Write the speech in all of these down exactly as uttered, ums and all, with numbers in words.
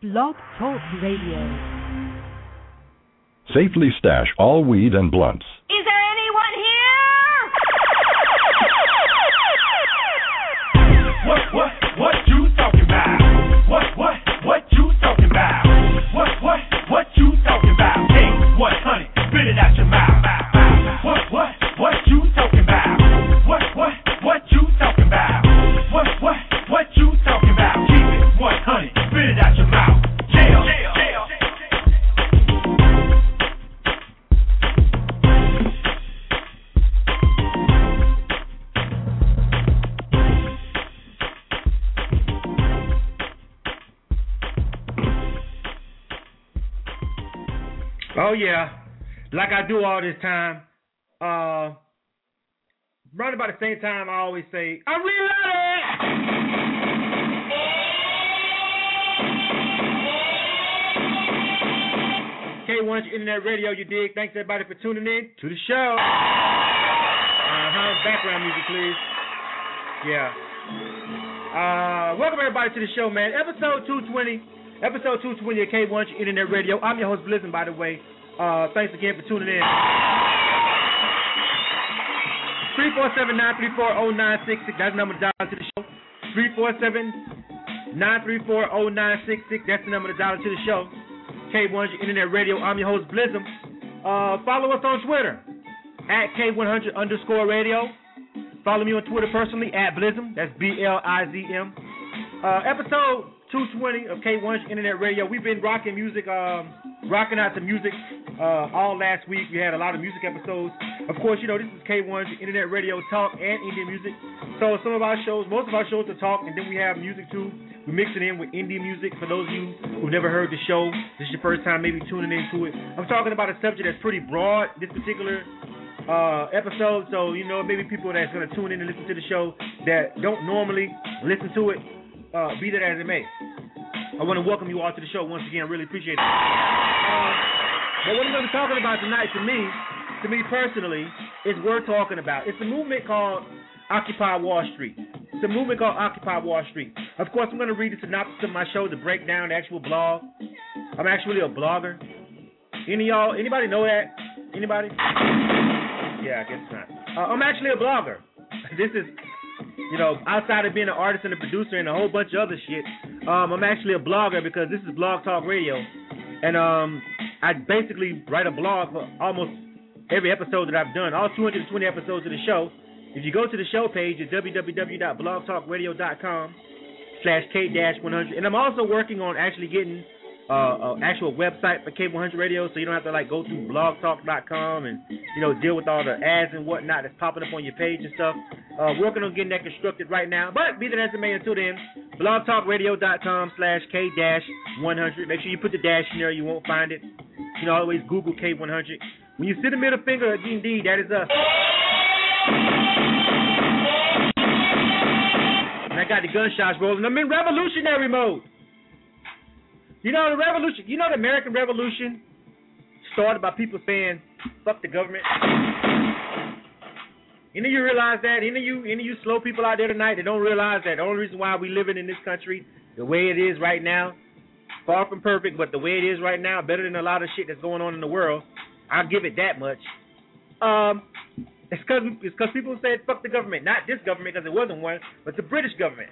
Blog Talk Radio. Safely stash all weed and blunts. Is there anyone here? What, what, what you talking about? What, what, what you talking about? What, what, what you talking about? Hey, one hundred, spit it out your mouth. What, what, what you talking about? What, what, what you talking about? What, what, what you talking about? Keep it one hundred, spit it out your mouth. Jail, jail, jail. Oh yeah, like I do all this time. Uh, right about the same time, I always say, "I'm reloaded." K one hundred Internet Radio, you dig? Thanks everybody for tuning in to the show. Uh huh. Background music, please. Yeah. Uh, welcome everybody to the show, man. Episode two twenty. Episode two twenty of K one hundred Internet Radio. I'm your host, Blizzard, by the way. Uh, thanks again for tuning in. three four seven, nine three four, zero nine six six. That's the number to dial to the show. three four seven, nine three four, zero nine six six. That's the number to dial to the show. K one hundred Internet Radio. I'm your host, Blizzard. Uh, follow us on Twitter at K one hundred underscore radio. Follow me on Twitter personally at Blizzard. That's B L I Z M. Uh, episode two twenty of K one hundred Internet Radio. We've been rocking music, um, rocking out some music uh, all last week. We had a lot of music episodes. Of course, you know, this is K one hundred Internet Radio Talk and Indian music. So some of our shows, most of our shows are talk, and then we have music too. We mix it in with Indian music. For those of you who've never heard the show, this is your first time maybe tuning into it. I'm talking about a subject that's pretty broad, this particular uh, episode. So, you know, maybe people that's going to tune in and listen to the show that don't normally listen to it. Uh, be that as it may. I want to welcome you all to the show once again. Really appreciate it. Uh, but what I'm going to be talking about tonight, to me, to me personally, is worth talking about. It's a movement called Occupy Wall Street. It's a movement called Occupy Wall Street. Of course, I'm going to read the synopsis of my show to break down the actual blog. I'm actually a blogger. Any of y'all, anybody know that? Anybody? Yeah, I guess not. Uh, I'm actually a blogger. This is... You know, outside of being an artist and a producer and a whole bunch of other shit, um, I'm actually a blogger because this is Blog Talk Radio. And um, I basically write a blog for almost every episode that I've done, all two hundred twenty episodes of the show. If you go to the show page at w w w dot blog talk radio dot com slash K one hundred. And I'm also working on actually getting uh, an actual website for K one hundred Radio, so you don't have to like go through blog talk dot com and, you know, deal with all the ads and whatnot that's popping up on your page and stuff. Uh, working on getting that constructed right now. But be that as it may, until then, blog talk radio dot com slash K one hundred. Make sure you put the dash in there. You won't find it. You know, always Google K one hundred. When you see the middle finger, indeed, that is us. And I got the gunshots rolling. I'm in revolutionary mode. You know, the revolution, you know, the American Revolution started by people saying, fuck the government. Any of you realize that? Any of you, any of you slow people out there tonight that don't realize that the only reason why we living in this country the way it is right now, far from perfect, but the way it is right now, better than a lot of shit that's going on in the world. I'll give it that much. Um, it's because it's because people said fuck the government, not this government because it wasn't one, but the British government.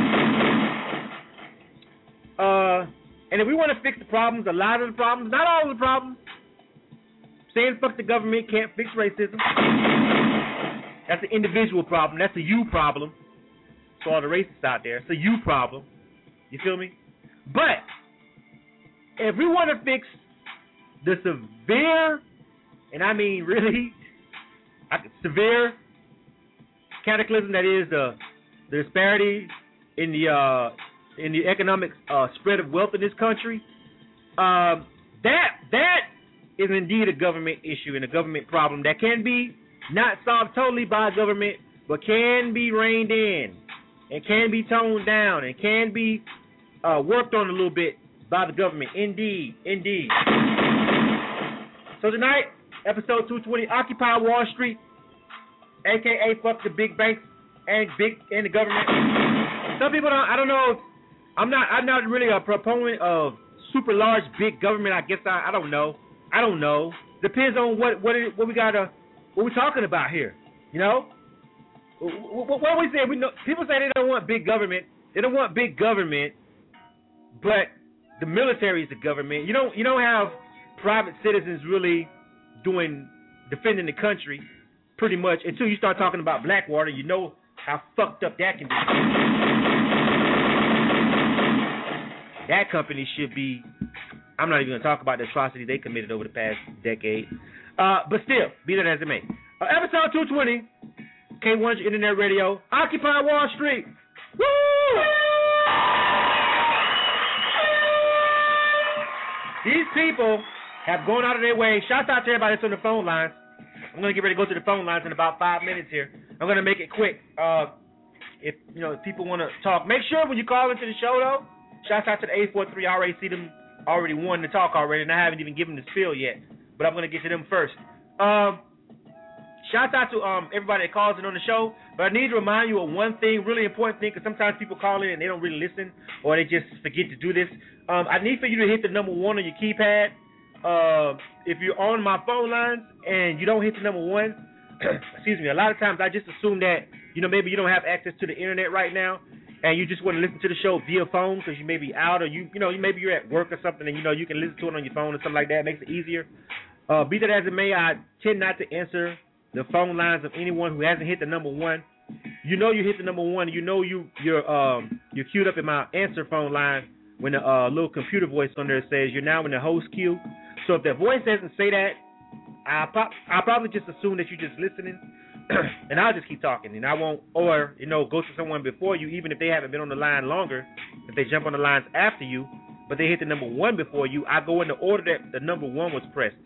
Uh, and if we want to fix the problems, a lot of the problems, not all of the problems, saying fuck the government can't fix racism. That's an individual problem. That's a you problem. For all the racists out there, it's a you problem. You feel me? But if we want to fix the severe, and I mean really severe cataclysm that is the the disparity in the uh, in the economic uh, spread of wealth in this country, um, that that is indeed a government issue and a government problem that can be not solved totally by government, but can be reined in and can be toned down and can be uh, worked on a little bit by the government. Indeed, indeed. So tonight, episode two twenty, Occupy Wall Street, a k a fuck the big banks and big and the government. Some people don't. I don't know. If, I'm not. I'm not really a proponent of super large, big government. I guess I, I don't know. I don't know. Depends on what what it, what we gotta what we're talking about here. You know, what, what, what we say? We know people say they don't want big government. They don't want big government, but the military is the government. You don't you don't have private citizens really doing defending the country, pretty much, until you start talking about Blackwater. You know how fucked up that can be. That company should be. I'm not even going to talk about the atrocities they committed over the past decade. Uh, but still, be that as it may. Uh, episode two twenty, K one hundred Internet Radio, Occupy Wall Street. Woo! These people have gone out of their way. Shouts out to everybody that's on the phone lines. I'm going to get ready to go to the phone lines in about five minutes here. I'm going to make it quick. Uh, if you know if people want to talk, make sure when you call into the show, though, shouts out to the eight four three. I already see them already wanting to talk already, and I haven't even given the spiel yet. But I'm going to get to them first. Um, shouts out to um everybody that calls in on the show. But I need to remind you of one thing, really important thing, because sometimes people call in and they don't really listen, or they just forget to do this. Um, I need for you to hit the number one on your keypad. Uh, if you're on my phone lines and you don't hit the number one, excuse me, a lot of times I just assume that, you know, maybe you don't have access to the internet right now, and you just want to listen to the show via phone because you may be out, or you, you know, maybe you're at work or something, and you know you can listen to it on your phone or something like that. It makes it easier. Uh, be that as it may, I tend not to answer the phone lines of anyone who hasn't hit the number one. You know you hit the number one. You know you you're um you're queued up in my answer phone line when the uh, little computer voice on there says you're now in the host queue. So if that voice doesn't say that, I pop, I'll probably just assume that you're just listening, and I'll just keep talking, and I won't, or, you know, go to someone before you, even if they haven't been on the line longer. If they jump on the lines after you, but they hit the number one before you, I go in the order that the number one was pressed.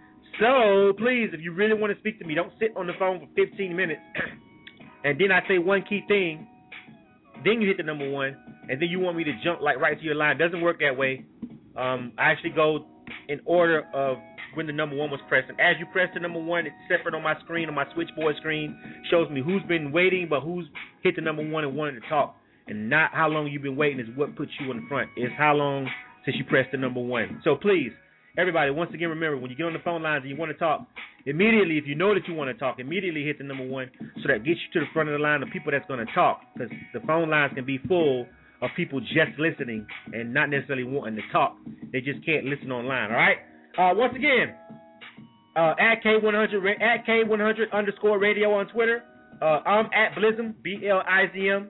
So please, if you really want to speak to me, don't sit on the phone for fifteen minutes, and then I say one key thing, then you hit the number one, and then you want me to jump like right to your line. It doesn't work that way. Um, I actually go in order of when the number one was pressed. And as you press the number one, it's separate on my screen, on my switchboard screen. Shows me who's been waiting, but who's hit the number one and wanted to talk. And not how long you've been waiting is what puts you in the front. It's how long since you pressed the number one. So please, everybody, once again, remember, when you get on the phone lines and you want to talk, immediately, if you know that you want to talk, immediately hit the number one so that gets you to the front of the line of people that's going to talk. Because the phone lines can be full of people just listening and not necessarily wanting to talk. They just can't listen online, all right? Uh, once again, uh, at K one hundred, at K one hundred underscore radio on Twitter. Uh, I'm at Blizzum, B L I Z M.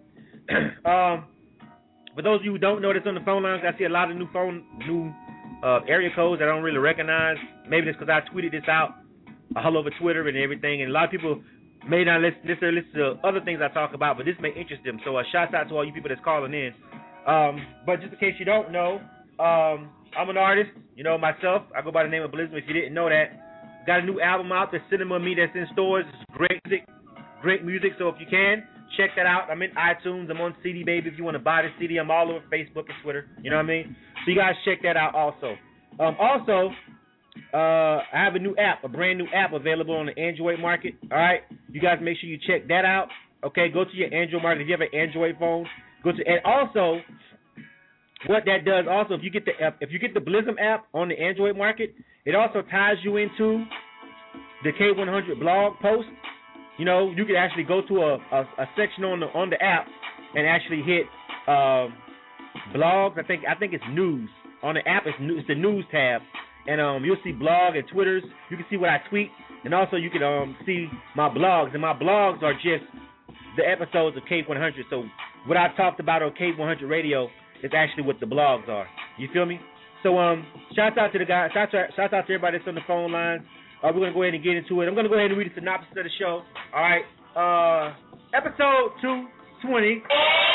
um, for those of you who don't know that's on the phone lines, I see a lot of new phone, new uh, area codes that I don't really recognize. Maybe it's because I tweeted this out all over Twitter and everything, and a lot of people may not listen, necessarily listen to other things I talk about, but this may interest them. So uh, shouts out to all you people that's calling in. Um, but just in case you don't know, um, I'm an artist, you know, myself. I go by the name of Blizzum, if you didn't know that. Got a new album out, The Cinema Me, that's in stores. It's great music, great music. So if you can, check that out. I'm in iTunes. I'm on C D Baby. If you want to buy the C D, I'm all over Facebook and Twitter. You know what I mean? So you guys check that out also. Um, also, uh, I have a new app, a brand new app available on the Android market. All right? You guys make sure you check that out. Okay, go to your Android market. If you have an Android phone, go to, and also, what that does also, if you get the if you get the Blizzum app on the Android market, it also ties you into the K one hundred blog post. You know, you can actually go to a, a, a section on the on the app and actually hit um, blogs. I think I think it's news on the app. It's, new, it's the news tab, and um, you'll see blog and Twitters. You can see what I tweet, and also you can um, see my blogs. And my blogs are just the episodes of K one hundred. So what I talked about on K one hundred Radio is actually what the blogs are. You feel me? So um, shouts out to the guys. Shouts out, shouts out to everybody that's on the phone lines. Uh, we're gonna go ahead and get into it. I'm gonna go ahead and read a synopsis of the show. All right. Uh, episode two twenty.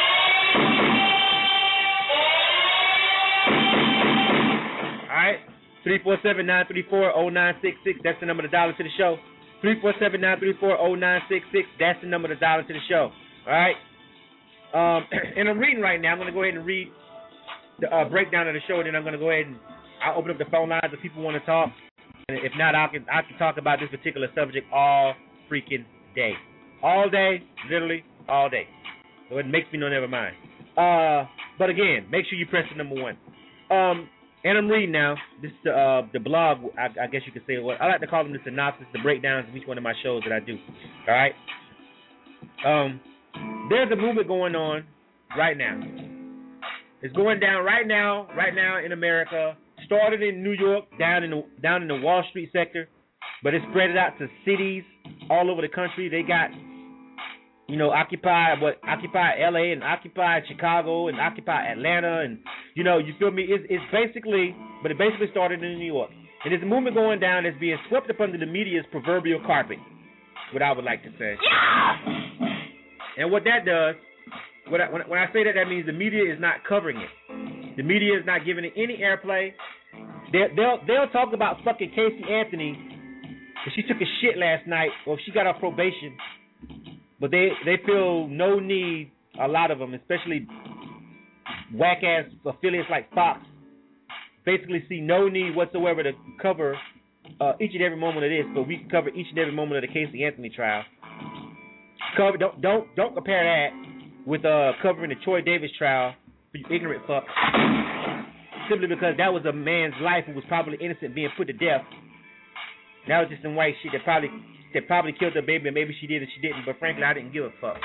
All right. three four seven, nine three four, zero nine six six. That's the number to dial into the show. three four seven, nine three four, zero nine six six. That's the number to dial into the show. All right. Um, and I'm reading right now. I'm going to go ahead and read the uh, breakdown of the show, and then I'm going to go ahead and I'll open up the phone lines if people want to talk. And if not, I can I can talk about this particular subject all freaking day. All day, literally all day. So it makes me no never mind. Uh, but again, make sure you press the number one. Um, And I'm reading now. This is the, uh, the blog, I, I guess you could say. What I like to call them the synopsis, the breakdowns of each one of my shows that I do. All right? Um, there's a movement going on right now. It's going down right now, right now in America. Started in New York, down in the, down in the Wall Street sector, but it's spread out to cities all over the country. They got, you know, Occupy what Occupy L A and Occupy Chicago and Occupy Atlanta, and you know, you feel me? It's, it's basically, but it basically started in New York, and there's a movement going down that's being swept up under the media's proverbial carpet. What I would like to say. Yeah! And what that does, what I, when, when I say that, that means the media is not covering it. The media is not giving it any airplay. They'll they'll, they'll talk about fucking Casey Anthony if she took a shit last night or if she got off probation. But they, they feel no need, a lot of them, especially whack-ass affiliates like Fox, basically see no need whatsoever to cover uh, each and every moment of this, but we can cover each and every moment of the Casey Anthony trial. Cover, don't don't don't compare that with uh, covering the Troy Davis trial, for you ignorant fuck. Simply because that was a man's life who was probably innocent being put to death. That was just some white shit that probably that probably killed her baby, and maybe she did and she didn't, but frankly, I didn't give a fuck.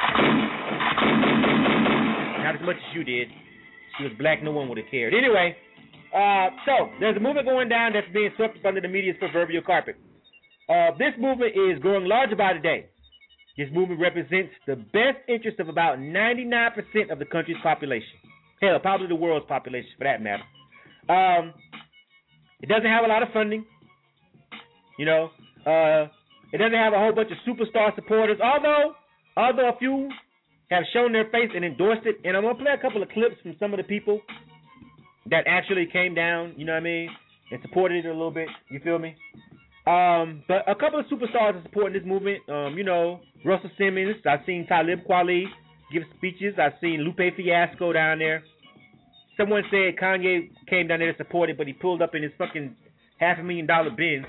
Not as much as you did. She was black, no one would have cared. Anyway, uh, so there's a movement going down that's being swept up under the media's proverbial carpet. Uh, this movement is growing larger by the day. This movement represents the best interest of about ninety-nine percent of the country's population. Hell, probably the world's population for that matter. Um, it doesn't have a lot of funding. You know, uh, it doesn't have a whole bunch of superstar supporters, although, although a few have shown their face and endorsed it. And I'm going to play a couple of clips from some of the people that actually came down, you know what I mean, and supported it a little bit. You feel me? Um, but a couple of superstars are supporting this movement. Um, you know, Russell Simmons. I've seen Talib Kweli give speeches. I've seen Lupe Fiasco down there. Someone said Kanye came down there to support it, but he pulled up in his fucking half a million dollar Benz.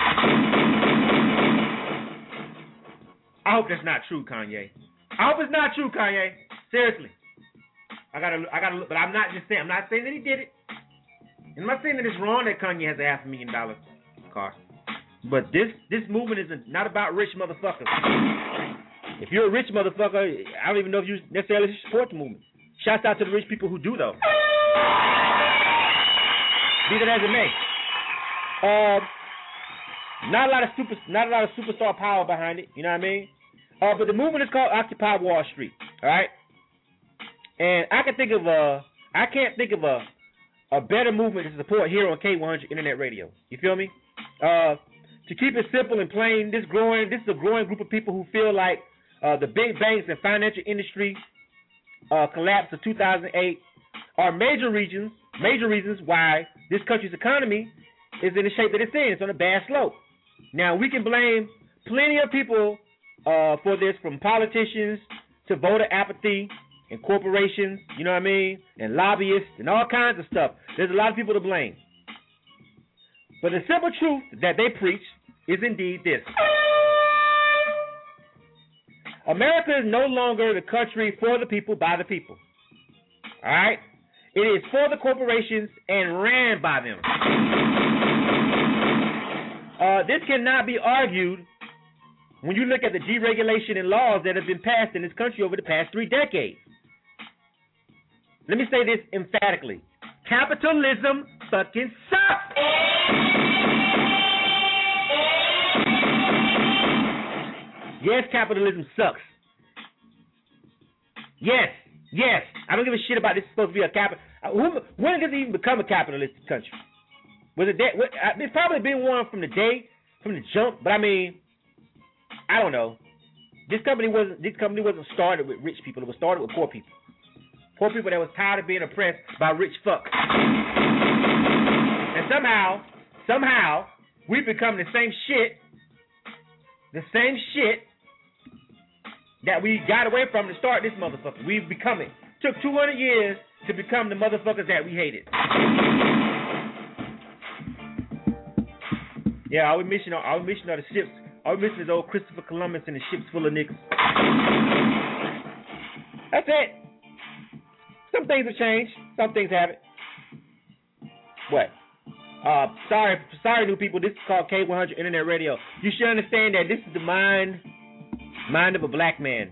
I hope that's not true, Kanye. I hope it's not true, Kanye. Seriously. I gotta, I gotta look, but I'm not just saying, I'm not saying that he did it. I'm not saying that it's wrong that Kanye has a half a million dollar car. But this, this movement is not about rich motherfuckers. If you're a rich motherfucker, I don't even know if you necessarily should support the movement. Shouts out to the rich people who do, though. Be that as it may. Uh, not a lot of super, not a lot of superstar power behind it. You know what I mean? Uh, but the movement is called Occupy Wall Street. All right. And I can think of a, I can't think of a, a better movement to support here on K one hundred Internet Radio. You feel me? Uh, to keep it simple and plain, this growing, this is a growing group of people who feel like uh, the big banks and financial industry uh, collapse of two thousand eight are major reasons, major reasons why this country's economy is in the shape that it's in. It's on a bad slope. Now, we can blame plenty of people uh, for this, from politicians to voter apathy and corporations, you know what I mean, and lobbyists and all kinds of stuff. There's a lot of people to blame. But the simple truth that they preach is indeed this. America is no longer the country for the people, by the people. All right? It is for the corporations and ran by them. Uh, this cannot be argued when you look at the deregulation and laws that have been passed in this country over the past three decades. Let me say this emphatically. Capitalism fucking sucks. Yes, capitalism sucks. Yes, yes. I don't give a shit about this. It's supposed to be a capital. When did it even become a capitalist country? Was it that? It's probably been one from the day, from the jump. But I mean, I don't know. This company wasn't. This company wasn't started with rich people. It was started with poor people. Poor people that was tired of being oppressed by rich fucks. And somehow, somehow, we've become the same shit. The same shit that we got away from to start this motherfucker. We've become it. Took two hundred years to become the motherfuckers that we hated. Yeah, all we missing are, all we missing are the ships. All we missing is old Christopher Columbus and the ships full of niggas. That's it. Some things have changed. Some things haven't. What? Uh, sorry, sorry, new people. This is called K one hundred Internet Radio. You should understand that this is the mind, mind of a black man,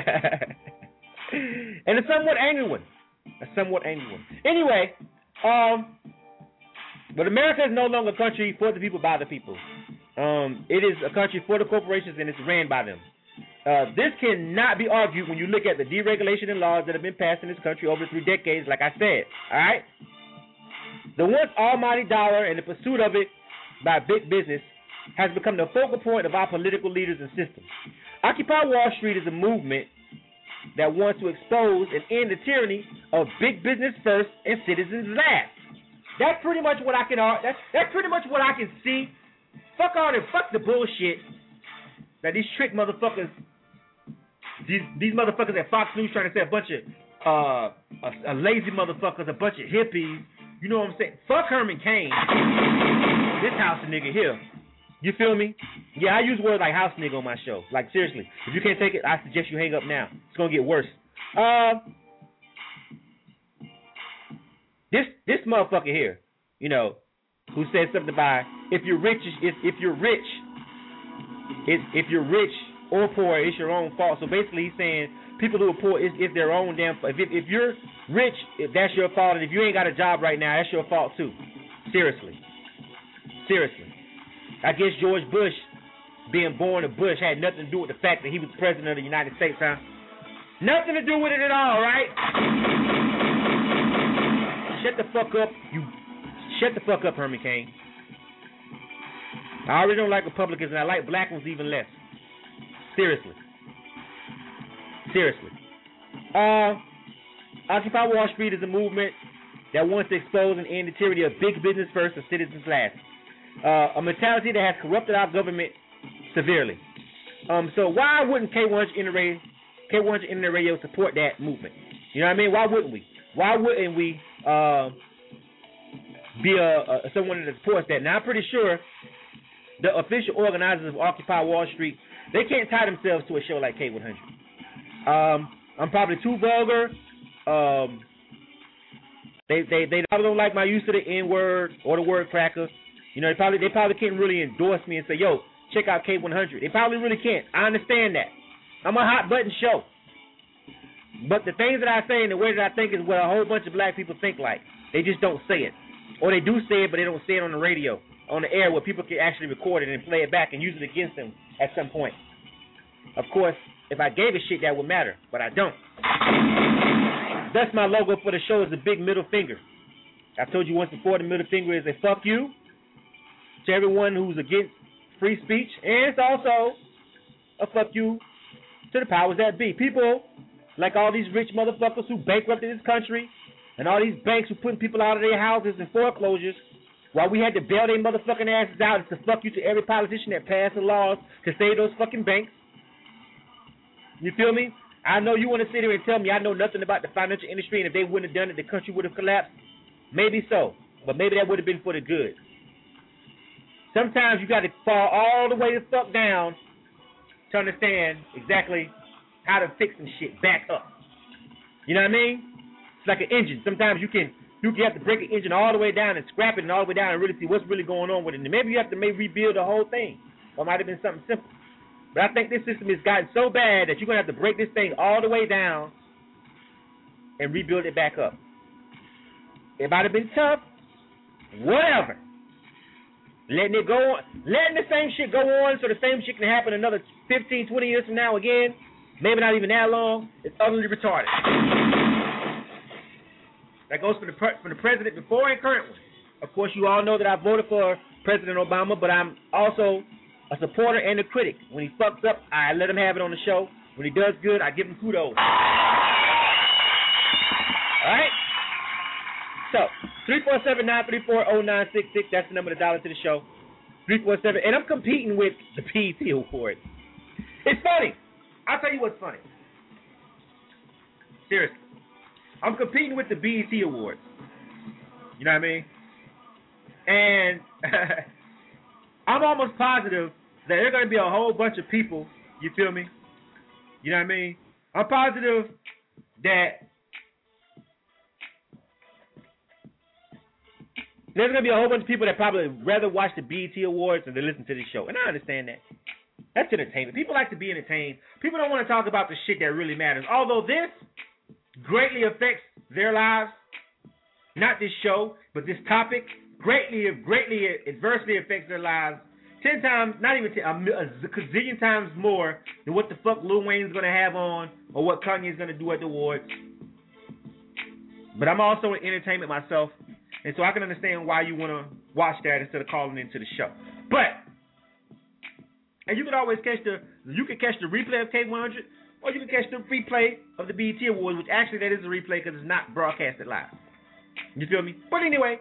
and a somewhat angry one, a somewhat angry one. Anyway, um, but America is no longer a country for the people, by the people. Um, it is a country for the corporations, and it's ran by them. Uh, this cannot be argued when you look at the deregulation and laws that have been passed in this country over three decades. Like I said, all right. The once almighty dollar and the pursuit of it by big business has become the focal point of our political leaders and systems. Occupy Wall Street is a movement that wants to expose and end the tyranny of big business first and citizens last. That's pretty much what I can. That's that's pretty much what I can see. Fuck all the fuck the bullshit that these trick motherfuckers, these these motherfuckers at Fox News trying to say a bunch of uh a, a lazy motherfuckers, a bunch of hippies. You know what I'm saying? Fuck Herman Cain. This house nigga here. You feel me? Yeah, I use words like house nigga on my show. Like, seriously. If you can't take it, I suggest you hang up now. It's going to get worse. Uh, this this motherfucker here, you know, who said something about if you're rich, if, if you're rich, if, if you're rich or poor, it's your own fault. So basically he's saying people who are poor, it's, it's their own damn fault. If, if you're rich, if that's your fault. And if you ain't got a job right now, that's your fault too. Seriously. Seriously. I guess George Bush, being born a Bush, had nothing to do with the fact that he was president of the United States, huh? Nothing to do with it at all, right? Shut the fuck up, you. Shut the fuck up, Herman Cain. I already don't like Republicans, and I like black ones even less. Seriously. Seriously. Uh, Occupy Wall Street is a movement that wants to expose and end the tyranny of big business first and citizens last. Uh, a mentality that has corrupted our government severely. Um, so why wouldn't K one hundred Internet Radio, K one hundred Internet Radio support that movement? You know what I mean? Why wouldn't we? Why wouldn't we uh, be a, a someone that supports that? Now I'm pretty sure the official organizers of Occupy Wall Street, they can't tie themselves to a show like K one hundred. Um, I'm probably too vulgar. Um, they they they probably don't like my use of the N word or the word cracker. You know, they probably they probably can't really endorse me and say, yo, check out K one hundred. They probably really can't. I understand that. I'm a hot button show. But the things that I say and the way that I think is what a whole bunch of black people think like. They just don't say it. Or they do say it, but they don't say it on the radio, on the air, where people can actually record it and play it back and use it against them at some point. Of course, if I gave a shit, that would matter, but I don't. Thus, my logo for the show is a big middle finger. I told you once before, the middle finger is a fuck you to everyone who's against free speech, and it's also a fuck you to the powers that be. People like all these rich motherfuckers who bankrupted this country, and all these banks who putting people out of their houses and foreclosures, while we had to bail their motherfucking asses out, it's to fuck you to every politician that passed the laws to save those fucking banks. You feel me? I know you want to sit here and tell me I know nothing about the financial industry, and if they wouldn't have done it, the country would have collapsed. Maybe so, but maybe that would have been for the good. Sometimes you got to fall all the way the fuck down to understand exactly how to fix some shit back up. You know what I mean? It's like an engine. Sometimes you can you can have to break an engine all the way down and scrap it and all the way down and really see what's really going on with it. And maybe you have to maybe rebuild the whole thing. Or it might have been something simple. But I think this system has gotten so bad that you're going to have to break this thing all the way down and rebuild it back up. It might have been tough. Whatever. Letting it go on, letting the same shit go on so the same shit can happen another fifteen, twenty years from now again, maybe not even that long, it's utterly retarded. That goes for the for the president before and current one. Of course, you all know that I voted for President Obama, but I'm also a supporter and a critic. When he fucks up, I let him have it on the show. When he does good, I give him kudos. All right? So, three four seven, nine three four, zero nine six six, that's the number to dial into the show. three four seven, and I'm competing with the P E T Award. It's funny. I'll tell you what's funny. Seriously. I'm competing with the B E T Awards. You know what I mean? And I'm almost positive that there are going to be a whole bunch of people, you feel me? You know what I mean? I'm positive that There's going to be a whole bunch of people that probably rather watch the B E T Awards than to listen to this show. And I understand that. That's entertainment. People like to be entertained. People don't want to talk about the shit that really matters. Although this greatly affects their lives, not this show, but this topic greatly, greatly adversely affects their lives. Ten times, not even ten, a, a gazillion times more than what the fuck Lil Wayne's going to have on or what Kanye's going to do at the awards. But I'm also in entertainment myself, and so I can understand why you want to watch that instead of calling into the show. But, and you can always catch the, you can catch the replay of K one hundred, or you can catch the replay of the B E T Awards, which actually that is a replay because it's not broadcasted live. You feel me? But anyway,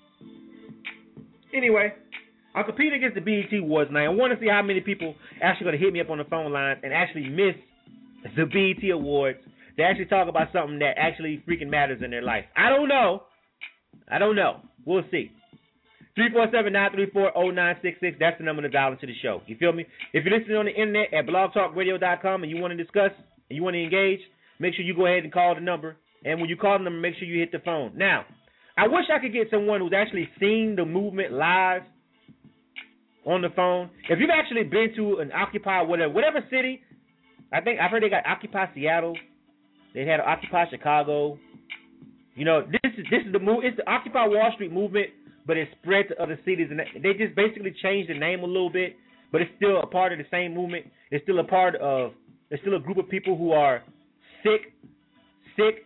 anyway, I'm competing against the B E T Awards now. I want to see how many people actually going to hit me up on the phone line and actually miss the B E T Awards. They actually talk about something that actually freaking matters in their life. I don't know. I don't know. We'll see. three four seven, nine three four, zero nine six six. That's the number to dial into the show. You feel me? If you're listening on the internet at blog talk radio dot com and you want to discuss and you want to engage, make sure you go ahead and call the number. And when you call the number, make sure you hit the phone. Now, I wish I could get someone who's actually seen the movement live on the phone. If you've actually been to an Occupy, whatever, whatever city, I think I've heard they got Occupy Seattle. They had Occupy Chicago. You know, this is this is the move. It's the Occupy Wall Street movement, but it's spread to other cities, and they just basically changed the name a little bit. But it's still a part of the same movement. It's still a part of. It's still a group of people who are sick, sick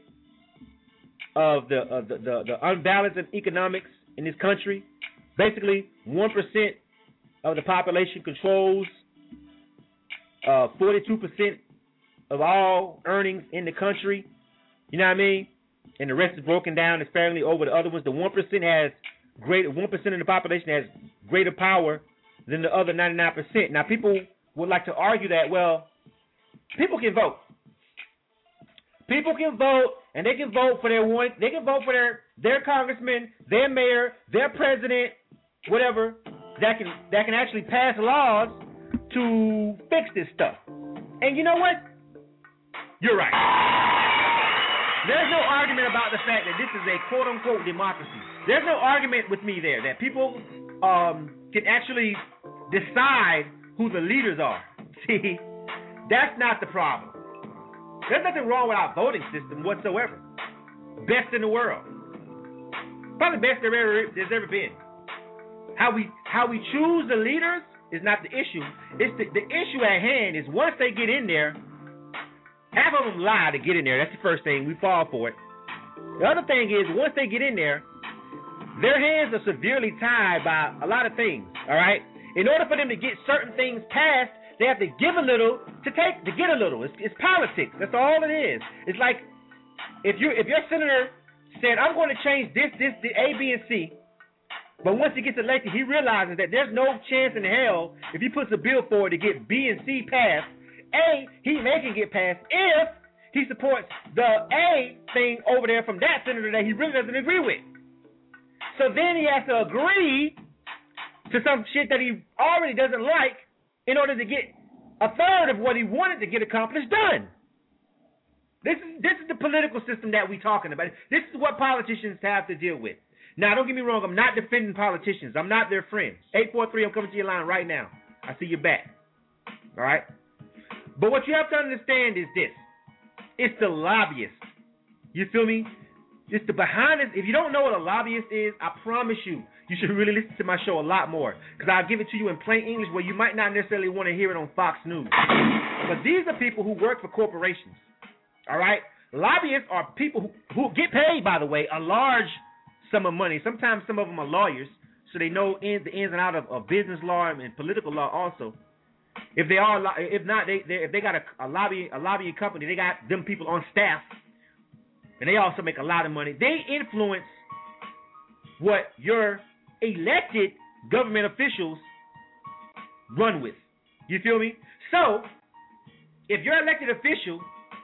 of the of the, the the unbalance of economics in this country. Basically, one percent of the population controls uh, forty-two percent of all earnings in the country. You know what I mean? And the rest is broken down sparingly over the other ones. The one percent has greater one percent of the population has greater power than the other ninety-nine percent. Now, people would like to argue that, well, people can vote. People can vote, and they can vote for their one. They can vote for their their congressman, their mayor, their president, whatever that can that can actually pass laws to fix this stuff. And you know what? You're right. There's no argument about the fact that this is a quote-unquote democracy. There's no argument with me there that people um, can actually decide who the leaders are. See, that's not the problem. There's nothing wrong with our voting system whatsoever. Best in the world. Probably best there ever there's ever been. How we how we choose the leaders is not the issue. It's the, the issue at hand is once they get in there, half of them lie to get in there. That's the first thing. We fall for it. The other thing is once they get in there, their hands are severely tied by a lot of things. All right. In order for them to get certain things passed, they have to give a little to take to get a little. It's, it's politics. That's all it is. It's like if you if your senator said, "I'm going to change this, this, the A, B, and C," but once he gets elected, he realizes that there's no chance in hell if he puts a bill forward to get B and C passed. A, he may can get passed if he supports the A thing over there from that senator that he really doesn't agree with. So then he has to agree to some shit that he already doesn't like in order to get a third of what he wanted to get accomplished done. This is this is the political system that we're talking about. This is what politicians have to deal with. Now, don't get me wrong. I'm not defending politicians. I'm not their friend. eight four three, I'm coming to your line right now. I see you back. All right? But what you have to understand is this. It's the lobbyists. You feel me? It's the behind it. If you don't know what a lobbyist is, I promise you, you should really listen to my show a lot more. Because I'll give it to you in plain English where you might not necessarily want to hear it on Fox News. But these are people who work for corporations. All right? Lobbyists are people who, who get paid, by the way, a large sum of money. Sometimes some of them are lawyers, so they know ins, the ins and out of, of business law and political law also. If they are, if not, they, they if they got a, a lobby a lobbying company, they got them people on staff, and they also make a lot of money. They influence what your elected government officials run with. You feel me? So, if your elected official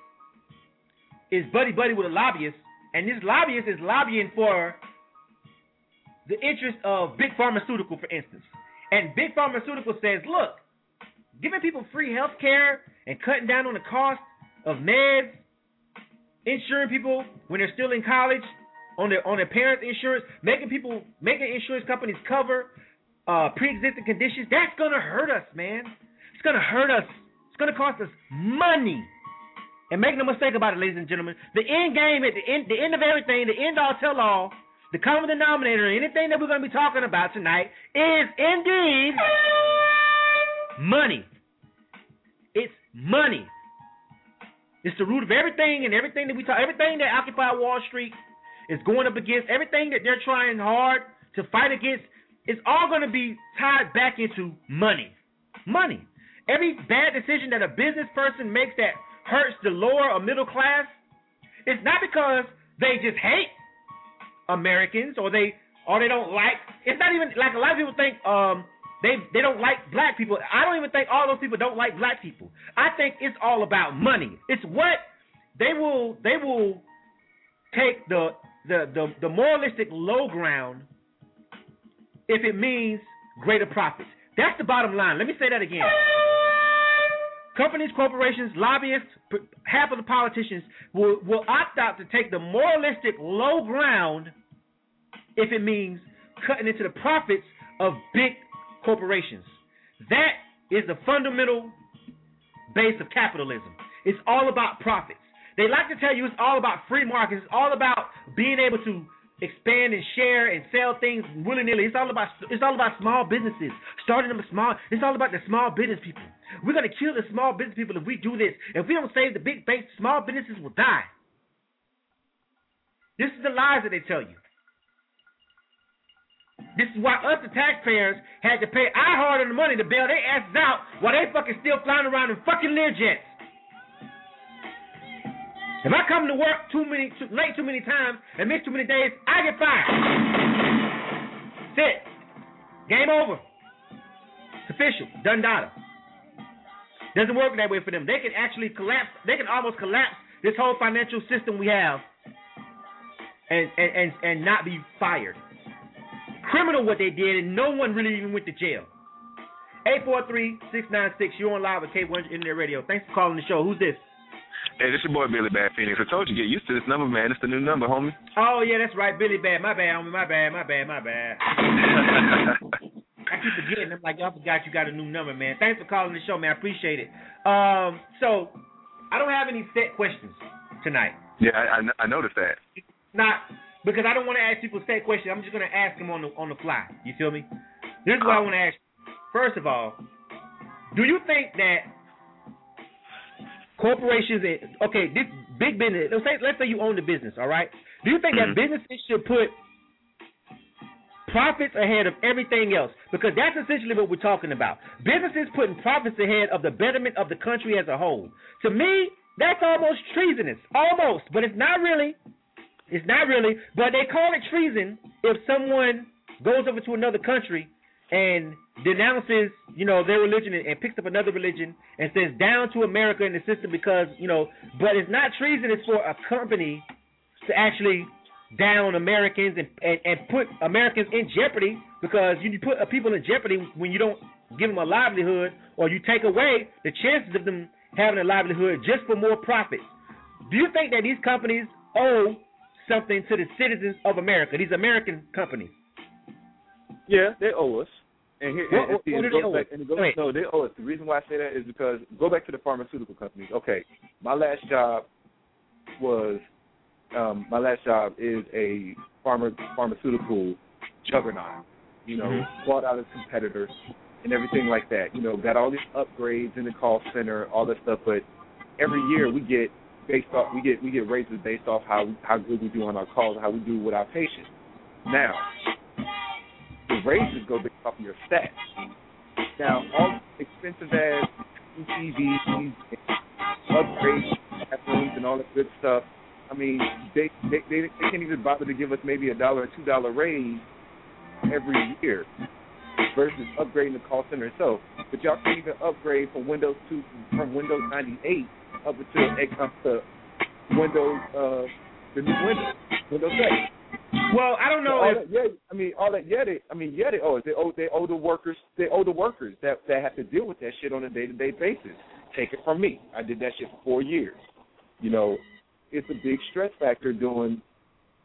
is buddy buddy with a lobbyist, and this lobbyist is lobbying for the interest of Big Pharmaceutical, for instance, and Big Pharmaceutical says, look, giving people free health care and cutting down on the cost of meds, insuring people when they're still in college on their on their parents' insurance, making people making insurance companies cover uh, pre-existing conditions. That's gonna hurt us, man. It's gonna hurt us. It's gonna cost us money. And make no mistake about it, ladies and gentlemen, the end game at the end, the end of everything, the end all tell all, the common denominator, anything that we're gonna be talking about tonight is indeed money. It's money. It's the root of everything, and everything that we talk, everything that Occupy Wall Street is going up against, everything that they're trying hard to fight against, it's all going to be tied back into money. Money. Every bad decision that a business person makes that hurts the lower or middle class, it's not because they just hate Americans or they or they don't like. It's not even like a lot of people think um they they don't like black people. I don't even think all those people don't like black people. I think it's all about money. It's what they will they will take the the the, the moralistic low ground if it means greater profits. That's the bottom line. Let me say that again. Companies, corporations, lobbyists, half of the politicians will, will opt out to take the moralistic low ground if it means cutting into the profits of big corporations. That is the fundamental base of capitalism. It's all about profits. They like to tell you it's all about free markets. It's all about being able to expand and share and sell things willy-nilly. It's all about it's all about small businesses, starting them small. It's all about the small business people. We're going to kill the small business people if we do this. If we don't save the big banks, small businesses will die. This is the lies that they tell you. This is why us, the taxpayers, had to pay our hard-earned money to bail their asses out while they fucking still flying around in fucking Learjets. If I come to work too many too, late too many times and miss too many days, I get fired. That's it. Game over. It's official. Done data. Doesn't work that way for them. They can actually collapse. They can almost collapse this whole financial system we have and and, and, and not be fired. Criminal what they did, and no one really even went to jail. eight four three, six nine six. You're on live with K one hundred Internet Radio. Thanks for calling the show. Who's this? Hey, this your boy Billy Bad Phoenix. I told you, get used to this number, man. It's the new number, homie. Oh, yeah, that's right. Billy Bad. My bad, homie. My bad, my bad, my bad. I keep forgetting. I'm like, I forgot you got a new number, man. Thanks for calling the show, man. I appreciate it. Um, so, I don't have any set questions tonight. Yeah, I, I noticed that. Not because I don't want to ask people set questions. I'm just going to ask them on the on the fly. You feel me? This is what I want to ask you. First of all, do you think that corporations, and, okay, this big business, let's say, let's say you own the business, all right? Do you think mm-hmm. that businesses should put profits ahead of everything else? Because that's essentially what we're talking about. Businesses putting profits ahead of the betterment of the country as a whole. To me, that's almost treasonous. Almost. But it's not really. It's not really. But they call it treason if someone goes over to another country and denounces, you know, their religion and, and picks up another religion and says down to America in the system because, you know, but it's not treasonous for a company to actually down Americans and, and, and put Americans in jeopardy, because you put people in jeopardy when you don't give them a livelihood, or you take away the chances of them having a livelihood just for more profits. Do you think that these companies owe something to the citizens of America, these American companies? Yeah, they owe us. And here, what, and, what, and, what and do they goes owe back, and it goes, no, they owe us. The reason why I say that is because, go back to the pharmaceutical companies. Okay, my last job was, um, my last job is a pharma, pharmaceutical juggernaut. You know, mm-hmm. bought out its competitors and everything like that. You know, got all these upgrades in the call center, all that stuff. But every year we get based off, we get we get raises based off how how good we do on our calls, how we do with our patients. Now, the raises go based off of your stats. Now, all expensive ass T Vs, upgrades, bathrooms, and all that good stuff. I mean, they they, they they can't even bother to give us maybe a dollar or two dollar raise every year versus upgrading the call center itself. But y'all can't even upgrade from Windows two from Windows ninety-eight up until up to Windows uh the new Windows Windows eight. Well, I don't know. So if... that, yeah, I mean all that. Yeah, they, I mean yeah, they owe it. They owe they owe the workers. They owe the workers that that have to deal with that shit on a day to day basis. Take it from me. I did that shit for four years. You know, it's a big stress factor doing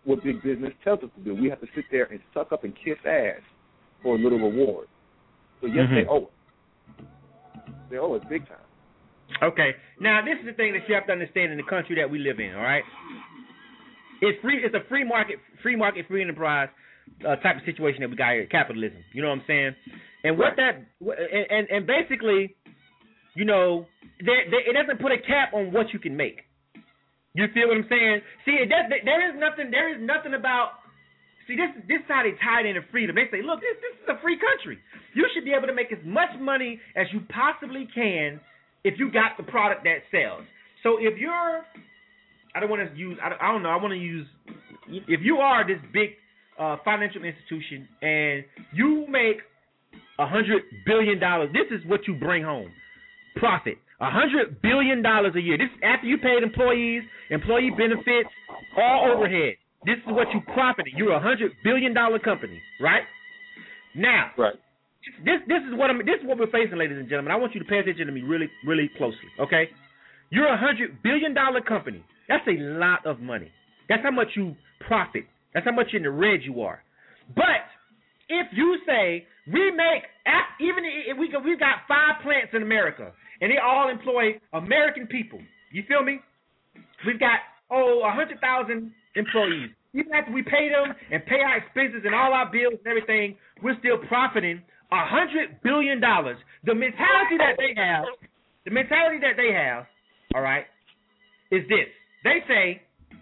what big business tells us to do. We have to sit there and suck up and kiss ass for a little reward. So yes, mm-hmm. they owe it. They owe it big time. Okay. Now this is the thing that you have to understand in the country that we live in. All right. It's free. It's a free market, free market, free enterprise uh, type of situation that we got here. Capitalism. You know what I'm saying? And what right. that and, and and basically, you know, there, there, it doesn't put a cap on what you can make. You feel what I'm saying? See, it does, there is nothing. There is nothing about. See, this this is how they tie it into freedom. They say, look, this this is a free country. You should be able to make as much money as you possibly can if you got the product that sells. So if you're, I don't want to use. I don't, I don't know. I want to use. If you are this big uh, financial institution and you make a hundred billion dollars, this is what you bring home. Profit. A hundred billion dollars a year. This is after you paid employees, employee benefits, all overhead. This is what you profited. You're a hundred billion dollar company, right? Now, right. This this is what I'm. This is what we're facing, ladies and gentlemen. I want you to pay attention to me really, really closely. Okay, you're a hundred billion dollar company. That's a lot of money. That's how much you profit. That's how much in the red you are. But if you say we make even if we we've got five plants in America. And they all employ American people. You feel me? We've got, oh, one hundred thousand employees. Even after we pay them and pay our expenses and all our bills and everything, we're still profiting one hundred billion dollars. The mentality that they have, the mentality that they have, all right, is this. They say,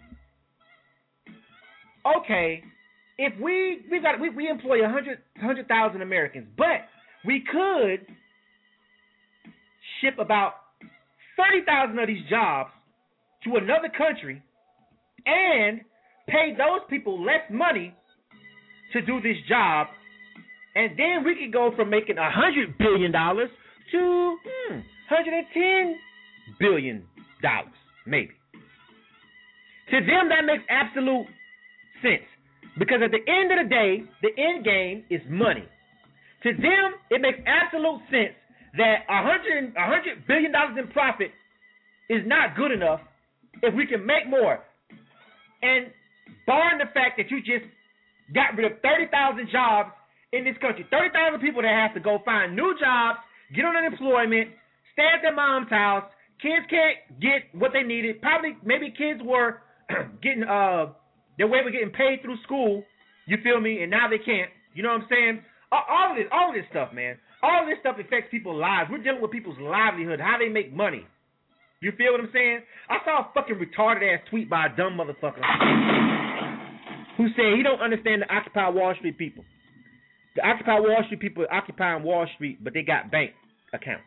okay, if we we got we, we employ one hundred thousand Americans, but we could ship about thirty thousand of these jobs to another country and pay those people less money to do this job, and then we could go from making one hundred billion dollars to hmm, one hundred ten billion dollars, maybe. To them, that makes absolute sense, because at the end of the day, the end game is money. To them, it makes absolute sense that one hundred billion dollars in profit is not good enough if we can make more. And barring the fact that you just got rid of thirty thousand jobs in this country, thirty thousand people that have to go find new jobs, get on unemployment, stay at their mom's house, kids can't get what they needed. Probably, maybe kids were getting, uh, their way were getting paid through school, you feel me, and now they can't. You know what I'm saying? All of this, all of this stuff, man. All of this stuff affects people's lives. We're dealing with people's livelihood, how they make money. You feel what I'm saying? I saw a fucking retarded ass tweet by a dumb motherfucker who said he don't understand the Occupy Wall Street people. The Occupy Wall Street people are occupying Wall Street, but they got bank accounts.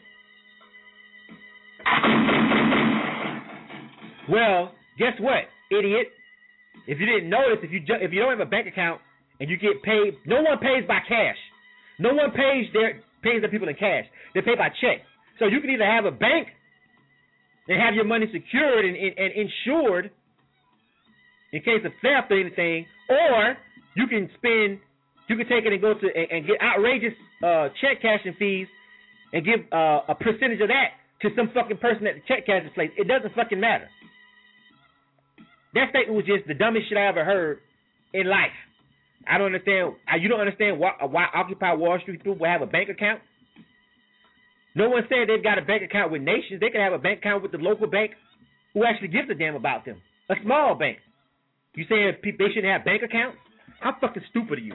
Well, guess what, idiot? If you didn't notice, if you ju- if you don't have a bank account and you get paid, no one pays by cash. No one pays their pays their people in cash. They pay by check. So you can either have a bank and have your money secured and, and, and insured in case of theft or anything, or you can spend, you can take it and go to and, and get outrageous uh, check cashing fees and give uh, a percentage of that to some fucking person at the check cashing place. It doesn't fucking matter. That statement was just the dumbest shit I ever heard in life. I don't understand. You don't understand why, why Occupy Wall Street people will have a bank account? No one said they've got a bank account with nations. They can have a bank account with the local bank who actually gives a damn about them. A small bank. You saying they shouldn't have bank accounts? How fucking stupid are you?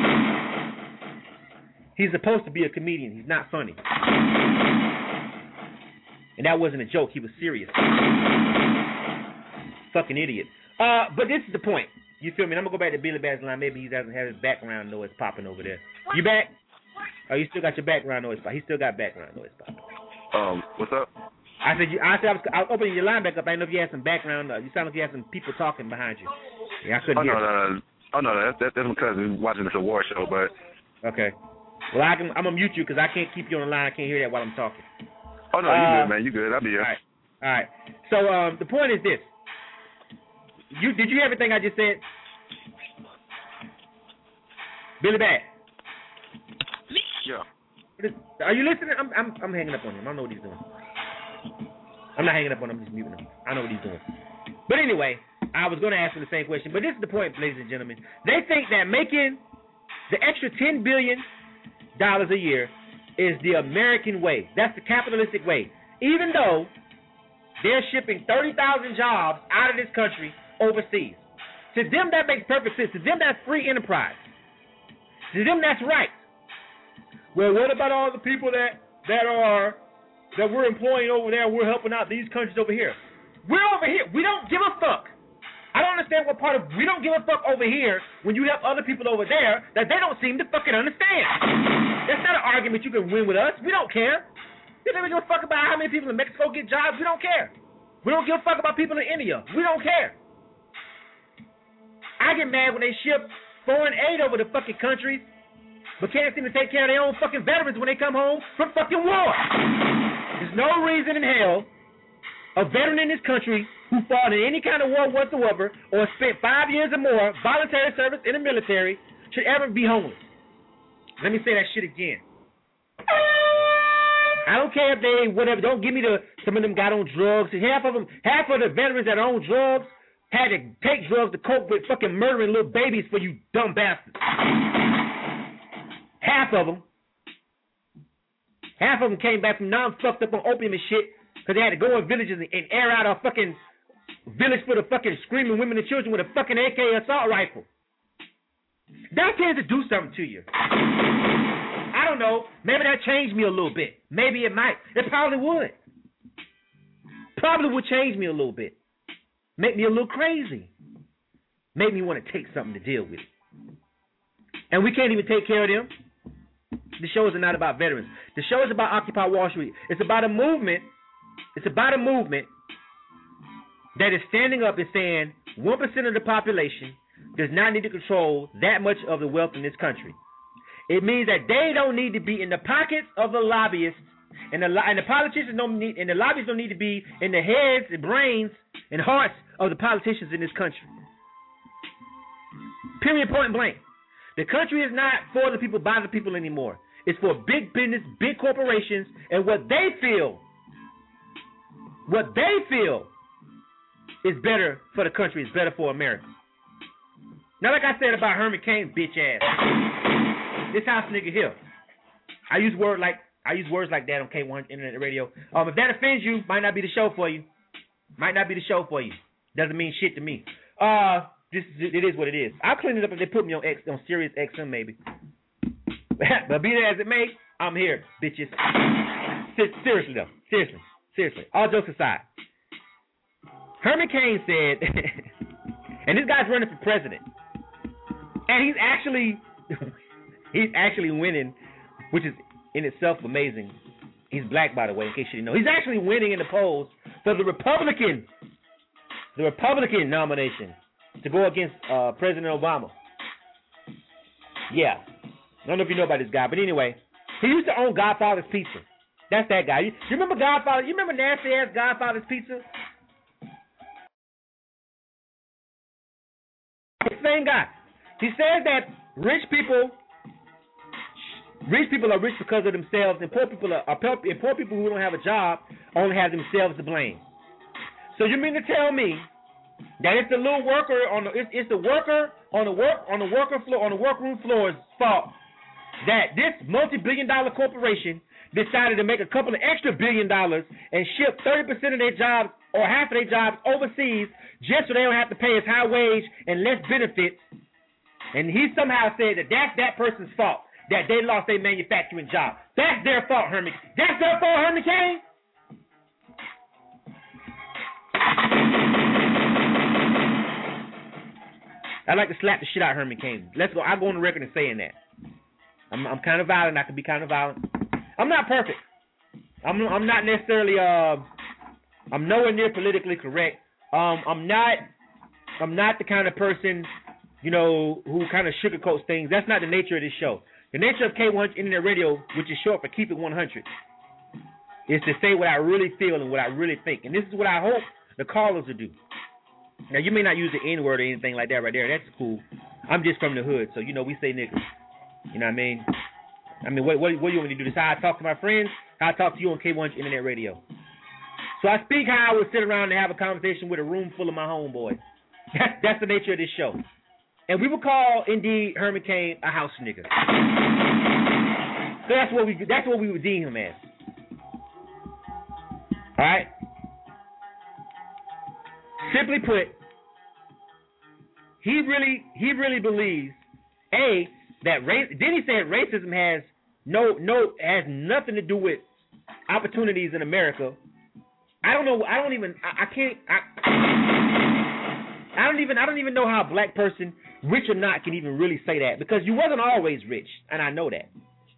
He's supposed to be a comedian. He's not funny. And that wasn't a joke. He was serious. Fucking idiot. Uh, but this is the point. You feel me? I'm going to go back to Billy Bad's line. Maybe he doesn't have his background noise popping over there. You back? Oh, you still got your background noise popping. He still got background noise popping. Um, what's up? I said, you, I said I was, I was opening your line back up. I didn't know if you had some background. Uh, you sound like you had some people talking behind you. Yeah, I couldn't oh, hear. No, no, no. Oh, no, that's, that's my cousin watching this award show, but... Okay. Well, I can, I'm going to mute you because I can't keep you on the line. I can't hear that while I'm talking. Oh, no, you uh, good, man. You good. I'll be here. All right. All right. So um, the point is this. You Did you hear everything I just said? Billy Bad. Yeah. Are you listening? I'm, I'm I'm hanging up on him. I know what he's doing. I'm not hanging up on him. I'm just muting him. I know what he's doing. But anyway, I was going to ask them the same question, but this is the point, ladies and gentlemen. They think that making the extra ten billion dollars a year is the American way. That's the capitalistic way. Even though they're shipping thirty thousand jobs out of this country overseas. To them, that makes perfect sense. To them, that's free enterprise. To them, that's right. Well, what about all the people that, that are that we're employing over there? We're helping out these countries over here. We're over here. We don't give a fuck. I don't understand what part of we don't give a fuck over here when you help other people over there that they don't seem to fucking understand. That's not an argument you can win with us. We don't care. We don't give a fuck about how many people in Mexico get jobs. We don't care. We don't give a fuck about people in India. We don't care. I get mad when they ship foreign aid over to fucking countries, but can't seem to take care of their own fucking veterans when they come home from fucking war. There's no reason in hell a veteran in this country who fought in any kind of war whatsoever or spent five years or more voluntary service in the military should ever be homeless. Let me say that shit again. I don't care if they whatever. Don't give me the some of them got on drugs. Half of them, half of the veterans that are on drugs had to take drugs to cope with fucking murdering little babies for you dumb bastards. Half of them. Half of them came back from non-fucked up on opium and shit because they had to go in villages and, and air out a fucking village full of fucking screaming women and children with a fucking A K assault rifle. That tends to do something to you. I don't know. Maybe that changed me a little bit. Maybe it might. It probably would. Probably would change me a little bit. Make me a little crazy. Make me want to take something to deal with. And we can't even take care of them. The shows are not about veterans. The show is about Occupy Wall Street. It's about a movement. It's about a movement that is standing up and saying one percent of the population does not need to control that much of the wealth in this country. It means that they don't need to be in the pockets of the lobbyists, and the, and the politicians don't need, and the lobbyists don't need to be in the heads and brains and hearts of the politicians in this country. Period, point blank. The country is not for the people, by the people anymore. It's for big business, big corporations, and what they feel, what they feel is better for the country, is better for America. Now, like I said about Herman Cain, bitch ass, this house nigga here. I use word like I use words like that on K one Internet Radio. Um, if that offends you, might not be the show for you. Might not be the show for you. Doesn't mean shit to me. Uh, this it is what it is. I'll clean it up if they put me on X on Sirius X M maybe. But be that as it may, I'm here, bitches. Seriously though, seriously, seriously. All jokes aside, Herman Cain said, and this guy's running for president, and he's actually he's actually winning, which is in itself amazing. He's black, by the way, in case you didn't know. He's actually winning in the polls for the Republican, the Republican nomination to go against uh, President Obama. Yeah. I don't know if you know about this guy, but anyway, he used to own Godfather's Pizza. That's that guy. You, you remember Godfather? You remember nasty ass Godfather's Pizza? The same guy. He says that rich people, rich people are rich because of themselves, and poor people are, are and poor people who don't have a job only have themselves to blame. So you mean to tell me that it's the little worker on the it's, it's the worker on the work on the worker floor on the workroom floor's fault that this multi-billion dollar corporation decided to make a couple of extra billion dollars and ship thirty percent of their jobs or half of their jobs overseas just so they don't have to pay as high wage and less benefits. And he somehow said that that's that person's fault, that they lost their manufacturing job. That's their fault, Herman. That's their fault, Herman Cain? I'd like to slap the shit out of Herman Cain. Let's go. I'll go on the record and saying that. I'm, I'm kind of violent. I can be kind of violent. I'm not perfect. I'm, I'm not necessarily. Uh, I'm nowhere near politically correct. Um, I'm not. I'm not the kind of person, you know, who kind of sugarcoats things. That's not the nature of this show. The nature of K one hundred Internet Radio, which is short for Keep It one hundred, is to say what I really feel and what I really think. And this is what I hope the callers will do. Now, you may not use the N-word or anything like that right there. That's cool. I'm just from the hood, so, you know, we say niggas. You know what I mean? I mean, what, what, what do you want me to do? This is how I talk to my friends, how I talk to you on K one hundred Internet Radio. So I speak how I would sit around and have a conversation with a room full of my homeboys. That's, that's the nature of this show. And we would call, indeed, Herman Cain a house nigga. So that's what we that's what we would deem him as. All right? Simply put, he really he really believes, A, that race, then he said racism has no no has nothing to do with opportunities in America. I don't know. I don't even. I, I can't. I, I don't even. I don't even know how a black person, rich or not, can even really say that, because you wasn't always rich, and I know that.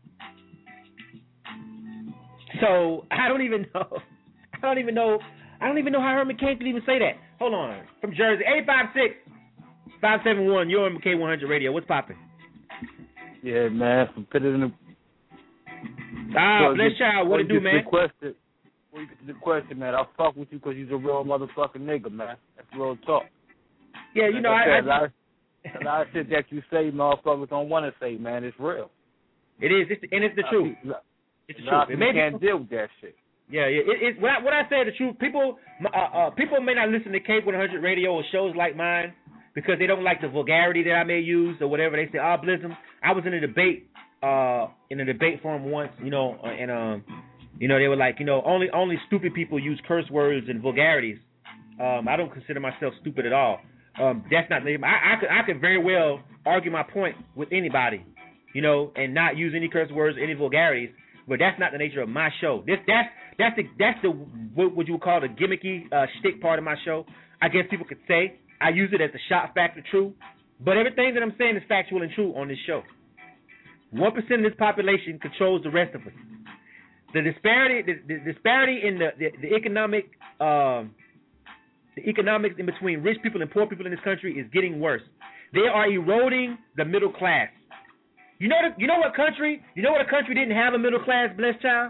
So I don't even know. I don't even know. I don't even know how Herman Cain could even say that. Hold on. From Jersey, eight five six, five seven one. You're on K one hundred Radio. What's popping? Yeah, man. Put it in the. Ah, so bless y'all. What it do, man? Question. Before you get to the question, man, I fuck with you because you're a real motherfucking nigga, man. That's real talk. Yeah, you like know, I, I, said, I, a, lot of, a lot of shit that you say, motherfuckers don't want to say, man. It's real. It is, it's, and it's the truth. It's the truth. You Maybe can't deal with that shit. Yeah, yeah. It, it, what, I, what I say is the truth. People, uh, uh, people may not listen to K one hundred Radio or shows like mine because they don't like the vulgarity that I may use or whatever. They say, "Ah, oh, Blizzum." I was in a debate, uh, in a debate forum once, you know, and um. You know, they were like, you know, only only stupid people use curse words and vulgarities. Um, I don't consider myself stupid at all. Um, that's not. I, I could I could very well argue my point with anybody, you know, and not use any curse words, any vulgarities. But that's not the nature of my show. This that's that's the that's the what would you call the gimmicky uh, shtick part of my show. I guess people could say I use it as a shot factor true, but everything that I'm saying is factual and true on this show. One percent of this population controls the rest of us. The disparity, the, the disparity in the the, the economic, um, the economics in between rich people and poor people in this country is getting worse. They are eroding the middle class. You know, the, you know what country? You know what a country didn't have a middle class, blessed child?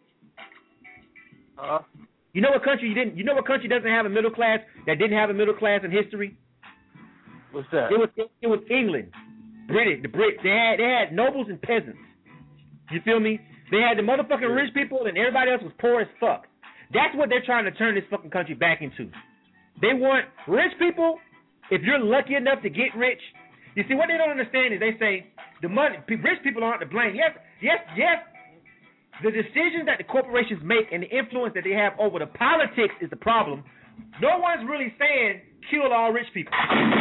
Uh, you know what country you didn't? You know what country doesn't have a middle class that didn't have a middle class in history? What's that? It was it, it was England, British, the Brits. They had they had nobles and peasants. You feel me? They had the motherfucking rich people and everybody else was poor as fuck. That's what they're trying to turn this fucking country back into. They want rich people. If you're lucky enough to get rich, you see what they don't understand is they say the money, rich people aren't to blame. Yes, yes, yes. The decisions that the corporations make and the influence that they have over the politics is the problem. No one's really saying kill all rich people.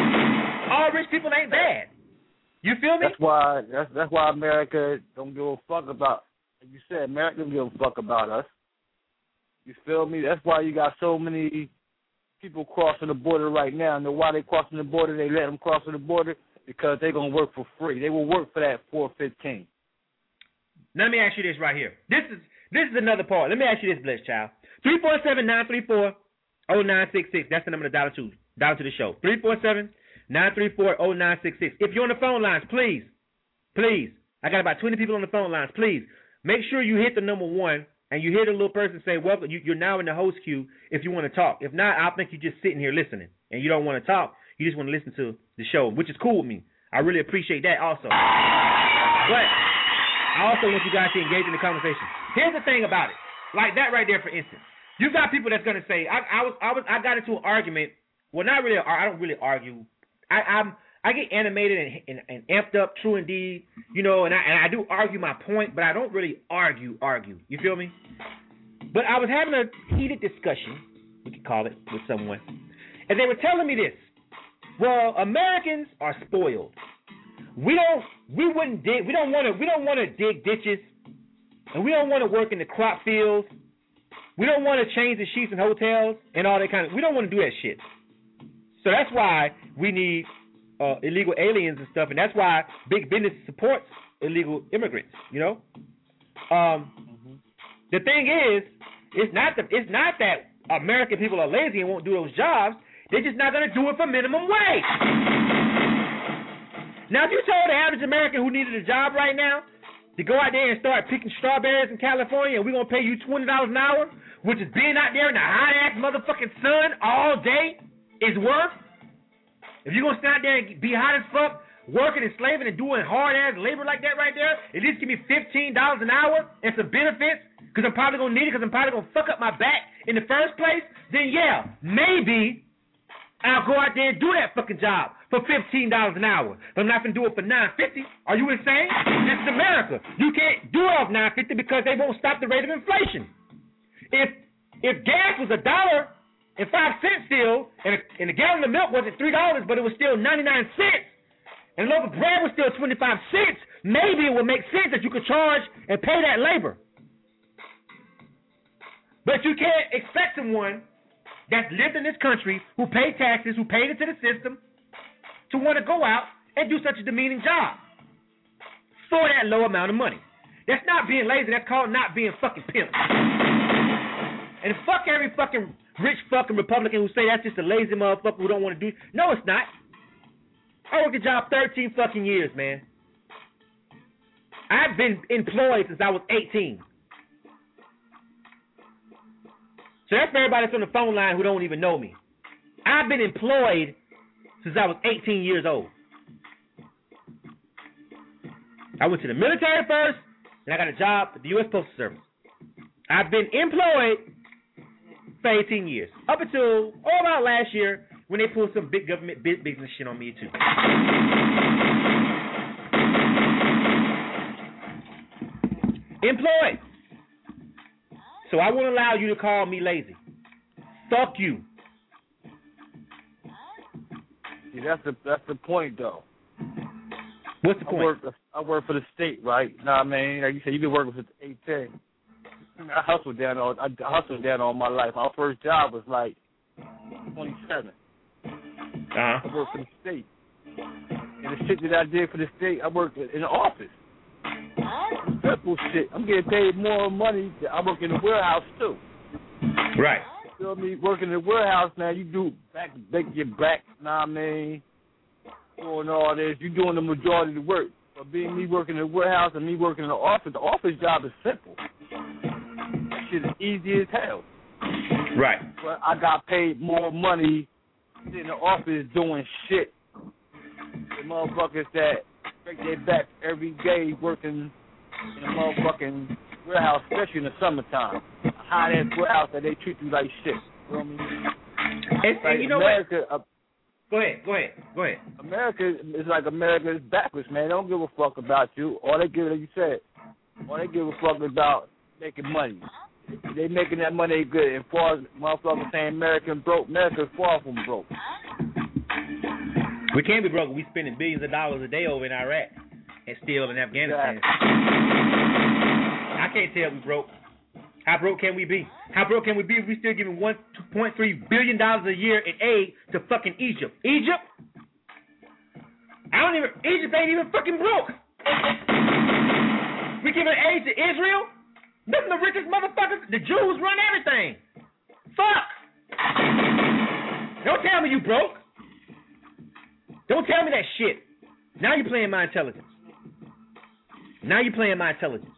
All rich people ain't bad. You feel me? That's why. That's that's why America don't give a fuck about. Like you said, America don't give a fuck about us. You feel me? That's why you got so many people crossing the border right now. And why they crossing the border? They let them cross the border because they're gonna work for free. They will work for that four fifteen. Now, let me ask you this right here. This is this is another part. Let me ask you this, Bless Child. three four seven, nine three four, oh nine six six. That's the number to dial to. Dial to the show. three four seven, nine three four, oh nine six six. If you're on the phone lines, please, please. I got about twenty people on the phone lines. Please, make sure you hit the number one and you hear the little person say, welcome, you, you're now in the host queue if you want to talk. If not, I think you're just sitting here listening and you don't want to talk. You just want to listen to the show, which is cool with me. I really appreciate that also. But I also want you guys to engage in the conversation. Here's the thing about it. Like that right there, for instance. You got people that's going to say, I, I was, I was, I got into an argument. Well, not really. I don't really argue. I, I'm, I get animated and, and, and amped up, true indeed, you know, and I, and I do argue my point, but I don't really argue, argue. You feel me? But I was having a heated discussion, we could call it, with someone, and they were telling me this. Well, Americans are spoiled. We don't, we wouldn't dig, we don't want to, we don't want to dig ditches, and we don't want to work in the crop fields. We don't want to change the sheets in hotels and all that kind of. We don't want to do that shit. So that's why we need uh, illegal aliens and stuff, and that's why big business supports illegal immigrants. You know, um, mm-hmm. The thing is, it's not the, it's not that American people are lazy and won't do those jobs. They're just not going to do it for minimum wage. Now, if you told the average American who needed a job right now to go out there and start picking strawberries in California, and we're going to pay you twenty dollars an hour, which is being out there in the hot-ass motherfucking sun all day, is worth. If you're going to stand out there and be hot as fuck, working and slaving and doing hard-ass labor like that right there, at least give me fifteen dollars an hour and some benefits, because I'm probably going to need it because I'm probably going to fuck up my back in the first place, then yeah, maybe I'll go out there and do that fucking job for fifteen dollars an hour. But I'm not going to do it for nine fifty. Are you insane? This is America. You can't do it off nine fifty because they won't stop the rate of inflation. If if gas was a dollar and five cents still, and a, and a gallon of milk wasn't three dollars, but it was still ninety-nine cents, and a loaf of bread was still twenty-five cents, maybe it would make sense that you could charge and pay that labor. But you can't expect someone that's lived in this country, who paid taxes, who paid into the system, to want to go out and do such a demeaning job for that low amount of money. That's not being lazy. That's called not being fucking pimp. And fuck every fucking rich fucking Republican who say that's just a lazy motherfucker who don't want to do it. No, it's not. I worked a job thirteen fucking years, man. I've been employed since I was eighteen. So that's for everybody that's on the phone line who don't even know me. I've been employed since I was eighteen years old. I went to the military first, and I got a job at the U S Postal Service. I've been employed for eighteen years, up until oh, about last year when they pulled some big government big business shit on me too. Employed. So I won't allow you to call me lazy. Fuck you. See, that's the that's the point, though. What's the point? I work, I work for the state, right? You know what I mean? Like you said, you've been working since eighteen. I hustled down all I hustled down all my life. My first job was like twenty-seven. Uh-huh. I worked for the state. And the shit that I did for the state, I worked in the office. Simple shit. I'm getting paid more money. I work in the warehouse too. Right. You feel me? Working in the warehouse, man, you do back, back your back. Know what I mean? Doing all this, you doing the majority of the work. But being me working in the warehouse and me working in the office, the office job is simple. That shit is easy as hell. Right. But I got paid more money in the office doing shit. The motherfuckers that break their back every day working in a motherfucking warehouse, especially in the summertime. A hot-ass warehouse that they treat you like shit. You know what I mean? And, like and you know America, what? Uh, go ahead, go ahead, go ahead. America is like America is backwards, man. They don't give a fuck about you. All they give, like you said, all they give a fuck about making money. They making that money good. And far as motherfuckers saying American broke, America's far from broke. We can't be broke. We spending billions of dollars a day over in Iraq and still in Afghanistan. Exactly. I can't tell we broke. How broke can we be? How broke can we be if we still giving one point three billion dollars a year in aid to fucking Egypt? Egypt? I don't even. Egypt ain't even fucking broke. We giving aid to Israel? Them the richest motherfuckers. The Jews run everything. Fuck. Don't tell me you broke. Don't tell me that shit. Now you're playing my intelligence. Now you're playing my intelligence.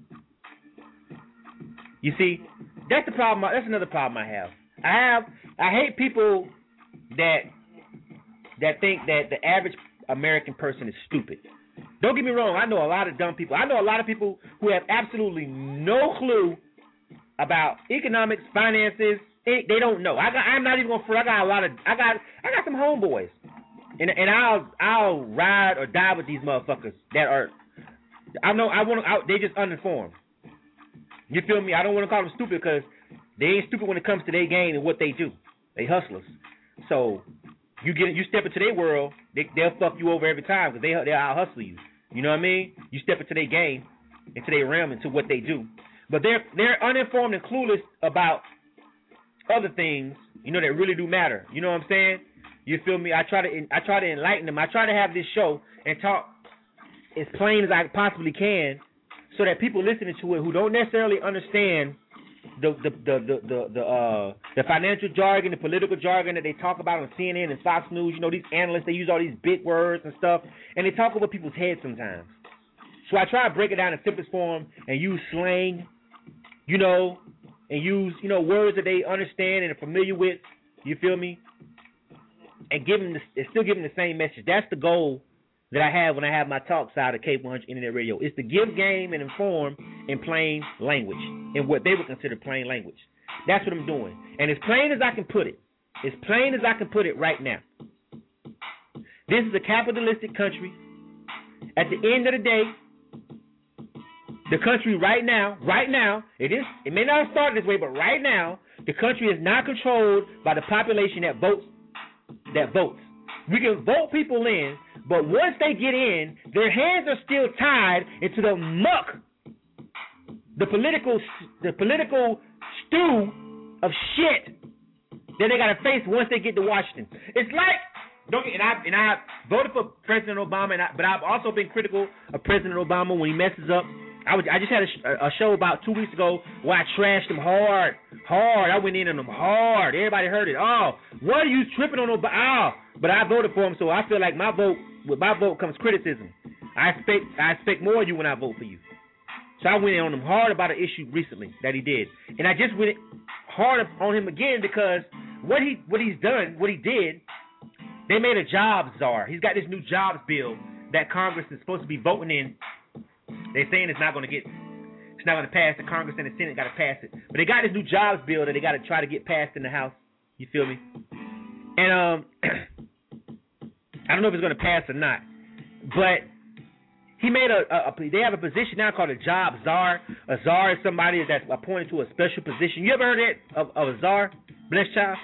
You see, that's the problem. That's another problem I have. I have. I hate people that that think that the average American person is stupid. Don't get me wrong. I know a lot of dumb people. I know a lot of people who have absolutely no clue about economics, finances. They, they don't know. I got. I'm not even gonna. I got a lot of. I got. I got some homeboys, and and I'll I'll ride or die with these motherfuckers that are. I know. I want. They just uninformed. You feel me? I don't want to call them stupid because they ain't stupid when it comes to their game and what they do. They hustlers. So you get you step into their world, they, they'll fuck you over every time because they they'll out hustle you. You know what I mean? You step into their game, into their realm, into what they do. But they're they're uninformed and clueless about other things. You know that really do matter. You know what I'm saying? You feel me? I try to I try to enlighten them. I try to have this show and talk as plain as I possibly can, so that people listening to it who don't necessarily understand the the the the the, the, uh, the financial jargon, the political jargon that they talk about on C N N and Fox News, you know, these analysts, they use all these big words and stuff, and they talk over people's heads sometimes. So I try to break it down in simplest form and use slang, you know, and use, you know, words that they understand and are familiar with, you feel me? And give them the, and still give them the same message. That's the goal that I have when I have my talk side of K one hundred Internet Radio, is to give game and inform in plain language, in what they would consider plain language. That's what I'm doing. And as plain as I can put it, as plain as I can put it right now. This is a capitalistic country. At the end of the day, the country right now, right now, it is. It may not have started this way, but right now, the country is not controlled by the population that votes. That votes. We can vote people in, but once they get in, their hands are still tied into the muck, the political, the political stew of shit that they got to face once they get to Washington. It's like, don't get, and I and I voted for President Obama, and I, but I've also been critical of President Obama when he messes up. I was, I just had a, a show about two weeks ago where I trashed him hard, hard. I went in on him hard. Everybody heard it. Oh, what are you tripping on Obama? Oh, but I voted for him, so I feel like my vote, with my vote comes criticism. I expect, I expect more of you when I vote for you. So I went in on him hard about an issue recently that he did, and I just went hard on him again because what he, what he's done, what he did, they made a jobs czar. He's got this new jobs bill that Congress is supposed to be voting in. They're saying it's not going to get, it's not going to pass. The Congress and the Senate got to pass it, but they got this new jobs bill that they got to try to get passed in the House. You feel me? And um, I don't know if it's going to pass or not, but he made a, a, a. They have a position now called a job czar. A czar is somebody that's appointed to a special position. You ever heard it of, of a czar, Blessed Child?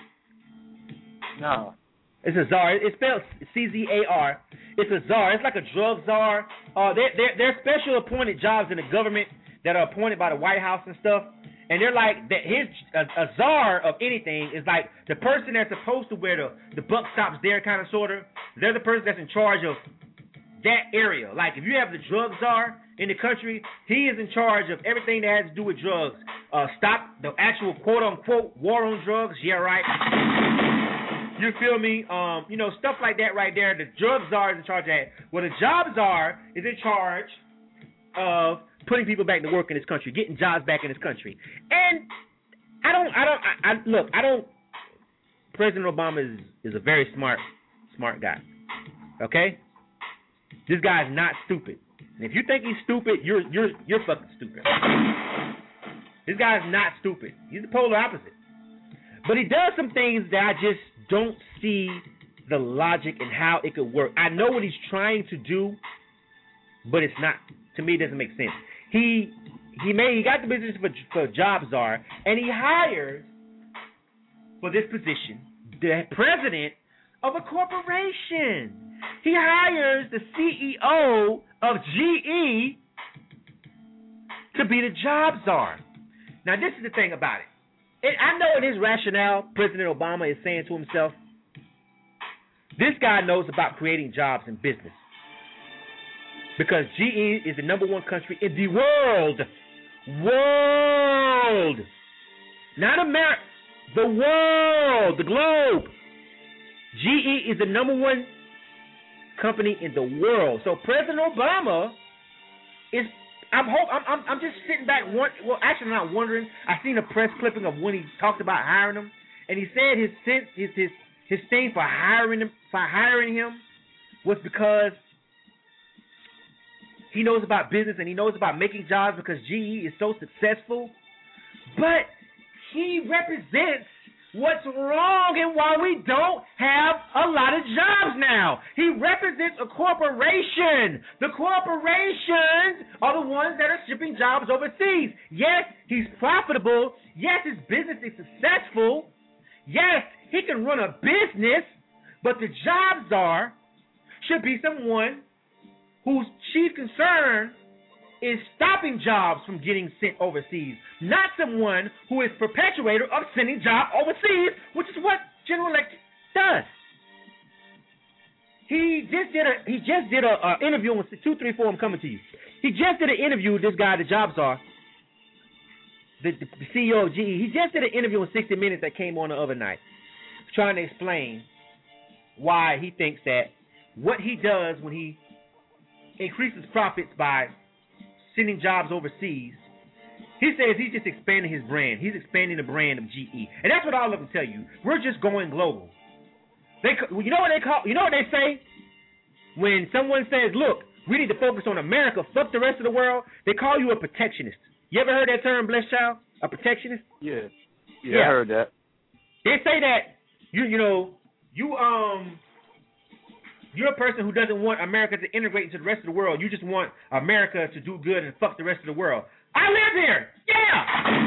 No. It's a czar. It's spelled C Z A R. It's a czar. It's like a drug czar. Uh, they're, they're, they're special appointed jobs in the government that are appointed by the White House and stuff. And they're like, that his a, a czar of anything is like the person that's supposed to wear the, the buck stops there kind of sort of. They're the person that's in charge of that area. Like if you have the drug czar in the country, he is in charge of everything that has to do with drugs. Uh, stop the actual quote unquote war on drugs. Yeah, right. You feel me? Um, you know, stuff like that right there. The drug czar is in charge of that. Well, the job czar is in charge of putting people back to work in this country, getting jobs back in this country. And I don't, I don't, I, I look, I don't. President Obama is is a very smart, smart guy. Okay, this guy's not stupid. And if you think he's stupid, you're you're you're fucking stupid. This guy's not stupid. He's the polar opposite. But he does some things that I just don't see the logic and how it could work. I know what he's trying to do, but it's not. To me, it doesn't make sense. He he made he got the position for for job czar, and he hires for this position the president of a corporation. He hires the C E O of G E to be the job czar. Now, this is the thing about it. And I know in his rationale, President Obama is saying to himself, this guy knows about creating jobs in business. Because G E is the number one country in the world. World. Not America. The world. The globe. G E is the number one company in the world. So President Obama is... I'm hope I'm, I'm I'm just sitting back. One, well, actually, I'm not wondering. I seen a press clipping of when he talked about hiring him, and he said his his his his thing for hiring him for hiring him was because he knows about business and he knows about making jobs because G E is so successful. But he represents what's wrong and why we don't have a lot of jobs now. He represents a corporation. The corporations are the ones that are shipping jobs overseas. Yes, he's profitable. Yes, his business is successful. Yes, he can run a business, but the job czar should be someone whose chief concern is stopping jobs from getting sent overseas, not someone who is perpetuator of sending jobs overseas, which is what General Electric does. He just did a he just did a, a interview on two three four. I'm coming to you. He just did an interview with this guy, the job czar, the, the C E O of G E. He just did an interview on sixty minutes that came on the other night, trying to explain why he thinks that what he does when he increases profits by sending jobs overseas, he says he's just expanding his brand. He's expanding the brand of G E, and that's what all of them tell you. We're just going global. They, you know what they call? You know what they say when someone says, "Look, we need to focus on America. Fuck the rest of the world." They call you a protectionist. You ever heard that term, Blessed Child? A protectionist? Yeah. yeah, yeah. I heard that. They say that you you know you um you're a person who doesn't want America to integrate into the rest of the world. You just want America to do good and fuck the rest of the world. I live here. Yeah.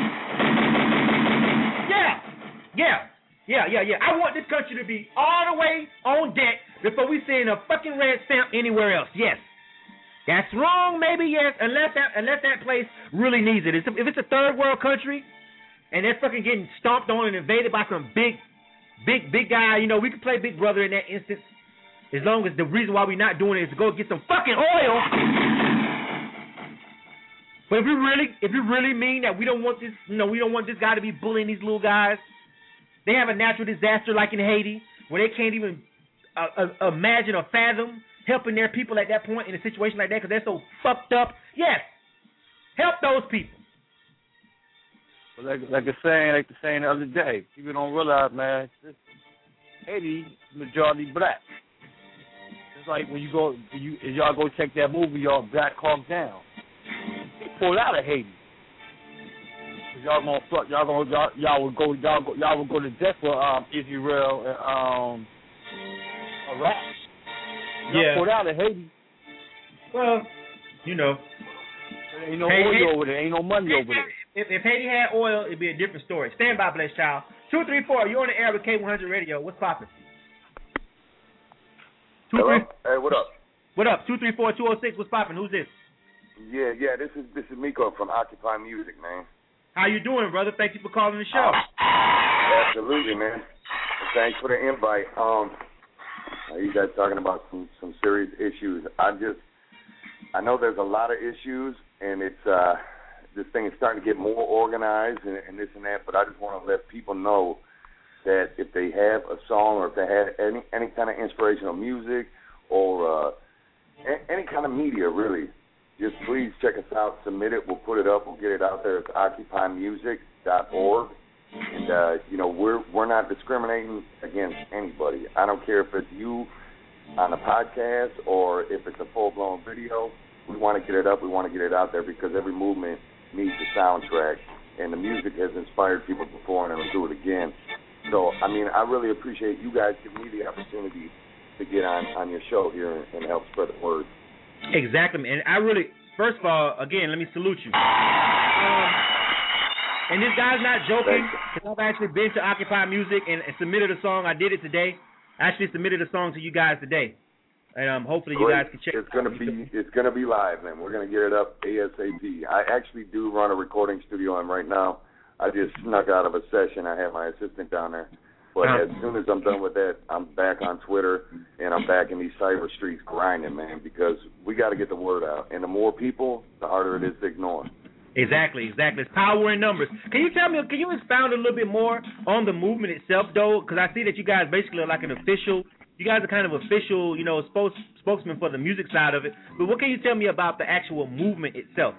Yeah. Yeah. Yeah, yeah, yeah. I want this country to be all the way on deck before we send a fucking red stamp anywhere else. Yes. That's wrong, maybe, yes, unless that unless that place really needs it. If it's a third world country and they're fucking getting stomped on and invaded by some big, big, big guy, you know, we could play Big Brother in that instance. As long as the reason why we're not doing it is to go get some fucking oil. But if you really, if you really mean that we don't want this, you know, we don't want this guy to be bullying these little guys, they have a natural disaster like in Haiti where they can't even uh, uh, imagine or fathom helping their people at that point in a situation like that because they're so fucked up. Yes, help those people. But like, like the saying, like the saying the other day, people don't realize, man, this Haiti majority black. It's like when you go, you if y'all go check that movie, y'all Black Hawk Down. They pulled out of Haiti. Y'all gonna fuck, y'all gonna y'all, y'all would go y'all go, y'all would go to death for um Israel and um Iraq. Y'all Yeah. pulled out of Haiti. Well, you know, There ain't no Hey, oil hey, over there. Ain't no money over there. If, if Haiti had oil, it'd be a different story. Stand by, blessed child. Two three four. You're on the air with K one hundred Radio. What's poppin'? Hello? Hey, what up? What up? Two three four two zero six. What's poppin'? Who's this? Yeah, yeah. This is this is Miko from Occupy Music, man. How you doing, brother? Thank you for calling the show. Absolutely, man. Thanks for the invite. Um, you guys talking about some some serious issues. I just I know there's a lot of issues, and it's uh this thing is starting to get more organized and, and this and that. But I just want to let people know that if they have a song or if they have any any kind of inspirational music or uh, a, any kind of media, really, just please check us out, submit it, we'll put it up, we'll get it out there. It's occupy music dot org. And, uh, you know, we're we're not discriminating against anybody. I don't care if it's you on a podcast or if it's a full-blown video. We want to get it up. We want to get it out there because every movement needs a soundtrack. And the music has inspired people before, and it'll do it again. So, I mean, I really appreciate you guys giving me the opportunity to get on, on your show here and, and help spread the word. Exactly, man. I really, first of all, again, let me salute you. Um, and this guy's not joking, because I've actually been to Occupy Music and, and submitted a song. I did it today. I actually submitted a song to you guys today. And um, hopefully you Great. guys can check it's it gonna out. be It's going to be live, man. We're going to get it up ASAP. I actually do run a recording studio on right now. I just snuck out of a session. I have my assistant down there. But Uh-huh. as soon as I'm done with that, I'm back on Twitter, and I'm back in these cyber streets grinding, man, because we got to get the word out. And the more people, the harder it is to ignore. Exactly, exactly. It's power in numbers. Can you tell me, can you expound a little bit more on the movement itself, though? Because I see that you guys basically are like an official, you guys are kind of official, you know, spokes, spokesman for the music side of it. But what can you tell me about the actual movement itself?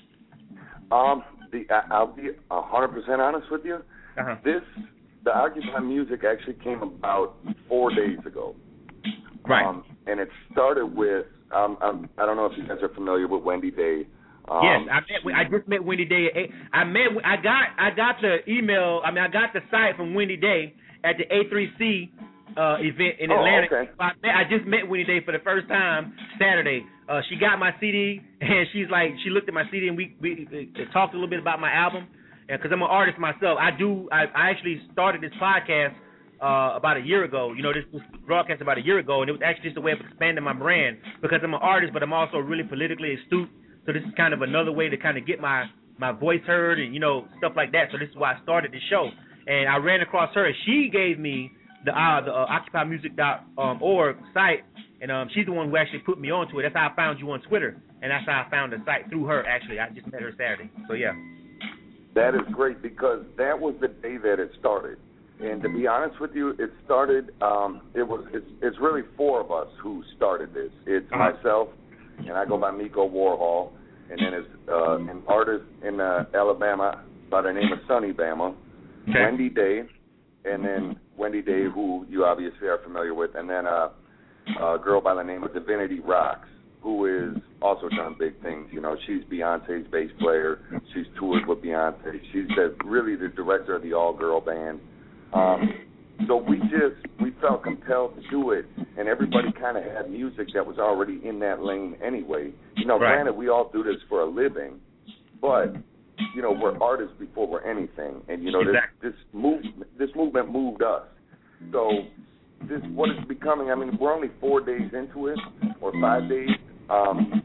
Um, the, I, I'll be one hundred percent honest with you. Uh-huh. This, the Occupy Music actually came about four days ago. Right. Um, and it started with, um, um, I don't know if you guys are familiar with Wendy Day. Um, yes, I met. I just met Wendy Day. I met. I got. I got the email. I mean, I got the site from Wendy Day at the A three C uh, event in Oh, Atlanta. okay. I, met, I just met Wendy Day for the first time Saturday. Uh, she got my C D and she's like, she looked at my C D and we we, we talked a little bit about my album. Because I'm an artist myself, I do. I, I actually started this podcast uh, about a year ago. You know, this was broadcast about a year ago, and it was actually just a way of expanding my brand because I'm an artist, but I'm also really politically astute. So this is kind of another way to kind of get my, my voice heard and, you know, stuff like that. So this is why I started the show. And I ran across her. She gave me the uh, the uh, occupy music dot org site, and um, she's the one who actually put me onto it. That's how I found you on Twitter, and that's how I found the site through her, actually. I just met her Saturday. So, yeah. That is great because that was the day that it started. And to be honest with you, it started, um, it was, it's, it's really four of us who started this. It's Uh-huh. myself, and I go by Miko Warhol, and then it's uh, an artist in uh, Alabama by the name of Sonny Bama, Okay. Wendy Day, and then Wendy Day, who you obviously are familiar with, and then uh, a girl by the name of Divinity Rocks, who is also done big things. You know, she's Beyonce's bass player. She's toured with Beyonce. She's the, really the director of the all-girl band. Um, So we just, we felt compelled to do it, and everybody kind of had music that was already in that lane anyway. You know, right. Granted, we all do this for a living, but, you know, we're artists before we're anything. And, you know, exactly. this, this, move, this movement moved us. So this, what it's becoming, I mean, we're only four days into it, or five days, um,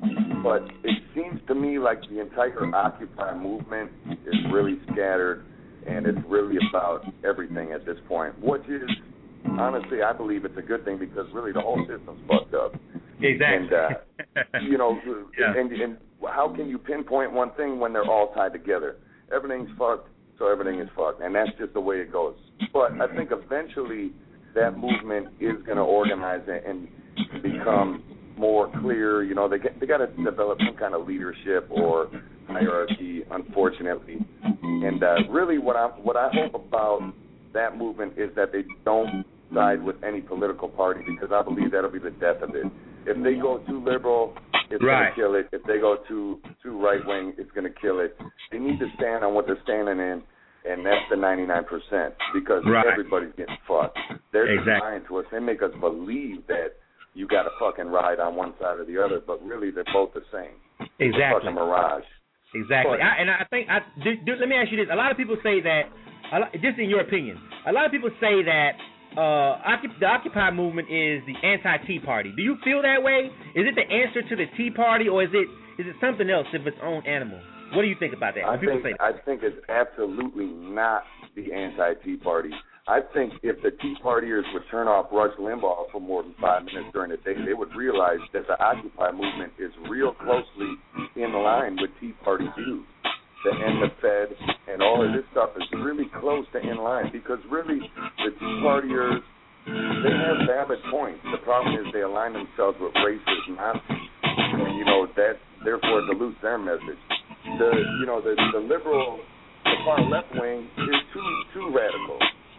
but it seems to me like the entire Occupy movement is really scattered, and it's really about everything at this point, which is, honestly, I believe it's a good thing because really the whole system's fucked up. Exactly. And, uh, you know, yeah. and, and how can you pinpoint one thing when they're all tied together? Everything's fucked, so everything is fucked, and that's just the way it goes. But I think eventually that movement is going to organize and become more clear. You know, they get, they got to develop some kind of leadership or hierarchy, unfortunately. And uh, really, what I what I hope about that movement is that they don't side with any political party, because I believe that'll be the death of it. If they go too liberal, it's right. going to kill it. If they go too too right wing, it's going to kill it. They need to stand on what they're standing in, and that's the ninety-nine percent, because right. everybody's getting fucked. They're exactly. lying to us. They make us believe that you got to fucking ride on one side or the other, but really they're both the same. Exactly. It's a fucking mirage. Exactly. But, I, and I think, I, do, do, let me ask you this. A lot of people say that, a lot, just in your opinion, a lot of people say that uh, the Occupy movement is the anti-Tea Party. Do you feel that way? Is it the answer to the Tea Party, or is it is it something else of its own animal? What do you think about that? I people think, say that. I think it's absolutely not the anti-Tea Party. I think if the Tea Partiers would turn off Rush Limbaugh for more than five minutes during the day, they would realize that the Occupy movement is real closely in line with Tea Party views. The end the Fed and all of this stuff is really close to in line, because really the Tea Partiers, they have valid points. The problem is they align themselves with racist Nazis, and you know that therefore dilutes their message. The you know the the liberal, the far left wing is too too radical.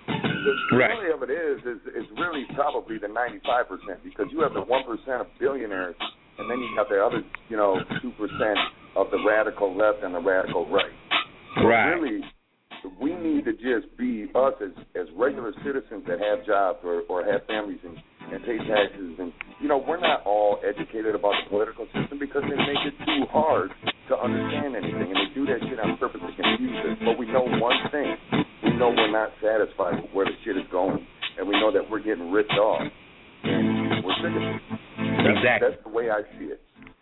The right. reality of it is, is, is really probably the ninety-five percent, because you have the one percent of billionaires, and then you have the other, you know, two percent of the radical left and the radical right. So right. really, we need to just be us as, as regular citizens that have jobs or, or have families and, and pay taxes. And, you know, we're not all educated about the political system because they make it too hard to understand anything, and they do that shit on purpose to confuse us. But we know one thing. We know we're not satisfied with where the shit is going, and we know that we're getting ripped off, and we're sick of it. That's, exactly. That's the way I see it.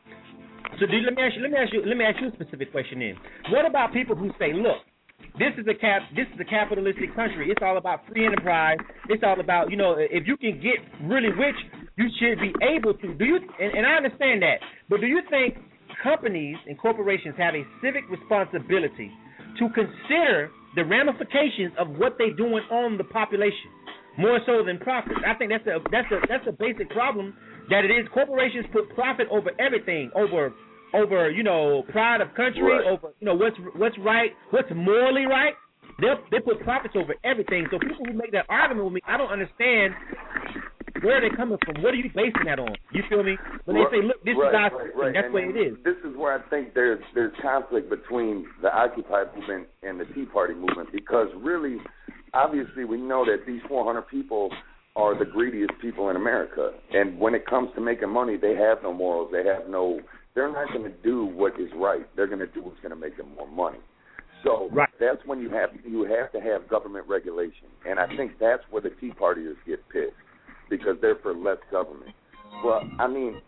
So, dude, let me ask you. Let me ask you. Let me ask you a specific question. Then, what about people who say, "Look, this is a cap. This is a capitalistic country. It's all about free enterprise. It's all about, you know, if you can get really rich, you should be able to." Do you? And, and I understand that, but do you think companies and corporations have a civic responsibility to consider the ramifications of what they're doing on the population, more so than profits? I think that's a that's a that's a basic problem that it is. Corporations put profit over everything, over over you know pride of country, right. over you know what's what's right, what's morally right. They they put profits over everything. So people who make that argument with me, I don't understand where are they coming from. What are you basing that on? You feel me? When they say, look, this right, is our right, system, right. that's and what it is. This is where I think there's there's conflict between the Occupy movement and the Tea Party movement, because really, obviously, we know that these four hundred people are the greediest people in America, and when it comes to making money, they have no morals. They have no. They're not going to do what is right. They're going to do what's going to make them more money. So right. that's when you have you have to have government regulation, and I think that's where the Tea Partiers get pissed, because they're for less government. Well, I mean,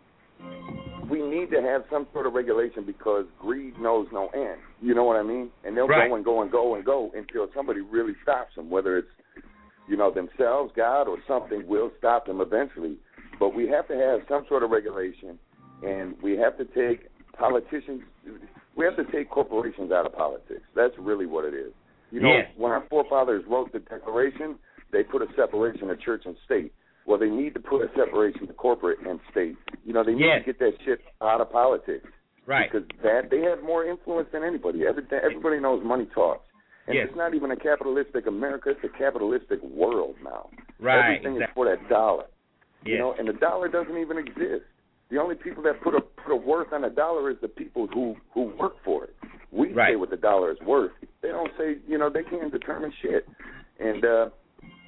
we need to have some sort of regulation, because greed knows no end. You know what I mean? And they'll right. go and go and go and go until somebody really stops them, whether it's, you know, themselves, God, or something will stop them eventually. But we have to have some sort of regulation, and we have to take politicians, we have to take corporations out of politics. That's really what it is. You know, yes. when our forefathers wrote the Declaration, they put a separation of church and state. Well, they need to put a separation of corporate and state. You know, they need yes. to get that shit out of politics. Right. Because that, they have more influence than anybody. Every, everybody knows money talks. And yes. it's not even a capitalistic America. It's a capitalistic world now. Right. Everything exactly. is for that dollar. Yes. You know, and the dollar doesn't even exist. The only people that put a, put a worth on a dollar is the people who, who work for it. We right. say what the dollar is worth. They don't say, you know, they can't determine shit. And, uh,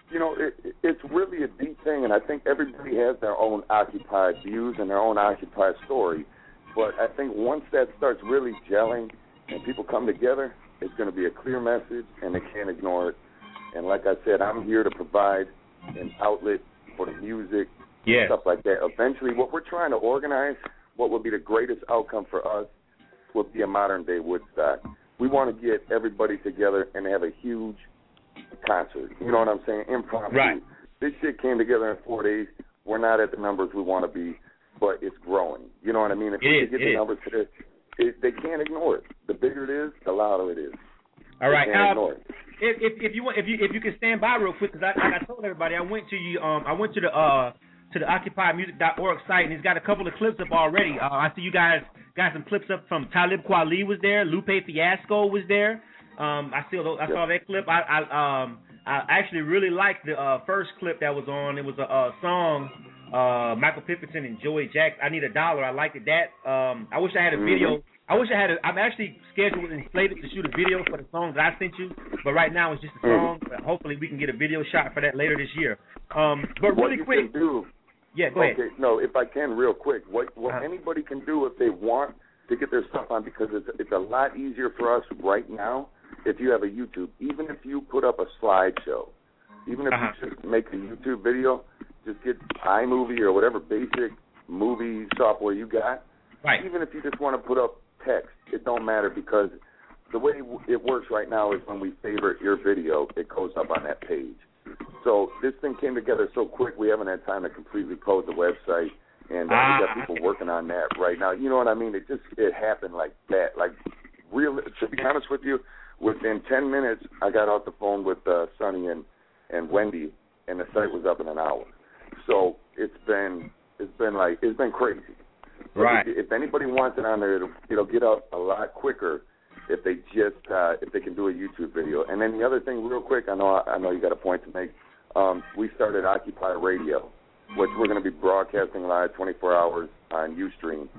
you know, it, it's really a deep thing, and I think everybody has their own occupied views and their own occupied story. But I think once that starts really gelling and people come together, it's going to be a clear message, and they can't ignore it. And like I said, I'm here to provide an outlet for the music, yes. stuff like that. Eventually, what we're trying to organize, what would be the greatest outcome for us, would be a modern-day Woodstock. We want to get everybody together and have a huge concert. You know what I'm saying? Impromptu. Right. This shit came together in four days. We're not at the numbers we want to be, but it's growing. You know what I mean? If it we is, can get the is. numbers to this, it, they can't ignore it. The bigger it is, the louder it is. All right. They can't Um, ignore it. If, if if you want, if you if you can stand by real quick, because I, like I told everybody, I went to you. Um, I went to the uh to the occupy music dot org site, and it's got a couple of clips up already. Uh, I see you guys got some clips up from Talib Kweli was there, Lupe Fiasco was there. Um, I see I saw that clip. I, I um I actually really liked the uh, first clip that was on. It was a, a song. Uh, Michael Pipperton and Joey Jackson. I Need a Dollar. I liked it. That. Um, I wish I had a video. I wish I had. A, I'm actually scheduled and slated to shoot a video for the song that I sent you, but right now it's just a song. But hopefully we can get a video shot for that later this year. Um, but what really you quick. Can do, yeah, go okay, ahead. No, if I can, real quick. What what uh-huh. anybody can do if they want to get their stuff on, because it's it's a lot easier for us right now if you have a YouTube. Even if you put up a slideshow, even if uh-huh. you just make a YouTube video, just get iMovie or whatever basic movie software you got. Right. Even if you just want to put up text, it don't matter, because the way it works right now is when we favorite your video, it goes up on that page. So this thing came together so quick, we haven't had time to completely code the website, and uh, ah. we got people working on that right now. You know what I mean? It just it happened like that. Like, real. To be honest with you, within ten minutes, I got off the phone with uh, Sonny and and Wendy, and the site was up in an hour. So it's been it's been like it's been crazy. Right. If, if anybody wants it on there, it'll, it'll get up a lot quicker if they just uh, if they can do a YouTube video. And then the other thing, real quick, I know I know you got a point to make. Um, we started Occupy Radio, which we're going to be broadcasting live twenty-four hours on Ustream.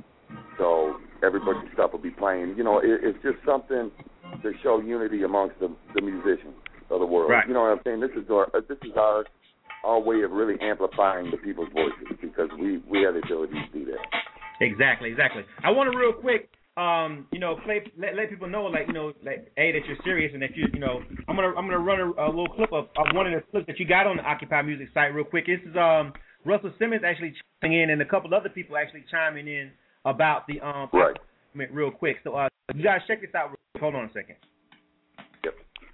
So everybody's stuff will be playing. You know, it, it's just something to show unity amongst the, the musicians of the world. Right. You know what I'm saying? This is our this is our our way of really amplifying the people's voices, because we, we have the ability to do that. Exactly, exactly. I want to real quick, um, you know, play let, let people know, like, you know, like, a that you're serious, and that you, you know, I'm gonna I'm gonna run a, a little clip of, of one of the clips that you got on the Occupy Music site real quick. This is um Russell Simmons actually chiming in, and a couple other people actually chiming in about the um right. real quick. So uh, you guys check this out. Hold on a second. Yep.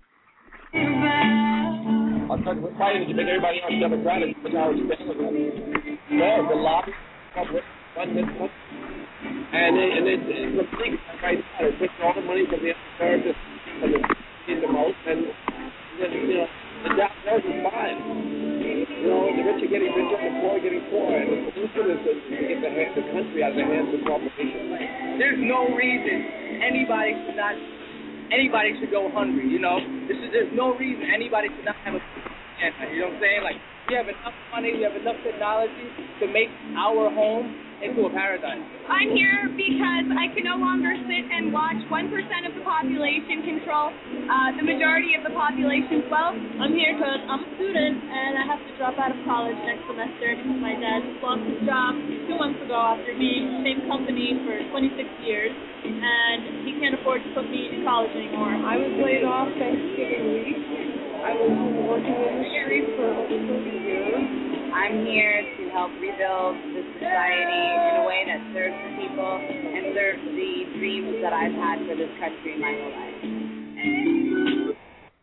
I'll tell you what fighting to make everybody else democratic, because I was there's a lot of one this one, and it, and it, it's a big right now. It takes all the money from the Americans and the in the most, and then you know the down there is fine. You know, the rich are getting richer, the poor are getting poorer, and the solution is to get the, hand, the country out of the hands of the corporations. There's no reason anybody should not. Anybody should go hungry, you know. This is there's no reason anybody should not have a answer. You know what I'm saying? Like, we have enough money, we have enough technology to make our home into a paradise. I'm here because I can no longer sit and watch one percent of the population control uh, the majority of the population's wealth. I'm here because I'm a student and I have to drop out of college next semester because my dad lost his job two months ago after being in the same company for twenty-six years, and he can't afford to put me in college anymore. I was laid off Thanksgiving week. I was working in the street for over thirty years. I'm here to help rebuild the society in a way that serves the people and serves the dreams that I've had for this country my whole life.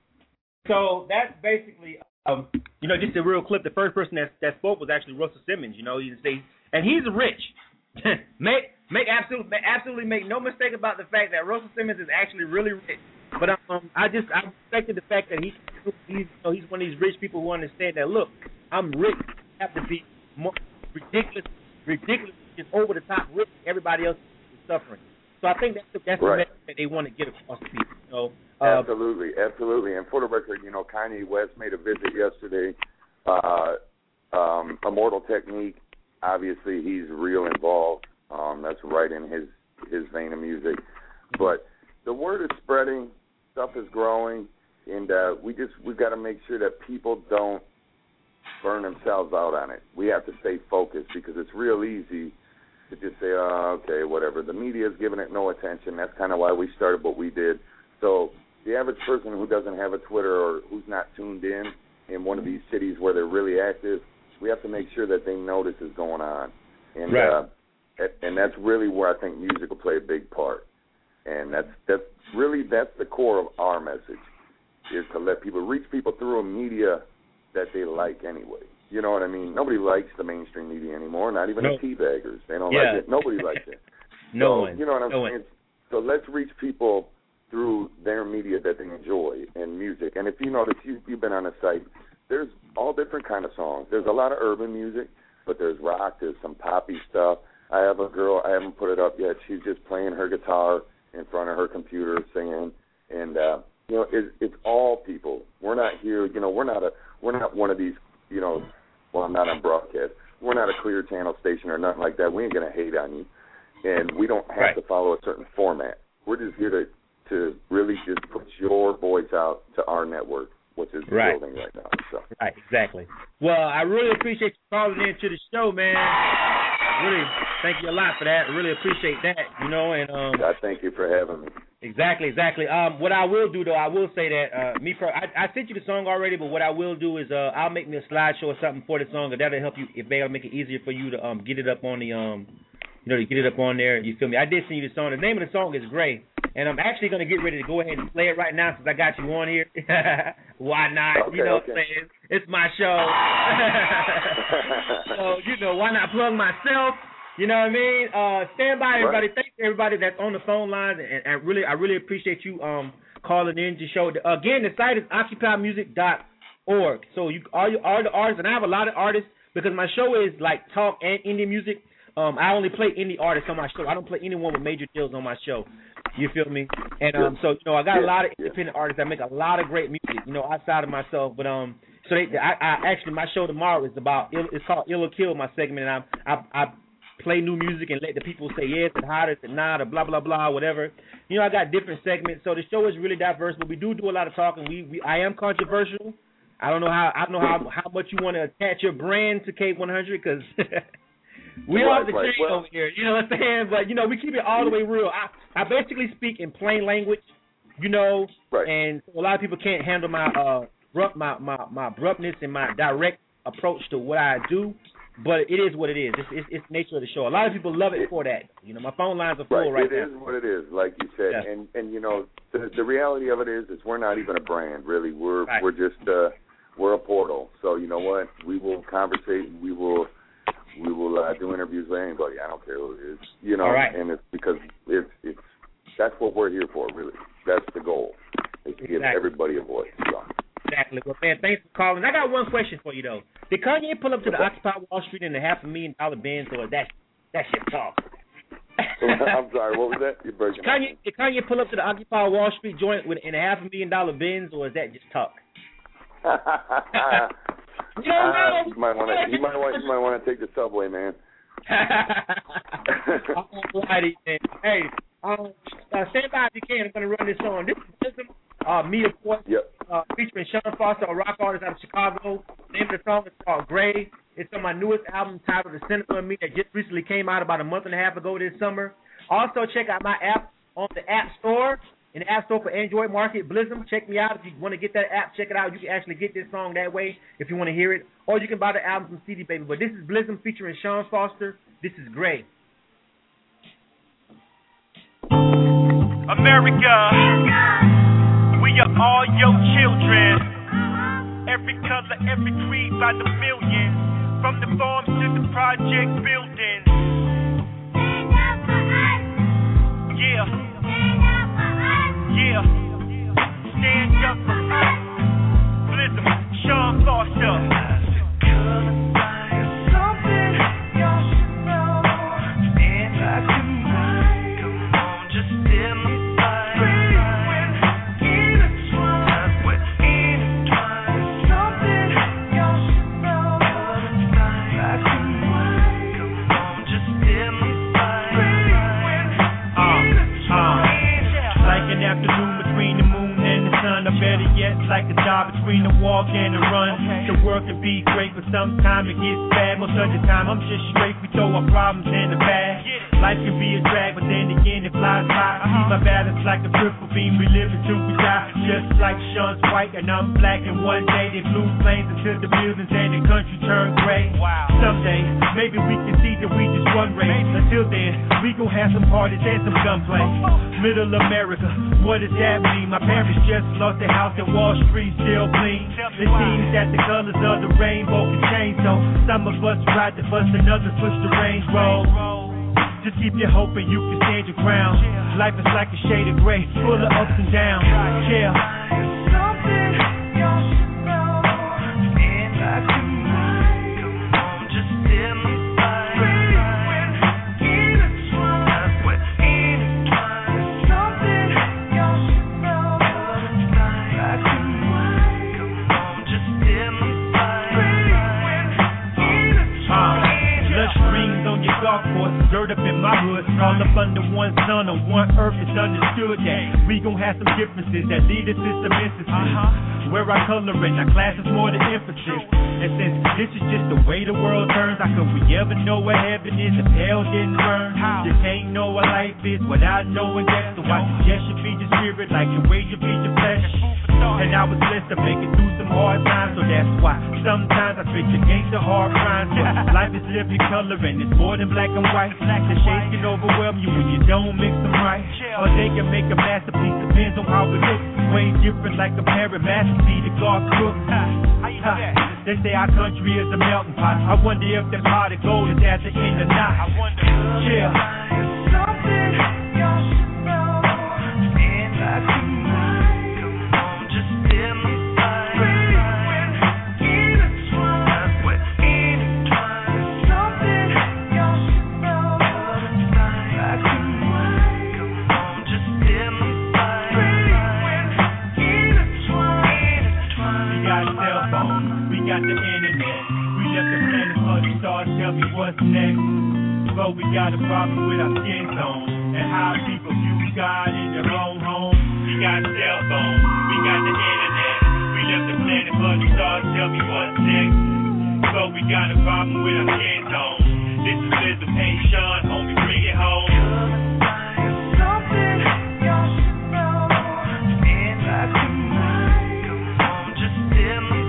So that's basically, um, you know, just a real clip. The first person that that spoke was actually Russell Simmons. You know, he's and he's rich. make make absolutely absolutely make no mistake about the fact that Russell Simmons is actually really rich. But um, I just I respected the fact that he's he's you know, he's one of these rich people who understand that. Look, I'm rich. I have to be more ridiculous, ridiculous, just over the top rich. Everybody else is suffering. So I think that's the, that's right. the message that they want to get across to people. So, uh, absolutely, absolutely. And for the record, you know, Kanye West made a visit yesterday. Uh, um, Immortal Technique, obviously, he's real involved. Um, that's right in his his vein of music. But the word is spreading. Stuff is growing, and uh, we just we got to make sure that people don't burn themselves out on it. We have to stay focused because it's real easy to just say, oh, okay, whatever. The media is giving it no attention. That's kind of why we started what we did. So the average person who doesn't have a Twitter or who's not tuned in in one of these cities where they're really active, we have to make sure that they know this is going on. And right. uh, and that's really where I think music will play a big part. And that's that's really that's the core of our message, is to let people reach people through a media that they like anyway. You know what I mean? Nobody likes the mainstream media anymore, not even no. the teabaggers. They don't yeah. like it. Nobody likes it. no so, one. You know what I'm no saying? One. So let's reach people through their media that they enjoy and music. And if you notice, you, you've been on the site, there's all different kind of songs. There's a lot of urban music, but there's rock, there's some poppy stuff. I have a girl, I haven't put it up yet, she's just playing her guitar in front of her computer singing. And, uh, you know, it, it's all people. We're not here, you know, we're not a, we're not one of these, you know, well, I'm not on broadcast. We're not a Clear Channel station or nothing like that. We ain't going to hate on you. And we don't have right. to follow a certain format. We're just here to, to really just put your voice out to our network, which is right. building right now. So. Right, exactly. Well, I really appreciate you calling in to the show, man. Really, thank you a lot for that. I really appreciate that, you know. And um, I thank you for having me. Exactly, exactly. Um, what I will do, though, I will say that uh, me, per- I, I sent you the song already, but what I will do is uh, I'll make me a slideshow or something for the song, and that'll help you. If they'll make it easier for you to um get it up on the um, you know, to get it up on there. You feel me? I did send you the song. The name of the song is Gray, and I'm actually gonna get ready to go ahead and play it right now since I got you on here. Why not? Okay, you know okay. what I'm saying? It's my show. So you know, why not plug myself? You know what I mean? Uh, stand by, everybody. Right. Thanks to everybody that's on the phone lines, and, and really, I really appreciate you um calling in to show. Again, the site is occupy music dot org. So you all, you, all the artists, and I have a lot of artists because my show is like talk and indie music. Um, I only play indie artists on my show. I don't play anyone with major deals on my show. You feel me? And um, so you know, I got a lot of independent artists that make a lot of great music. You know, outside of myself, but um, so they, I, I actually my show tomorrow is about it's called Ill or Kill, my segment, and I I. I play new music and let the people say yes and hottest and not or blah blah blah whatever. You know, I got different segments, so the show is really diverse. But we do do a lot of talking. We, we I am controversial. I don't know how I don't know how how much you want to attach your brand to K one hundred because we right, are the right. change well, over here. You know what I'm saying? But you know, we keep it all the way real. I I basically speak in plain language. You know, right. and a lot of people can't handle my uh abrupt, my my my abruptness and my direct approach to what I do. But it is what it is. It's, it's, it's the nature of the show. A lot of people love it for that. You know, my phone lines are full right, right now. It is what it is, like you said. Yeah. And and you know, the the reality of it is, is we're not even a brand, really. We're right. we're just uh, we're a portal. So you know what? We will conversate. We will we will uh, do interviews with anybody. I don't care who it is. You know, All right. and it's because it's it's that's what we're here for, really. That's the goal, is to exactly. give everybody a voice. So. Exactly. Well, man, thanks for calling. I got one question for you, though. Did Kanye pull up to the Occupy Wall Street in a half a million dollar Benz, or that that shit talk? I'm sorry, what was that? You're breaking Kanye, did Kanye pull up to the Occupy Wall Street joint with in a half a million dollar Benz, or is that just talk? You don't know. Uh, you might want to. You might want. You might want to take the subway, man. Alrighty, man. Hey, um, uh, stand by if you can. I'm gonna run this song. This is Wisdom. Uh, me, of course, yep. uh, featuring Sean Foster, a rock artist out of Chicago. The name of the song is called Gray. It's on my newest album titled The Cynical in Me that just recently came out about a month and a half ago this summer. Also, check out my app on the App Store, in the App Store for Android Market, Blizzum. Check me out. If you want to get that app, check it out. You can actually get this song that way if you want to hear it. Or you can buy the album from C D Baby. But this is Blizzum featuring Sean Foster. This is Gray. America, we are all your children. Every color, every creed by the millions. From the farms to the project buildings. Yeah. Yeah. Stand up for us. Blizzum, Sean Foster. or better yet, like a job between the walk and the run. The work can be great, but sometimes it gets bad. Most of the time, I'm just straight. We throw our problems in the bag. Life can be a drag, but then again, it flies by. Keep my balance like a triple beam. We live until we die, just like Sean's white and I'm black. And one day they flew planes into the buildings and the country turned gray. Wow. Someday, maybe we can see that we just run race. Until then, we gon' have some parties and some gunplay. Middle America, what does that mean? My parents just lost their house and Wall Street still clean. It seems that the colors of the rainbow can change, so some of us ride the bus and others push the range roll. Just keep your hope and you can stand your ground. Life is like a shade of gray, full of ups and downs. Yeah. Something y'all should know. And I can come on, just tell me. Golf course, dirt up in my hood, all up under one sun on one earth. It's understood that we gon' have some differences that lead us to some instances uh-huh. where our color and our class is more the emphasis. And since this is just the way the world turns, how could we ever know what heaven is if hell didn't burn? How? You can't know what life is without knowing that. So I suggest you feed your spirit like the way you feed your flesh. And I was blessed to make it through some hard times, so that's why sometimes I spit against the hard crimes. But life is lived in color and it's more than black and white. The shades can overwhelm you when you don't mix them right. Or they can make a masterpiece, depends on how it looks. Way different like a parent masterpiece to God's cook. They say our country is a melting pot. I wonder if that pot of gold is at the end or not. I wonder. Yeah. Something y'all should know. And I can. Got the internet, we left the planet for the stars, tell me what's next. So we got a problem with our skin tone, and how people view God in their own home. We got cell phones, we got the internet, we left the planet for the stars, tell me what's next. So we got a problem with our skin tone. This is Wisdom, hey Sean, homie, bring it home. Something y'all should know, and I can come on, just tell me.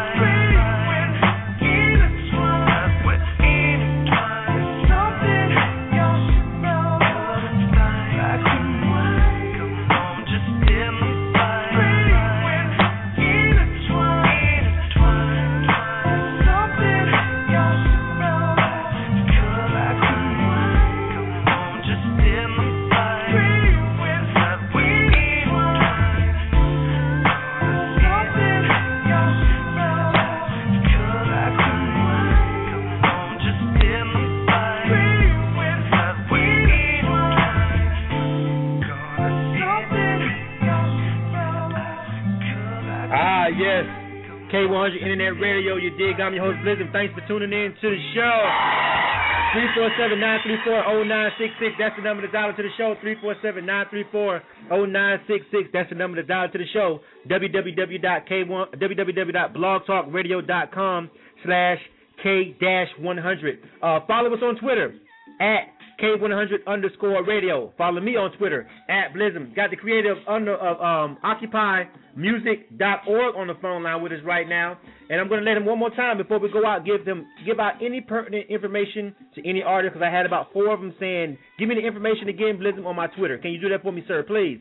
K one hundred Internet Radio, you dig? I'm your host, Blizzard. Thanks for tuning in to the show. three four seven, nine three four, zero nine six six. That's the number to dial to the show. three four seven, nine three four, zero nine six six. That's the number to dial to the show. w w w dot k one w w w dot blog talk radio dot com slash K one hundred. Uh, follow us on Twitter at K one hundred underscore radio. Follow me on Twitter at Blizzum. Got the creative under of um, Occupy Music dot org on the phone line with us right now, and I'm going to let him one more time before we go out give them give out any pertinent information to any artist, because I had about four of them saying, "Give me the information again, Blizzum, on my Twitter." Can you do that for me, sir, please?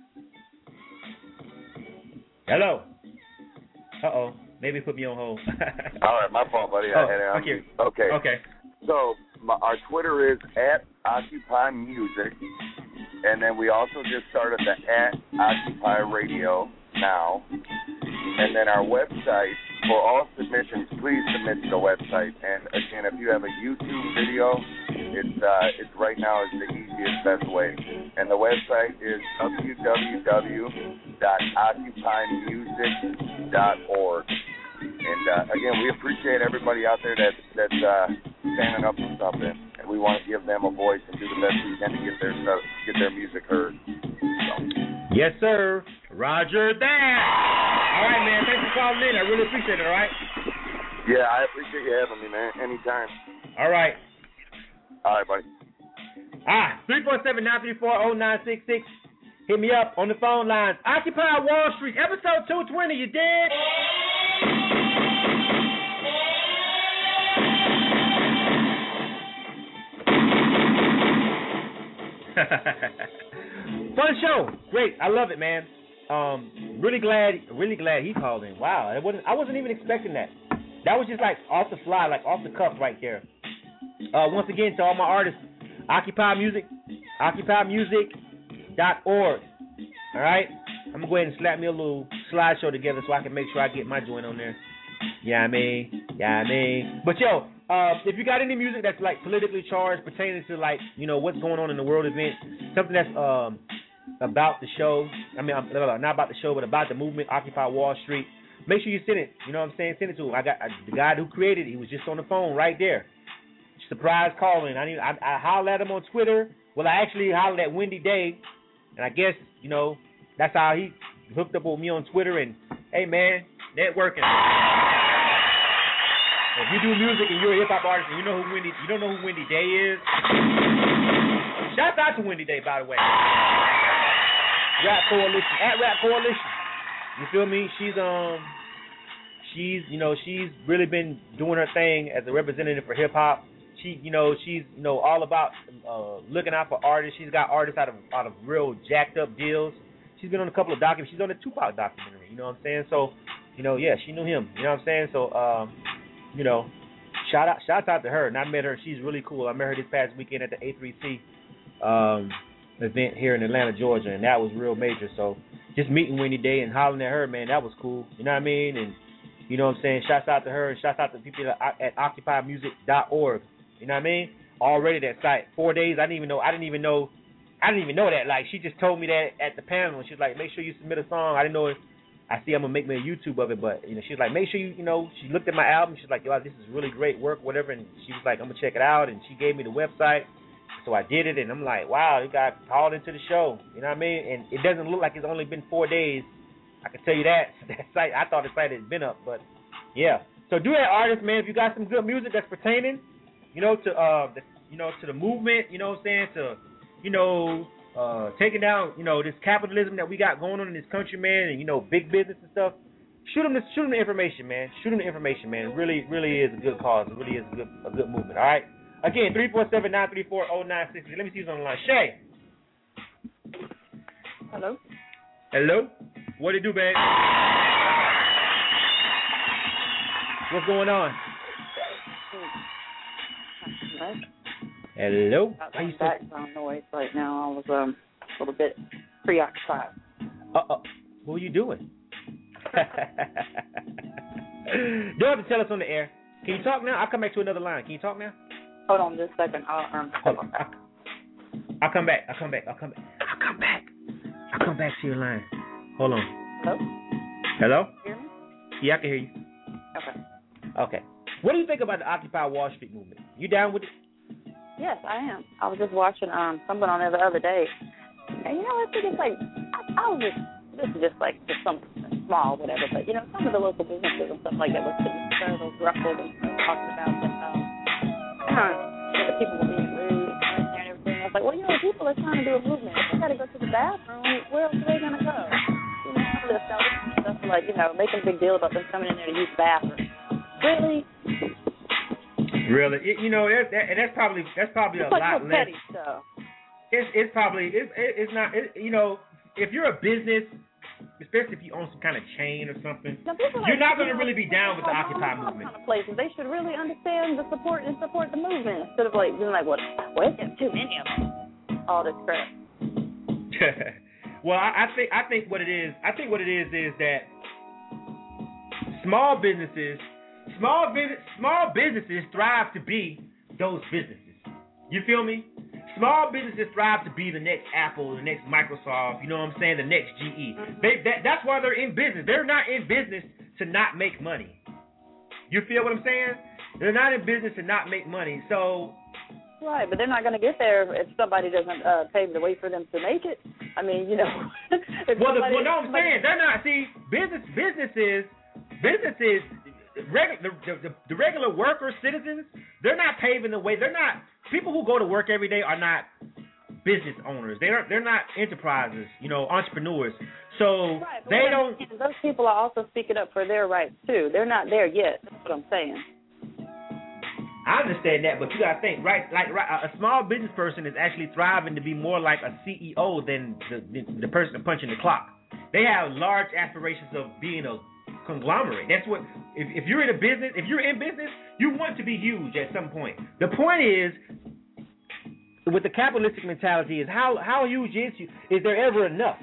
Hello. Uh oh. Maybe put me on hold. All right, my fault, buddy. Oh, I had it on okay. mute. Okay. Okay. So my, our Twitter is at Occupy Music, and then we also just started the at Occupy Radio now. And then our website, for all submissions, please submit to the website. And again, if you have a YouTube video, it's uh, it's right now is the easiest, best way. And the website is w w w dot occupy music dot org. And uh, again, we appreciate everybody out there that that's uh, standing up for something, and we want to give them a voice and do the best we can to get their stuff, get their music heard. So. Yes, sir. Roger that. All right, man. Thanks for calling in. I really appreciate it, all right? Yeah, I appreciate you having me, man. Anytime. All right. All right, buddy. Ah, three four seven, nine three four, oh nine six six. Hit me up on the phone lines. Occupy Wall Street, episode two twenty, you dig? Fun show. Great. I love it, man. Um, really glad, really glad he called in. Wow, I wasn't, I wasn't even expecting that. That was just like off the fly, like off the cuff right there. Uh, once again, to all my artists, Occupy Music, occupy music dot org. All right? I'm going to go ahead and slap me a little slideshow together so I can make sure I get my joint on there. Yeah, I mean, yeah, I mean. But, yo, uh, if you got any music that's, like, politically charged pertaining to, like, you know, what's going on in the world event, something that's um about the show, I mean, not about the show, but about the movement, Occupy Wall Street, make sure you send it. You know what I'm saying? Send it to him. I got uh, the guy who created it. He was just on the phone right there. Surprise calling. I, need, I, I hollered at him on Twitter. Well, I actually hollered at Wendy Day, and I guess, you know, that's how he hooked up with me on Twitter. And, hey, man, networking. If you do music and you're a hip-hop artist and you know who Wendy, you don't know who Wendy Day is, shout out to Wendy Day, by the way. Rap Coalition, at Rap Coalition. You feel me? She's, um, she's, you know, she's really been doing her thing as a representative for hip-hop. She, you know, she's, you know, all about uh, looking out for artists. She's got artists out of out of real jacked up deals. She's been on a couple of documentaries. She's on the Tupac documentary. You know what I'm saying? So, you know, yeah, she knew him. You know what I'm saying? So, um, you know, shout out, shout out to her. And I met her. She's really cool. I met her this past weekend at the A three C um, event here in Atlanta, Georgia, and that was real major. So, just meeting Wendy Day and hollering at her, man, that was cool. You know what I mean? And you know what I'm saying? Shouts out to her and shouts out to people at, at occupy music dot org. You know what I mean? Already that site. Four days. I didn't even know. I didn't even know. I didn't even know that. Like, she just told me that at the panel. And she's like, make sure you submit a song. I didn't know it. I see I'm going to make me a YouTube of it. But, you know, she's like, make sure you, you know, she looked at my album. She's like, yo, this is really great work, whatever. And she was like, I'm going to check it out. And she gave me the website. So I did it. And I'm like, wow, you got called into the show. You know what I mean? And it doesn't look like it's only been four days. I can tell you that. That site, I thought the site had been up. But, yeah. So do that, artist, man. If you got some good music that's pertaining, you know, to uh, the, you know, to the movement, you know what I'm saying, to, you know, uh, taking down, you know, this capitalism that we got going on in this country, man, and, you know, big business and stuff, shoot them the, shoot them the information, man. Shoot them the information, man. It really, really is a good cause. It really is a good, a good movement, all right? Again, three four seven, nine three four, oh nine six zero. Let me see who's on the line. Shay. Hello. Hello. What it do, babe? What's going on? What? Hello. How you background noise right now. I was um a little bit preoccupied. Uh oh. What are you doing? Don't have to tell us on the air. Can you talk now? I'll come back to another line. Can you talk now? Hold on just a second. I'll um Hold on. I'll come back. I'll come back. I'll come back. I'll come back. I'll come back to your line. Hold on. Hello? Hello? Hear me? Yeah, I can hear you. Okay. Okay. What do you think about the Occupy Wall Street movement? You down with it? Yes, I am. I was just watching um something on there the other day, and you know, I think it's like I, I was just this is just like just something small, whatever. But you know, some of the local businesses and stuff like that was putting those ruffled and talking about that um, uh, that people were being rude and everything. I was like, well, you know, people are trying to do a movement. If they got to go to the bathroom, where else are they gonna go? You know, all this stuff, like you know, making a big deal about them coming in there to use the bathroom. Really? Really, it, you know, that, that, and that's probably that's probably it's a like lot no less. Petty stuff. It's it's probably it's it's not it, you know, if you're a business, especially if you own some kind of chain or something, now, you're like, not going to you know, really be down with the Occupy all movement. Kind of places they should really understand the support and support the movement instead of like being like, what? Well, it's too many of them. All this crap. Well, I, I think I think what it is I think what it is is that small businesses. Small business, small businesses thrive to be those businesses. You feel me? Small businesses thrive to be the next Apple, the next Microsoft. You know what I'm saying? The next G E. They, that, that's why they're in business. They're not in business to not make money. You feel what I'm saying? They're not in business to not make money. So Right, but they're not going to get there if somebody doesn't uh, pave the way for them to make it. I mean, you know. well, the, well, no, I'm saying they're not. See, business, businesses, businesses, regu- the, the, the regular workers, citizens, they're not paving the way. They're not people who go to work every day are not business owners. They're they're not enterprises, you know, entrepreneurs. So right, they don't. Those people are also speaking up for their rights too. They're not there yet. That's what I'm saying. I understand that, but you gotta think, right? Like, right, a small business person is actually thriving to be more like a C E O than the, the the person punching the clock. They have large aspirations of being a conglomerate. That's what. If, if you're in a business, if you're in business, you want to be huge at some point. The point is, with the capitalistic mentality, is how how huge is you? Is there ever enough?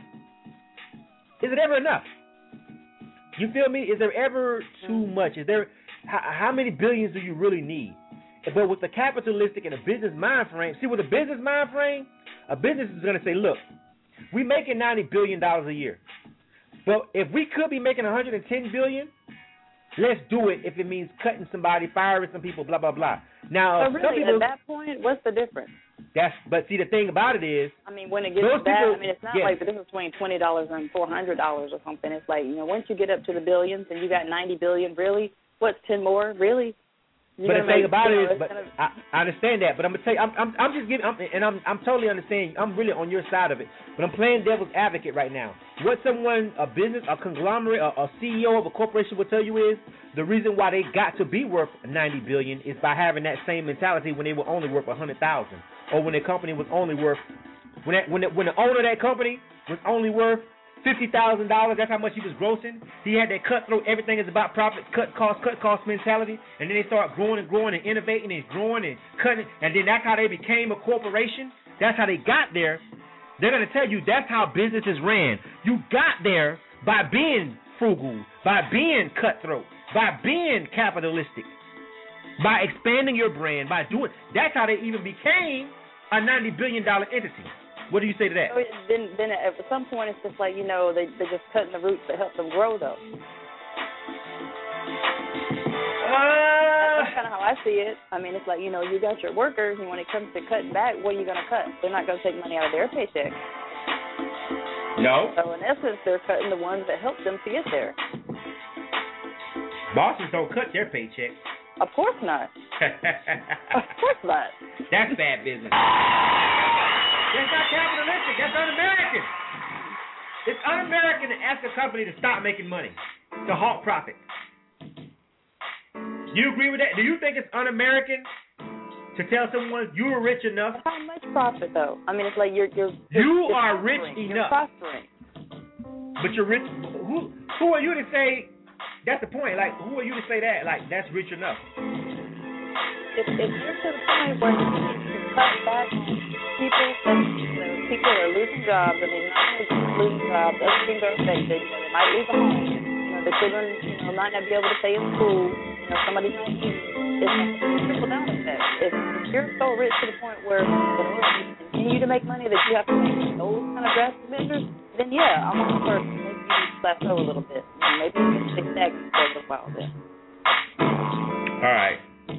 Is it ever enough? You feel me? Is there ever too much? Is there how, how many billions do you really need? But with the capitalistic and a business mind frame, see, with a business mind frame, a business is going to say, look, we're making ninety billion dollars a year. But if we could be making one hundred ten billion dollars, let's do it if it means cutting somebody, firing some people, blah, blah, blah. Now, so really, some people, at that point, what's the difference? That's, but see, the thing about it is, I mean, when it gets to that, people, I mean, it's not yes. like the difference between twenty dollars and four hundred dollars or something. It's like, you know, once you get up to the billions and you got ninety billion dollars, really? What's ten more? Really? You're but the thing make, about you it know, is, but gonna... I, I understand that. But I'm gonna tell you, I'm, I'm, I'm just giving, I'm, and I'm, I'm totally understanding. I'm really on your side of it. But I'm playing devil's advocate right now. What someone, a business, a conglomerate, a, a C E O of a corporation will tell you is the reason why they got to be worth ninety billion dollars is by having that same mentality when they were only worth one hundred thousand dollars, or when the company was only worth when that, when the, when the owner of that company was only worth fifty thousand dollars, that's how much he was grossing. He had that cutthroat, everything is about profit, cut cost, cut cost mentality, and then they start growing and growing and innovating and growing and cutting, and then that's how they became a corporation. That's how they got there. They're going to tell you that's how businesses ran. You got there by being frugal, by being cutthroat, by being capitalistic, by expanding your brand, by doing, that's how they even became a ninety billion dollars entity. What do you say to that? So then, then at some point, it's just like, you know, they, they're just cutting the roots to help them grow, though. Uh, That's kind of how I see it. I mean, it's like, you know, you got your workers, and when it comes to cutting back, what are you going to cut? They're not going to take money out of their paycheck. No. So in essence, they're cutting the ones that help them to get there. Bosses don't cut their paycheck. Of course not. Of course not. That's bad business. That's not capitalistic. That's un-American. It's un-American to ask a company to stop making money, to halt profit. Do you agree with that? Do you think it's un-American to tell someone you're rich enough? How much profit, though? I mean, it's like you're you're. You you're are rich you're enough. Prospering. But you're rich. Who who are you to say? That's the point. Like, who are you to say that? Like, that's rich enough. If, if you're to the point where you can cut back people, that, you know, people are losing jobs. I mean, not only just losing jobs, other things are affected. You know, they might leave home. You know, the children, you know, might not be able to stay in school. You know, somebody might eat. It's a trickle down effect. If, if you're so rich to the point where in order to continue to make money that you have to make those kind of drastic measures, then yeah, I'm on the first. Maybe you need to plateau a little bit. You know, maybe you can stick stagnant for a little while then. All right.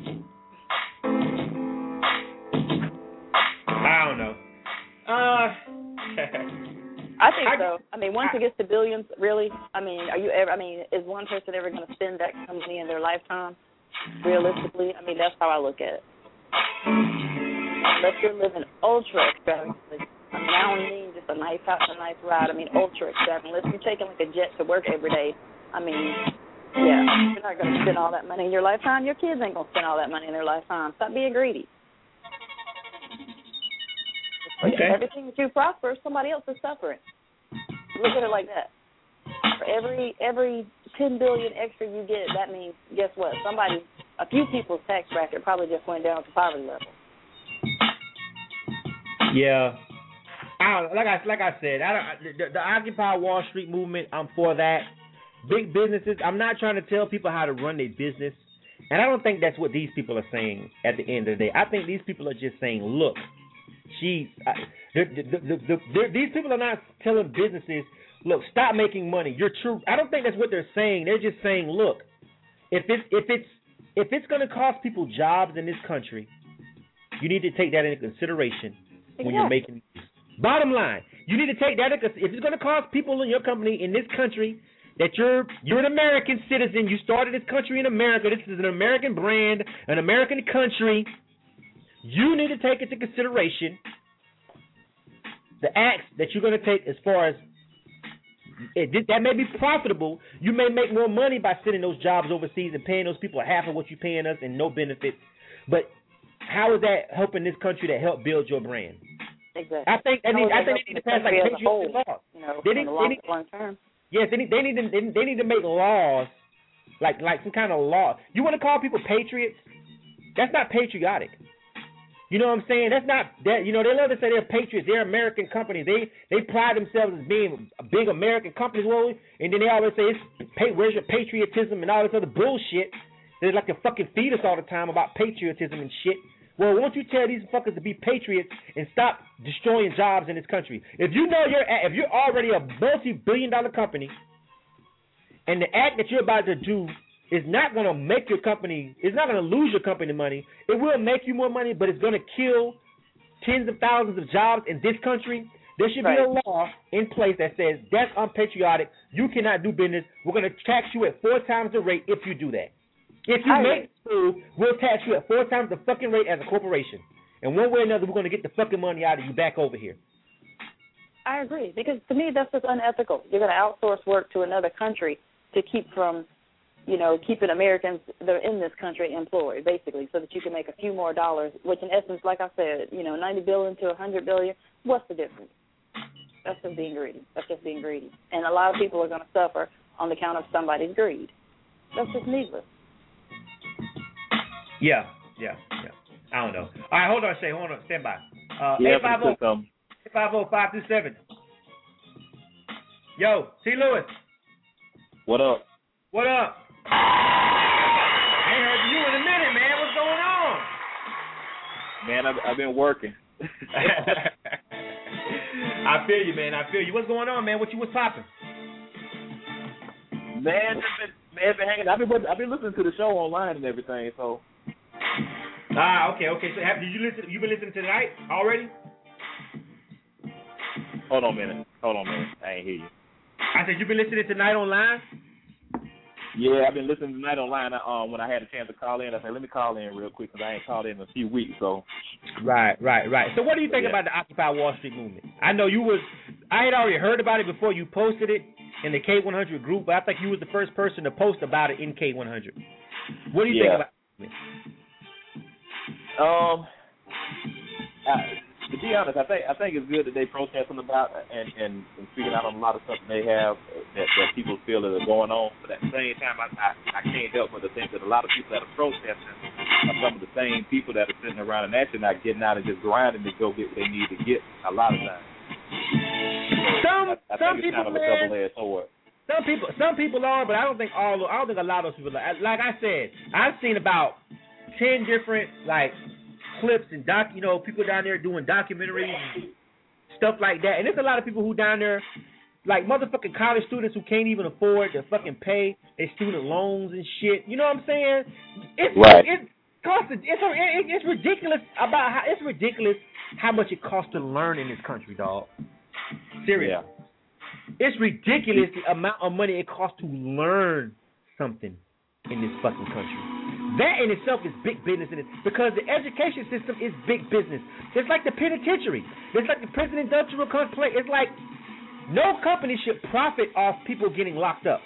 I don't know. Uh, I think I, so. I mean, once I, it gets to billions, really. I mean, are you ever? I mean, is one person ever going to spend that kind of money in their lifetime? Realistically, I mean, that's how I look at it. Unless you're living ultra extravagantly. I mean, I don't mean just a nice house, a nice ride. I mean, ultra extravagant. Unless you're taking like a jet to work every day. I mean, yeah, you're not going to spend all that money in your lifetime. Your kids ain't going to spend all that money in their lifetime. Stop being greedy. Okay. Everything that you prosper, somebody else is suffering. Look at it like that. For every every ten billion extra you get, that means guess what? Somebody, a few people's tax bracket probably just went down to poverty level. Yeah. I don't, like I like I said, I don't, the, the Occupy Wall Street movement. I'm for that. Big businesses. I'm not trying to tell people how to run their business, and I don't think that's what these people are saying. At the end of the day, I think these people are just saying, look. She, I, the, the, the, the, the, these people are not telling businesses, look, stop making money. You're true. I don't think that's what they're saying. They're just saying, look, if it's if it's if it's going to cost people jobs in this country, You need to take that into consideration Exactly. when you're making. Bottom line, you need to take that into if it's going to cost people in your company in this country that you're you're an American citizen. You started this country in America. This is an American brand, an American country. You need to take into consideration the acts that you're going to take as far as it, that may be profitable. You may make more money by sending those jobs overseas and paying those people half of what you're paying us and no benefits. But how is that helping this country that helped build your brand? Exactly. I think I, need, I think they need to pass like patriotic laws. You know, they need, the long, they need, long term. Yes, they need they need to they need to make laws like like some kind of law. You want to call people patriots? That's not patriotic. You know what I'm saying? That's not that. You know, they love to say they're patriots. They're American companies. They they pride themselves as being big American companies. Well, and then they always say, it's, "Where's your patriotism?" and all this other bullshit. They like to fucking feed us all the time about patriotism and shit. Well, won't you tell these fuckers to be patriots and stop destroying jobs in this country? If you know you're if you're already a multi-billion dollar company, and the act that you're about to do is not going to make your company, it's not going to lose your company money. It will make you more money, but it's going to kill tens of thousands of jobs in this country. There should right. be a law in place that says that's unpatriotic. You cannot do business. We're going to tax you at four times the rate if you do that. If you I make food, we'll tax you at four times the fucking rate as a corporation. And one way or another, we're going to get the fucking money out of you back over here. I agree, because to me that's just unethical. You're going to outsource work to another country to keep from, you know, keeping Americans that are in this country employed, basically, so that you can make a few more dollars, which in essence, like I said, you know, ninety billion to one hundred billion, what's the difference? That's just being greedy. That's just being greedy. And a lot of people are going to suffer on the count of somebody's greed. That's just needless. Yeah, yeah, yeah. I don't know. All right, hold on, Shay. Hold on. Stand by. Uh, yeah, eight five zero, five two seven. Yo, T. Lewis. What up? What up? I ain't heard you in a minute, man. What's going on? Man, I've, I've been working. I feel you, man. I feel you. What's going on, man? What you what's popping? Man, just been, man, been hanging. I've been I've been listening to the show online and everything. So. Ah, okay, okay. So, have, did you listen? You been listening tonight already? Hold on a minute. Hold on a minute. I ain't hear you. I said you been listening tonight online. Yeah, I've been listening tonight online. Um, when I had a chance to call in, I said, let me call in real quick because I ain't called in in a few weeks. So. Right, right, right. So, what do you think yeah. about the Occupy Wall Street movement? I know you was. I had already heard about it before you posted it in the K one hundred group, but I think you was the first person to post about it in K one hundred. What do you yeah. think about it? Um, I, to be honest, I think I think it's good that they protesting about and, and, and speaking out on a lot of stuff that they have that, that people feel that are going on. But at the same time, I, I I can't help but to think that a lot of people that are protesting are some of the same people that are sitting around and actually not getting out and just grinding to go get what they need to get a lot of times. Some I, I some think it's people, kind of a man, double-edged sword. Some people, some people are, but I don't think all. I don't think a lot of those people. Are. Like I said, I've seen about ten different like clips and doc. You know, people down there doing documentaries, and stuff like that. And there's a lot of people who down there, like motherfucking college students who can't even afford to fucking pay their student loans and shit. You know what I'm saying? It's right. It's cost. It's it's, it's ridiculous about how it's ridiculous how much it costs to learn in this country, dog. Seriously. Yeah. It's ridiculous the amount of money it costs to learn something in this fucking country. That in itself is big business in it because the education system is big business. It's like the penitentiary. It's like the prison industrial complex. It's like no company should profit off people getting locked up.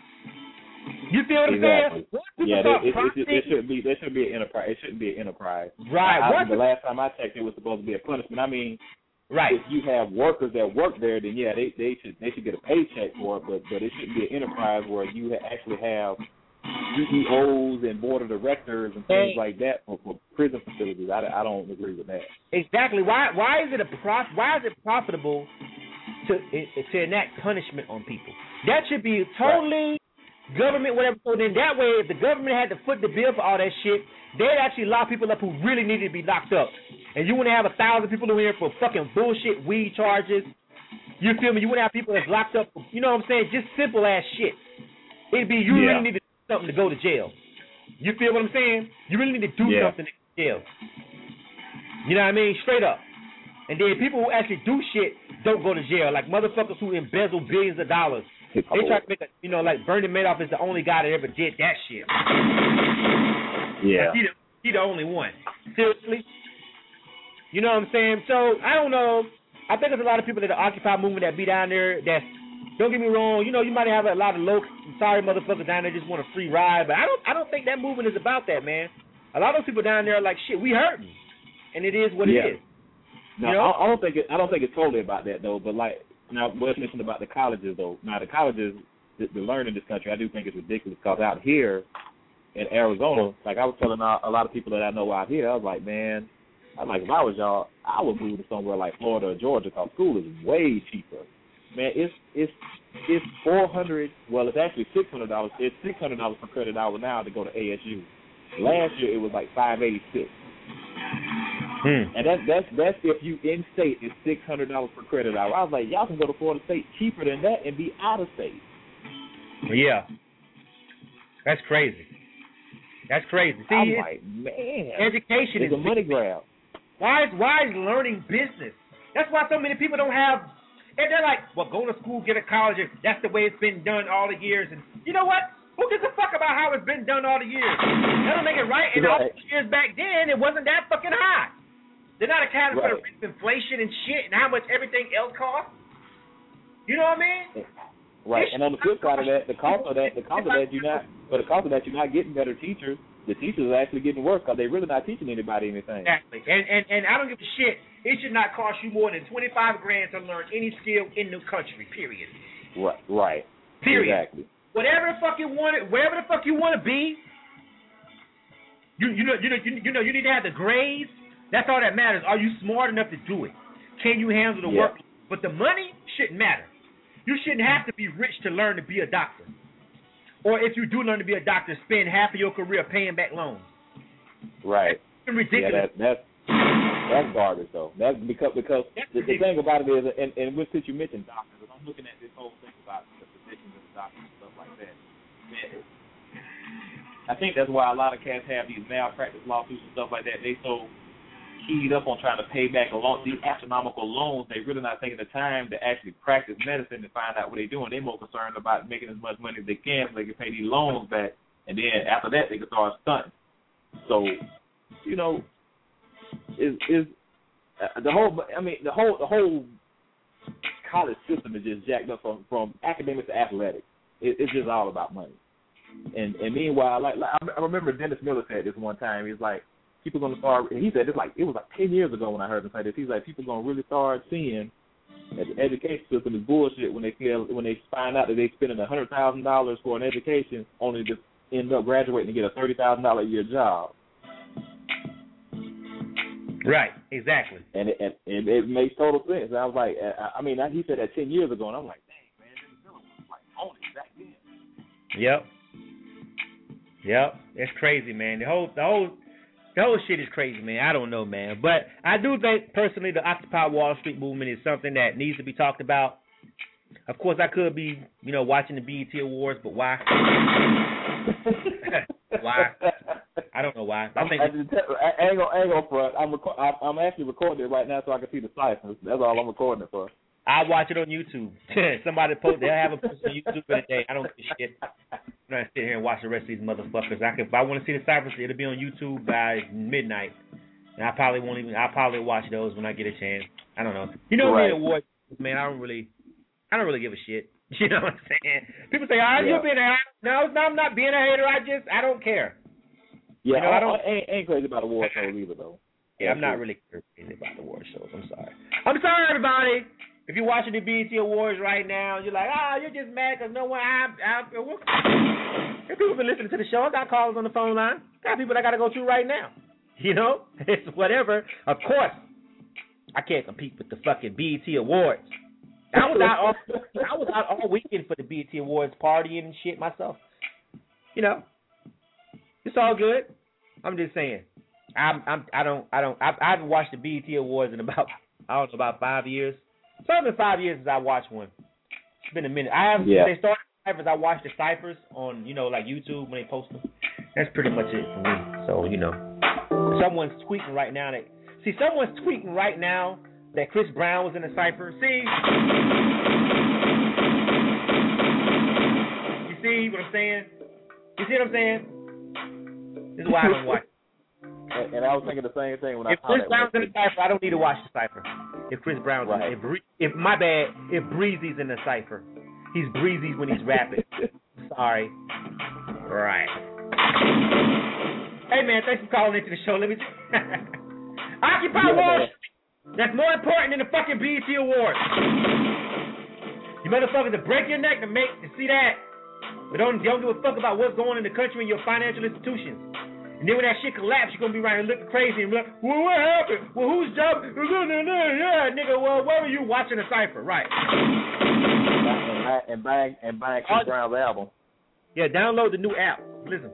You feel what I'm exactly. saying? Yeah, it, it, it, it should be. There should be an enterprise. It shouldn't be an enterprise. Right. I, I, the last time I checked, it was supposed to be a punishment. I mean. Right. If you have workers that work there, then yeah, they, they should they should get a paycheck for it. But but it shouldn't be an enterprise where you ha- actually have C E Os and board of directors and things hey. like that for, for prison facilities. I, I don't agree with that. Exactly. Why why is it a prof- Why is it profitable to to enact punishment on people? That should be totally right. government whatever. So then that way, if the government had to foot the bill for all that shit, they'd actually lock people up who really needed to be locked up. And you wouldn't have a thousand people in here for fucking bullshit weed charges. You feel me? You wouldn't have people that's locked up for, you know what I'm saying, just simple ass shit. It'd be you yeah. really need to do something to go to jail. You feel what I'm saying? You really need to do yeah. something to go to jail. You know what I mean? Straight up. And then people who actually do shit don't go to jail. Like motherfuckers who embezzle billions of dollars. They try to make a, you know, like Bernie Madoff is the only guy that ever did that shit. Yeah. He the, he the only one. Seriously. You know what I'm saying? So, I don't know. I think there's a lot of people that the Occupy movement that be down there that, don't get me wrong, you know, you might have a lot of low, sorry motherfuckers down there just want a free ride, but I don't I don't think that movement is about that, man. A lot of those people down there are like, shit, we hurting. And it is what yeah. it is. No, you know? I don't think it, I don't think it's totally about that though. But like now, Wes mentioned about the colleges though. Now the colleges, the, the learning in this country, I do think it's ridiculous because out here in Arizona, like I was telling a lot of people that I know out here, I was like, man, I was like if I was y'all, I would move to somewhere like Florida or Georgia because school is way cheaper. Man, it's it's it's four hundred. Well, it's actually six hundred dollars. It's six hundred dollars per credit hour now to go to A S U. Last year it was like five eighty six. Hmm. And that's that's that's if you in state is six hundred dollars per credit hour. I was like, y'all can go to Florida State cheaper than that and be out of state. Yeah, that's crazy. That's crazy. See, I'm like, man, education is is a money grab. Why is why is learning business? That's why so many people don't have. And they're like, well, go to school, get a college. And that's the way it's been done all the years. And you know what? Who gives a fuck about how it's been done all the years? That don't make it right. And all the years back then, it wasn't that fucking high. They're not accounting right. for the inflation and shit and how much everything else costs. You know what I mean? Right. And on the flip side of that, the cost of that, the cost of that, you're not, but the cost of that, you're not getting better teachers. The teachers are actually getting worse because they're really not teaching anybody anything. Exactly. And, and and I don't give a shit. It should not cost you more than twenty-five grand to learn any skill in the country. Period. Right. Right. Period. Exactly. Whatever the fuck you want, wherever the fuck you want to be, you you know you know you, you know you need to have the grades. That's all that matters. Are you smart enough to do it? Can you handle the yeah. work? But the money shouldn't matter. You shouldn't have to be rich to learn to be a doctor. Or if you do learn to be a doctor, spend half of your career paying back loans. Right. That's ridiculous. Yeah, that, that's that's garbage though. That's because because the, the thing about it is, and and with since you mentioned doctors, I'm looking at this whole thing about the physicians and the doctors and stuff like that. Man, I think that's why a lot of cats have these malpractice lawsuits and stuff like that. They so keyed up on trying to pay back a loan, these astronomical loans. They really not taking the time to actually practice medicine and find out what they're doing. They're more concerned about making as much money as they can so they can pay these loans back, and then after that they can start stunting. So, you know, is is uh, the whole? I mean, the whole the whole college system is just jacked up from from academics to athletics. It, it's just all about money. And and meanwhile, like, like I remember Dennis Miller said this one time. He's like, people gonna start. And he said this like it was like ten years ago when I heard him say this. He's like, people gonna really start seeing that the education system is bullshit when they feel when they find out that they spending a hundred thousand dollars for an education only to end up graduating and get a thirty thousand dollar a year job. Right, exactly. And it, and, and it makes total sense. And I was like, I, I mean, he said that ten years ago, and I'm like, dang, man, Dennis Miller was like on it back then. Yep. Yep, it's crazy, man. The whole, the whole, the whole shit is crazy, man. I don't know, man, but I do think personally the Occupy Wall Street movement is something that needs to be talked about. Of course, I could be, you know, watching the B E T Awards, but why? Why? I don't know why. I think I, I, I ain't gonna, I ain't gonna front. I'm reco- I, I'm actually recording it right now so I can see the ciphers. That's all I'm recording it for. I watch it on YouTube. Somebody post. They'll have a post on YouTube for the day. I don't give a shit. I'm not sit here and watch the rest of these motherfuckers. I can, if I want to see the ciphers, it'll be on YouTube by midnight, and I probably won't even. I'll probably watch those when I get a chance. I don't know. You know right. me, awards, man. I don't really. I don't really give a shit. You know what I'm saying? People say, "Oh, yeah. you being a hater?" No, no, I'm not being a hater. I just, I don't care. Yeah, you know, I, I don't. I ain't, ain't crazy about award shows either, though. Yeah, I'm not really crazy about the award shows. I'm sorry. I'm sorry, everybody. If you're watching the B E T Awards right now, you're like, ah, oh, you're just mad because no one. I, I, if people been listening to the show, I got callers on the phone line. Got people I got to go to right now. You know, it's whatever. Of course, I can't compete with the fucking B E T Awards. I was out all, I was out all weekend for the B E T Awards partying and shit myself. You know, it's all good. I'm just saying. I'm, I'm, I don't, I don't, I, I haven't watched the B E T Awards in about, I don't know, about five years. It's only been five years since I watched one. It's been a minute. I have, yeah. They started ciphers. I watched the ciphers on, you know, like YouTube when they post them. That's pretty much it for me. So, you know, someone's tweeting right now that See, someone's tweeting right now that Chris Brown was in the cipher. See? You see what I'm saying? You see what I'm saying? This is why I don't watch. And, and I was thinking the same thing when if I saw Chris that. Brown's in the cipher, I don't need to watch the cipher. If Chris Brown's right. in, if, if my bad, if Breezy's in the cipher, he's Breezy when he's rapping. Sorry. Right. Hey man, thanks for calling into the show. Let me. Occupy yeah, Wall Street. That's more important than the fucking B E T Awards. You motherfuckers to break your neck to make to see that, but don't don't give a fuck about what's going on in the country and your financial institutions. And then when that shit collapses, you're gonna be right here looking crazy and be like, well, what happened? Well, whose job? Yeah, nigga. Well, where were you watching the cipher? Right. And bang and bang Chris Brown's album. Yeah, download the new app. Listen.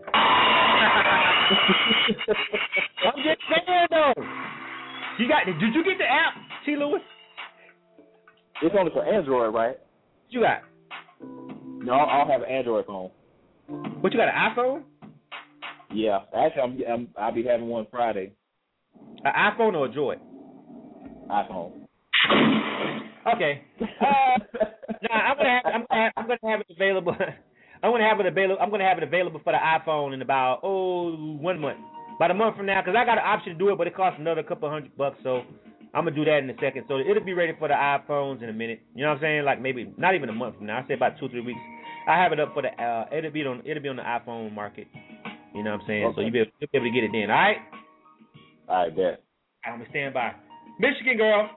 I'm just saying though. You got? Did you get the app, T. Lewis? It's only for Android, right? What you got? No, I don't have an Android phone. What, you got an iPhone? Yeah, actually, I'm, I'm I'll be having one Friday. An iPhone or a Droid? iPhone. Okay. Uh, nah, I'm gonna have I'm gonna have, I'm gonna have it available. I'm gonna have it available. I'm gonna have it available for the iPhone in about oh one month, about a month from now, because I got an option to do it, but it costs another couple hundred bucks. So I'm gonna do that in a second. So it'll be ready for the iPhones in a minute. You know what I'm saying? Like maybe not even a month from now. I say about two or three weeks. I have it up for the. Uh, it'll be on. It'll be on the iPhone market. You know what I'm saying? Okay. So you'll be, able, you'll be able to get it then. All right. All right, bet. I'm gonna stand by. Michigan girl.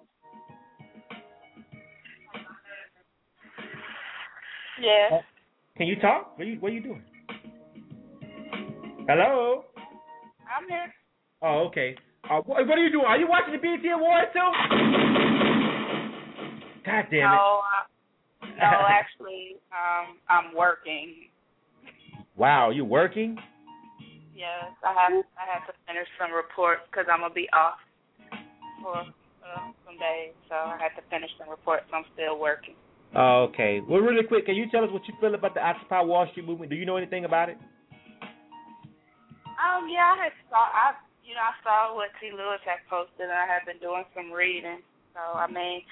Yeah. Can you talk? What are you What are you doing? Hello. I'm here. Oh, okay. Uh, what, what are you doing? Are you watching the B E T Awards too? God damn it. No, uh, no, actually, um, I'm working. Wow, you working? Yes, I have. I have to finish some reports because I'm gonna be off for uh, some days, so I have to finish some reports. So I'm still working. Oh, okay. Well, really quick, can you tell us what you feel about the Occupy Wall Street movement? Do you know anything about it? Um, yeah, I had saw. I you know I saw what T. Lewis had posted, and I have been doing some reading. So I mean,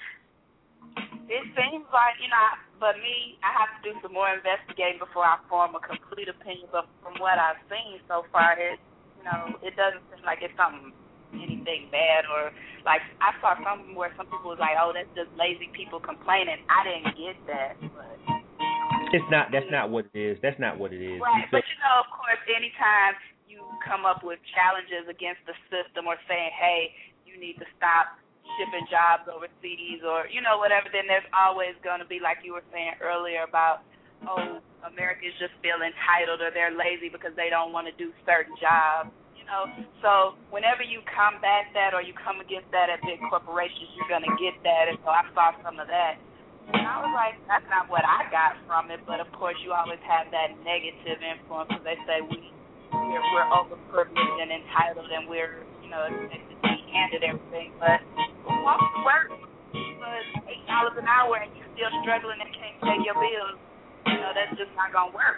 it seems like you know, but me, I have to do some more investigating before I form a complete opinion. But from what I've seen so far, it you know, it doesn't seem like it's something anything bad, or like I saw something where some people was like, oh, that's just lazy people complaining. I didn't get that, but it's not. That's not what it is. That's not what it is. Right, but you know, of course, anytime you come up with challenges against the system or saying, hey, you need to stop shipping jobs overseas or, you know, whatever, then there's always going to be, like you were saying earlier about, oh, Americans just feel entitled or they're lazy because they don't want to do certain jobs, you know. So whenever you combat that or you come against that at big corporations, you're going to get that. And so I saw some of that. And I was like, that's not what I got from it. But, of course, you always have that negative influence because they say we, we're, we're overprivileged and entitled and we're, you know, expected to be handed everything. But walk to work for eight dollars an hour and you're still struggling and can't pay your bills. You know, that's just not going to work.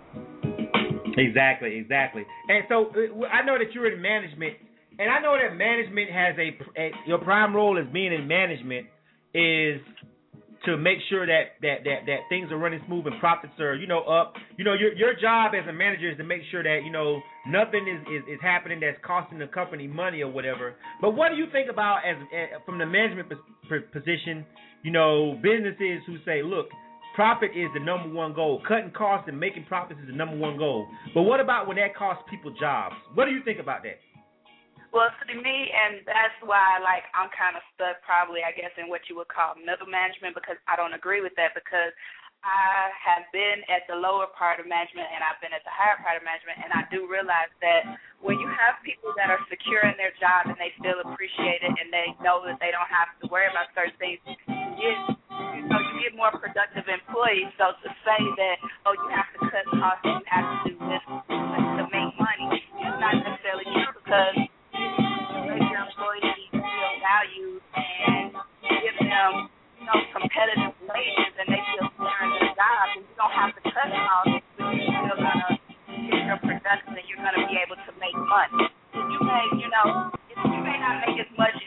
Exactly, exactly. And so uh, I know that you're in management, and I know that management has a, a your prime role as being in management is to make sure that, that, that, that things are running smooth and profits are, you know, up. You know, your your job as a manager is to make sure that, you know, nothing is, is, is happening that's costing the company money or whatever. But what do you think about, as, as from the management position, you know, businesses who say, look, profit is the number one goal. Cutting costs and making profits is the number one goal. But what about when that costs people jobs? What do you think about that? Well, to me, and that's why, like, I'm kind of stuck probably, I guess, in what you would call middle management because I don't agree with that because I have been at the lower part of management and I've been at the higher part of management, and I do realize that when you have people that are secure in their job and they feel appreciated and they know that they don't have to worry about certain things, you get, you know, you get more productive employees. So to say that, oh, you have to cut costs and you have to do this to make money, it's not necessarily true because make your employees feel valued and give them, you know, competitive wages and they feel fair in their job, and you don't have to cut costs, but you're still gonna get your production and you're gonna be able to make money. If you may, you know, if you may not make as much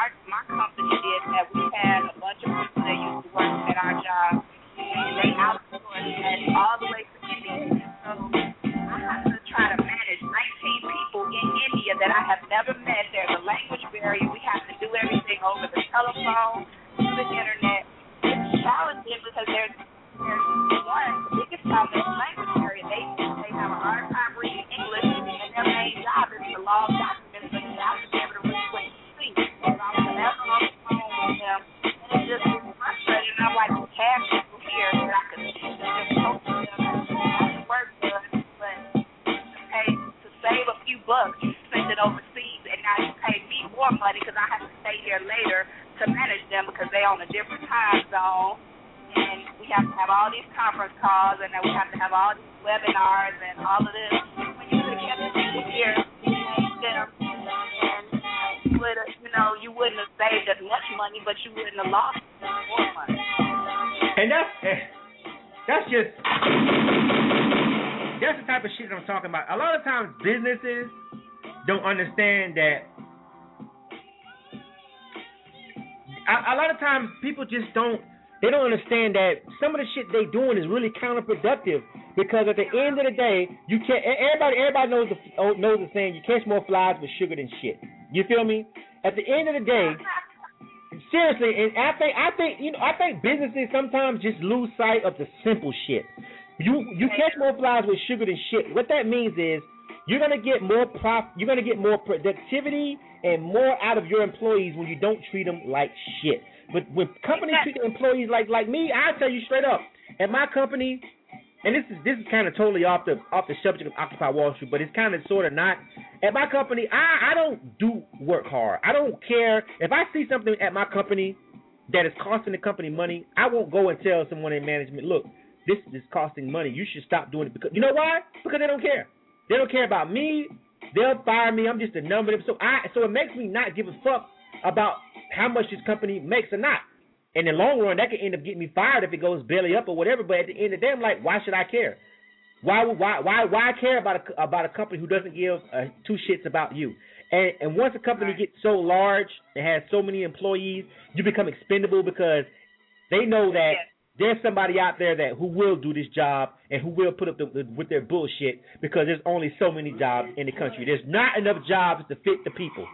our my company did that. We had a bunch of people that used to work at our job, and they outsourced that all the way to India. So I have to try to manage nineteen people in India that I have never met. There's a language barrier. We have to do everything over the telephone, through the internet. It's challenging because there's there's one the biggest problem is language barrier. They they have a hard time reading English, and their main job is to log documents, but you have to be able to read what you see. So I'm forever on the phone with them, and it just is frustrating. And I'm like, we have people here that I could just talk to them and work done, but to pay to save a few bucks, you spend it overseas, and now you pay me more money because I have to stay here later to manage them because they on a different time zone. And we have to have all these conference calls, and then we have to have all these webinars and all of this. When you could have kept the people here, paid them, and you would have, you know, you wouldn't have saved as much money, but you wouldn't have lost more money. And that's that's just that's the type of shit that I'm talking about. A lot of times, businesses don't understand that. A, a lot of times, people just don't. They don't understand that some of the shit they doing is really counterproductive because at the end of the day, you can't. Everybody, everybody knows the knows the saying: you catch more flies with sugar than shit. You feel me? At the end of the day, seriously, and I think I think you know I think businesses sometimes just lose sight of the simple shit. You you catch more flies with sugar than shit. What that means is you're gonna get more prof. You're gonna get more productivity and more out of your employees when you don't treat them like shit. But when companies treat their employees like like me, I tell you straight up, at my company, and this is this is kind of totally off the off the subject of Occupy Wall Street, but it's kind of sort of not. At my company, I, I don't do work hard. I don't care if I see something at my company that is costing the company money. I won't go and tell someone in management, look, this is costing money. You should stop doing it because you know why? Because they don't care. They don't care about me. They'll fire me. I'm just a number. So I so it makes me not give a fuck about how much this company makes or not. In the long run, that could end up getting me fired if it goes belly up or whatever. But at the end of the day, I'm like, why should I care? Why why why why care about a, about a company who doesn't give uh, two shits about you? And and once a company gets so large and has so many employees, you become expendable because they know that there's somebody out there that who will do this job and who will put up the, the, with their bullshit because there's only so many jobs in the country. There's not enough jobs to fit the people.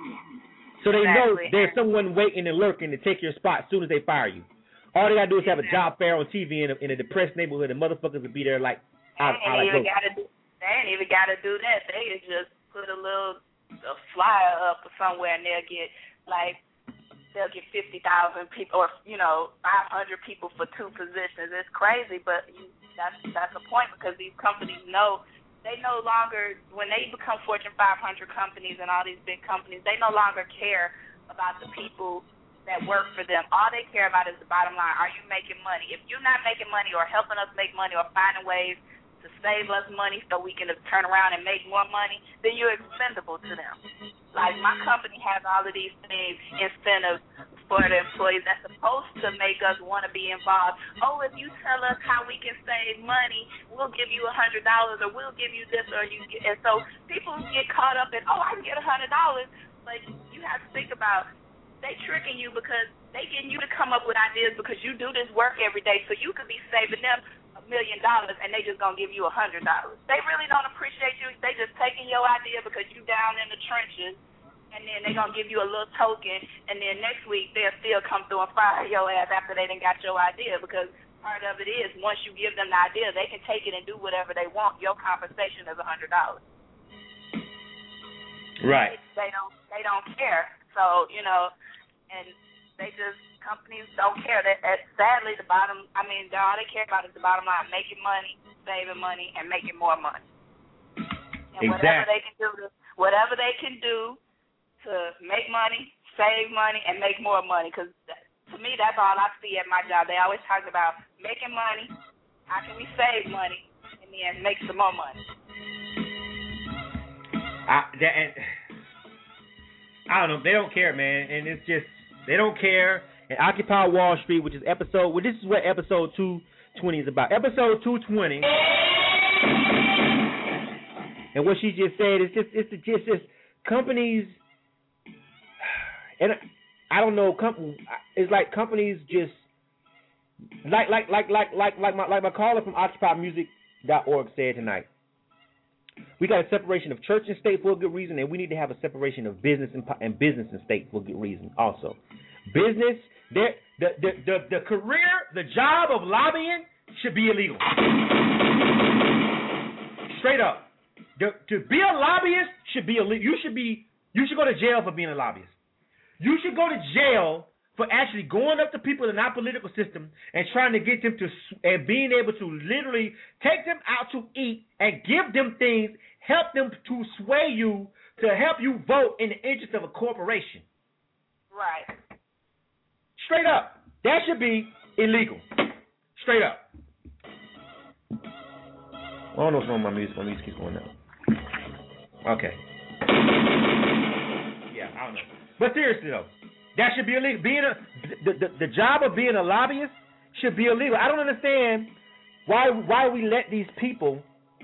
So they exactly. know there's someone waiting and lurking to take your spot as soon as they fire you. All they gotta do is have a job fair on T V in a, in a depressed neighborhood, and motherfuckers would be there like, I, I like even gotta do, they ain't even gotta do that. They just put a little a flyer up or somewhere, and they'll get like they'll get fifty thousand people, or you know, five hundred people for two positions. It's crazy, but that's that's the point because these companies know. They no longer, when they become Fortune five hundred companies and all these big companies, they no longer care about the people that work for them. All they care about is the bottom line. Are you making money? If you're not making money or helping us make money or finding ways to save us money so we can turn around and make more money, then you're expendable to them. Like my company has all of these things, incentives for the employees that's supposed to make us want to be involved. Oh, if you tell us how we can save money, we'll give you a hundred dollars, or we'll give you this, or you get. And so people get caught up in, oh, I can get a hundred dollars, but you have to think about they tricking you because they getting you to come up with ideas because you do this work every day, so you could be saving them a million dollars, and they just gonna give you a hundred dollars. They really don't appreciate you. They just taking your idea because you down in the trenches. And then they're going to give you a little token, and then next week they'll still come through and fire your ass after they done got your idea because part of it is once you give them the idea, they can take it and do whatever they want. Your compensation is a hundred dollars. Right. They don't they don't care. So, you know, and they just, companies don't care. That, that sadly, the bottom, I mean, all they care about is the bottom line, making money, saving money, and making more money. And exactly. whatever they can do, to, whatever they can do, to make money, save money, and make more money. Because to me, that's all I see at my job. They always talk about making money, how can we save money, and then make some more money. I, that, and, I don't know. They don't care, man. And it's just, they don't care. And Occupy Wall Street, which is episode, well, this is what episode two twenty is about. Episode two twenty. And what she just said is just, it's just, just companies. And I don't know. Com- it's like companies just like like like like like like my like my caller from Occupy Music dot org said tonight. We got a separation of church and state for a good reason, and we need to have a separation of business and, and business and state for a good reason also. Business, the the the the, the career, the job of lobbying should be illegal. Straight up. The, to be a lobbyist should be illegal. You should be you should go to jail for being a lobbyist. You should go to jail for actually going up to people in our political system and trying to get them to and being able to literally take them out to eat and give them things, help them to sway you to help you vote in the interest of a corporation. Right. Straight up. That should be illegal. Straight up. I don't know what's wrong with my music. My music keeps going up. Okay. Yeah, I don't know. But seriously though, that should be illegal. Being a the, the the job of being a lobbyist should be illegal. I don't understand why why we let these people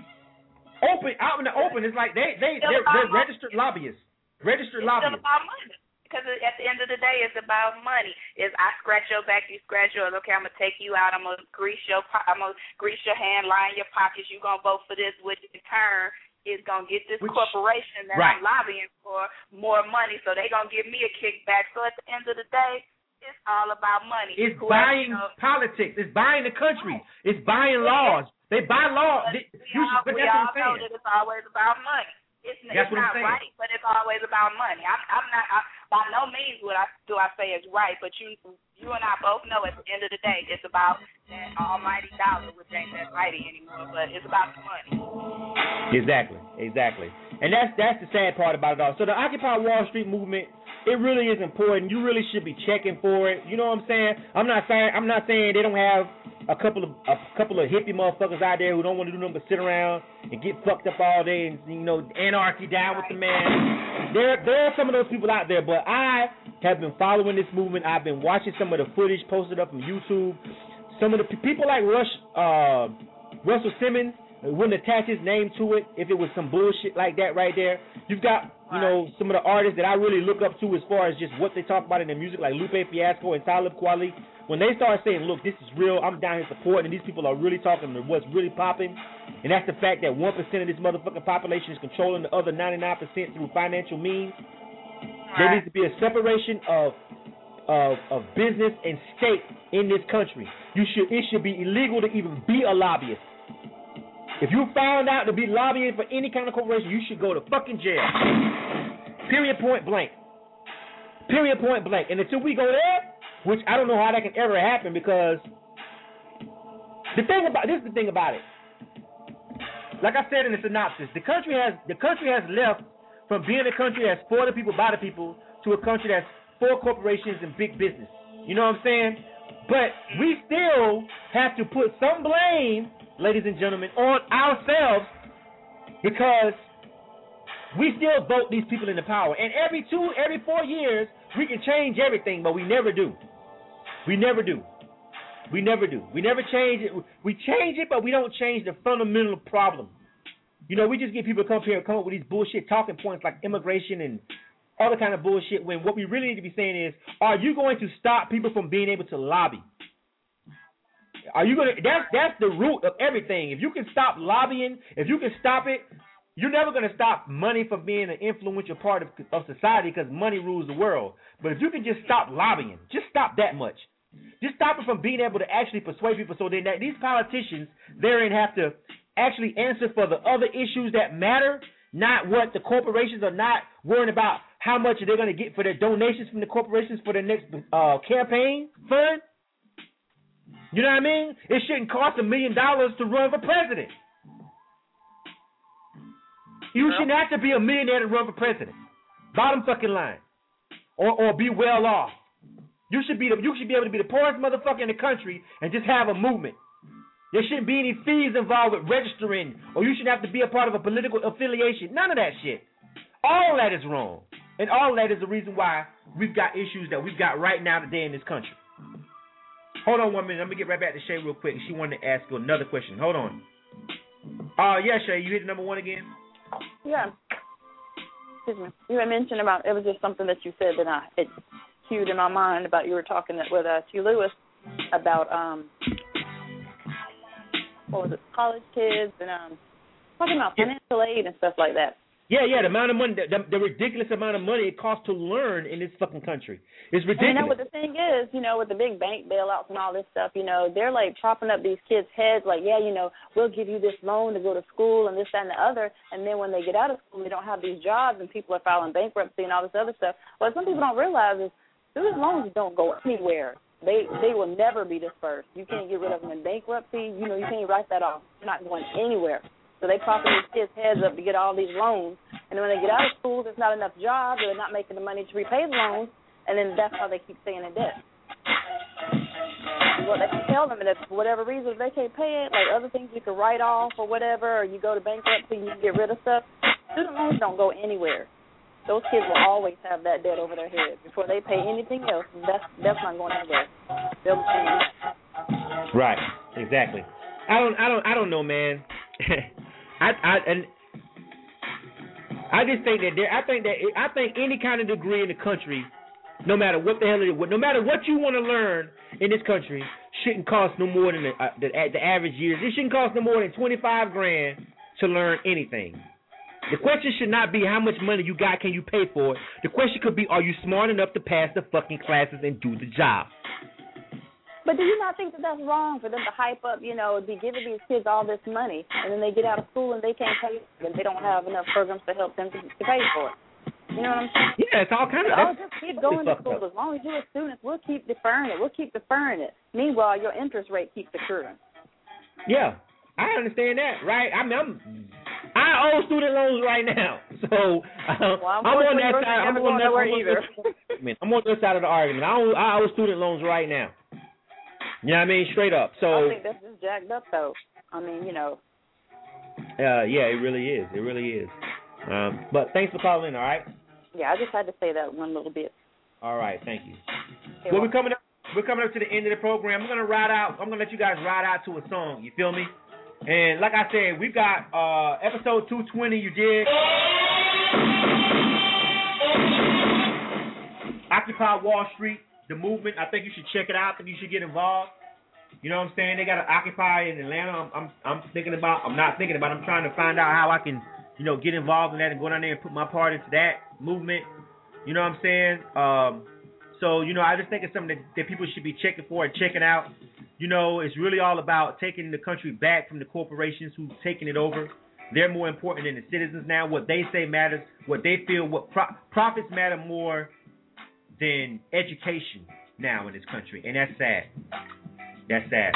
open out in the open. It's like they they they're, they're registered lobbyists. Registered it's lobbyists. Still about money. Because at the end of the day, it's about money. Is I scratch your back, you scratch yours. Okay, I'm gonna take you out. I'm gonna grease your, I'm gonna grease your hand, line your pockets. You gonna vote for this, which in turn is gonna get this which, corporation that right. I'm lobbying for more money. So they gonna give me a kickback. So at the end of the day, it's all about money. It's Whoever, buying you know, politics. It's buying the country. It's buying laws. They buy laws. But they, we you all, should, but we that's all what I'm know saying. that it's always about money. It's, That's it's what not I'm saying. right, but it's always about money. I'm, I'm not. I, by no means would I do I say it's right, but you, you and I both know at the end of the day, it's about that almighty dollar, which ain't that mighty anymore, but it's about the money. Exactly, exactly, and that's that's the sad part about it all. So the Occupy Wall Street movement, it really is important. You really should be checking for it. You know what I'm saying? I'm not saying I'm not saying they don't have a couple of a couple of hippie motherfuckers out there who don't want to do nothing but sit around and get fucked up all day and, you know, anarchy down with the man. There there are some of those people out there, but I have been following this movement. I've been watching some of the footage posted up on YouTube. Some of the p- people like Rush uh, Russell Simmons wouldn't attach his name to it if it was some bullshit like that right there. You've got, you know, some of the artists that I really look up to as far as just what they talk about in their music, like Lupe Fiasco and Talib Kweli. When they start saying, look, this is real, I'm down here supporting, and these people are really talking to what's really popping, and that's the fact that one percent of this motherfucking population is controlling the other ninety-nine percent through financial means, there needs to be a separation of, of of business and state in this country. You should It should be illegal to even be a lobbyist. If you found out to be lobbying for any kind of corporation, you should go to fucking jail. Period, point blank. Period, point blank. And until we go there, which I don't know how that can ever happen, because the thing about this is the thing about it. Like I said in the synopsis, the country has the country has left from being a country that's for the people, by the people, to a country that's for corporations and big business. You know what I'm saying? But we still have to put some blame, ladies and gentlemen, on ourselves, because we still vote these people into power. And every two, every four years, we can change everything, but we never do. We never do. We never do. We never change it. We change it, but we don't change the fundamental problem. You know, we just get people to come here and come up with these bullshit talking points like immigration and other kind of bullshit, when what we really need to be saying is, are you going to stop people from being able to lobby? Are you going to, that's, that's the root of everything. If you can stop lobbying, if you can stop it, you're never going to stop money from being an influential part of, of society, because money rules the world. But if you can just stop lobbying, just stop that much. Just stop it from being able to actually persuade people, so then that these politicians therein have to actually answer for the other issues that matter, not what the corporations are not worrying about, how much they're going to get for their donations from the corporations for their next uh, campaign fund. You know what I mean? It shouldn't cost a million dollars to run for president. You shouldn't have to be a millionaire to run for president. Bottom fucking line. Or or be well off. You should be the, you should be able to be the poorest motherfucker in the country and just have a movement. There shouldn't be any fees involved with registering, or you shouldn't have to be a part of a political affiliation. None of that shit. All of that is wrong. And all of that is the reason why we've got issues that we've got right now today in this country. Hold on one minute. Let me get right back to Shay real quick. She wanted to ask you another question. Hold on. Uh, yeah, Shay, you hit number one again? Yeah. Excuse me. You had mentioned about, it was just something that you said that I, it cued in my mind about you were talking with uh, T. Lewis about um, what was it, college kids and um, talking about financial aid and stuff like that. Yeah, yeah, the amount of money, the, the ridiculous amount of money it costs to learn in this fucking country. It's ridiculous. And you know what the thing is, you know, with the big bank bailouts and all this stuff, you know, they're like chopping up these kids' heads like, yeah, you know, we'll give you this loan to go to school and this, that, and the other. And then when they get out of school, they don't have these jobs and people are filing bankruptcy and all this other stuff. What some people don't realize is student loans don't go anywhere. They they will never be dispersed. You can't get rid of them in bankruptcy. You know, you can't write that off. They're not going anywhere. So they propping these kids' heads up to get all these loans. And when they get out of school, there's not enough jobs, or they're not making the money to repay the loans, and then that's how they keep staying in debt. Well, they can tell them that for whatever reason, if they can't pay it, like other things you can write off or whatever, or you go to bankruptcy and you get rid of stuff, student loans don't go anywhere. Those kids will always have that debt over their head. Before they pay anything else, that's, that's not going anywhere. They'll be paying that. Right, exactly. I don't, I don't, I don't know, man. I, I and I just think that there. I think that I think any kind of degree in the country, no matter what the hell it is, no matter what you want to learn in this country, shouldn't cost no more than the, uh, the, the average years. It shouldn't cost no more than twenty-five grand to learn anything. The question should not be how much money you got, can you pay for it. The question could be, are you smart enough to pass the fucking classes and do the job? But do you not think that that's wrong for them to hype up, you know, be giving these kids all this money, and then they get out of school and they can't pay for it, and they don't have enough programs to help them to, to pay for it? You know what I'm saying? Yeah, it's all kind of. Oh, just keep going to school. As long as you're a student, we'll keep deferring it. We'll keep deferring it. Meanwhile, your interest rate keeps accruing. Yeah, I understand that, right? I mean, I'm, I owe student loans right now, so uh, well, I'm on that side. I'm on that either. I'm on this side of the argument. I owe, I owe student loans right now. You know what I mean? Straight up. So I think that's just jacked up, though. I mean, you know. Uh, yeah, it really is. It really is. Um, but thanks for calling in, all right? Yeah, I just had to say that one little bit. All right, thank you. Okay, well, well, we're coming up. We're coming up to the end of the program. I'm gonna ride out. I'm gonna let you guys ride out to a song. You feel me? And like I said, we've got uh, episode two twenty. You did. Occupy Wall Street. The movement, I think you should check it out. I think you should get involved. You know what I'm saying? They got an Occupy in Atlanta. I'm, I'm, I'm thinking about. I'm not thinking about. I'm trying to find out how I can, you know, get involved in that and go down there and put my part into that movement. You know what I'm saying? Um, so you know, I just think it's something that, that people should be checking for and checking out. You know, it's really all about taking the country back from the corporations who've taken it over. They're more important than the citizens now. What they say matters. What they feel. What pro- profits matter more than education now in this country, and that's sad. That's sad.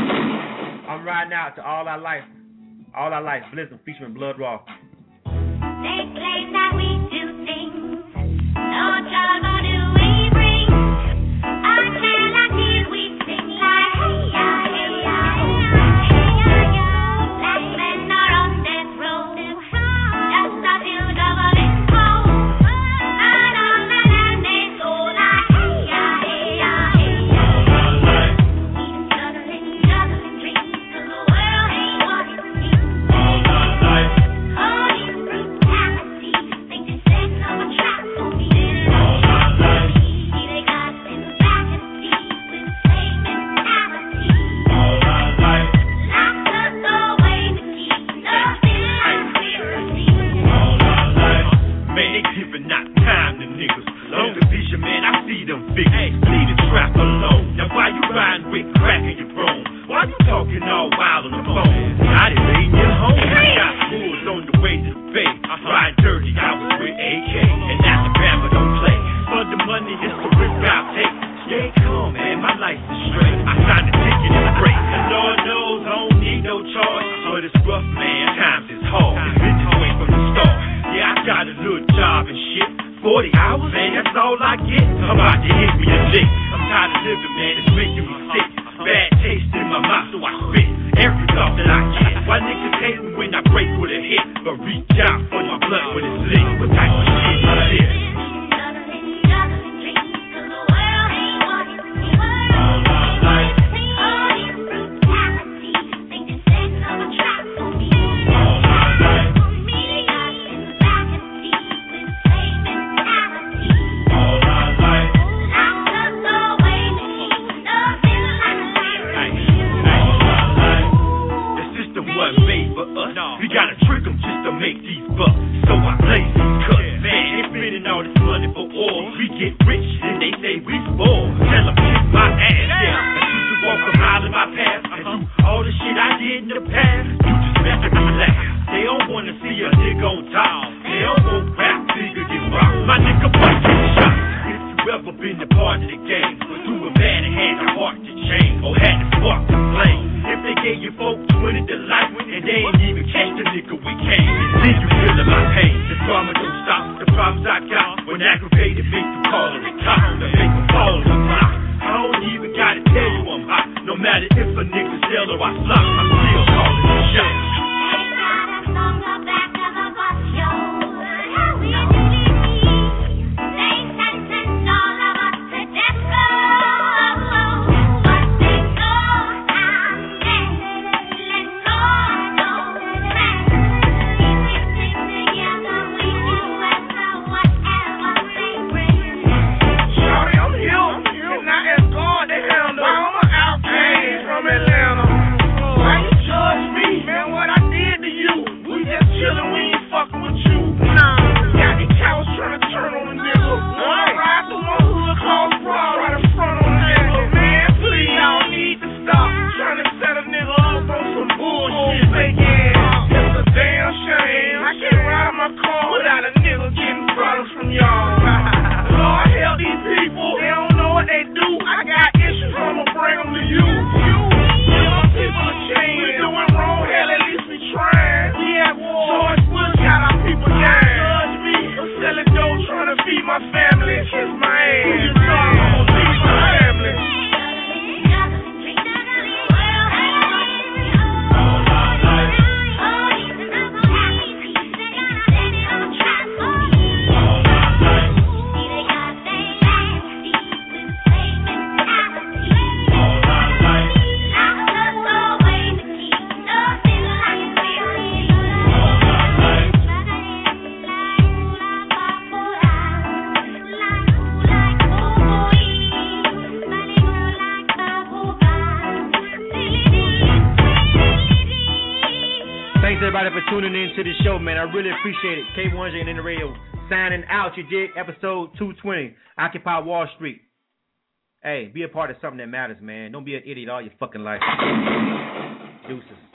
I'm riding out to All Our Life, All Our Life, Blizzard featuring Blood Raw. They claim that we do things, no trouble do we bring. I cannot hear we sing like hey ya, hey ya, hey ya, hey ya. Black men are on death row, just a few double in cold. And all the land they go like hey ya, hey ya, hey ya. Even struggling, juggling dreams, 'cause the world ain't what it seems. All our life. Police brutality, think they setting up a trap for me. All our life. They got them back and deep with the same mentality. All our life. Locked us away to keep nothing like we're a thief. All our life. Man, they giving out time to niggas. Long division, man, I see them figures. Leave the trap alone. Now why you riding with crack in your bone? Why you talking all wild on the phone? I done laid you home. I got schools on the way to the bay. Riding dirty, I was with A K. And that's the grandma don't play. For the money, it's the risk I'll take. Stay calm, man, my life is straight. I signed a ticket and a break. And Lord knows I don't need no charge. But it's rough, man, times is hard. It's been this way from the start. Yeah, I got a little job and shit. forty hours, man, that's all I get. I'm about to hit me a lick. I'm tired of living, man, it's making me sick. Bad taste in my mouth, so I spit every thought that I get. Why niggas hate me when I break with a hit? But reach out for my blood when it's lit. What type of shit is this? Locked started the game. But through a bad hand, I marked the chain, or had to spark the flame. If they gave you folks twenty to life, and they ain't even catch the nigga we came, then you feeling my pain. The drama don't stop, the problems I got, when aggravated make you call it a cop, to make them fall in the block. I don't even gotta tell you I'm hot, no matter if a nigga sell or I slop, I'm still calling the shot. Tuning in to the show, man. I really appreciate it. K one J and in the radio signing out. You dig? Episode two twenty. Occupy Wall Street. Hey, be a part of something that matters, man. Don't be an idiot all your fucking life. Deuces.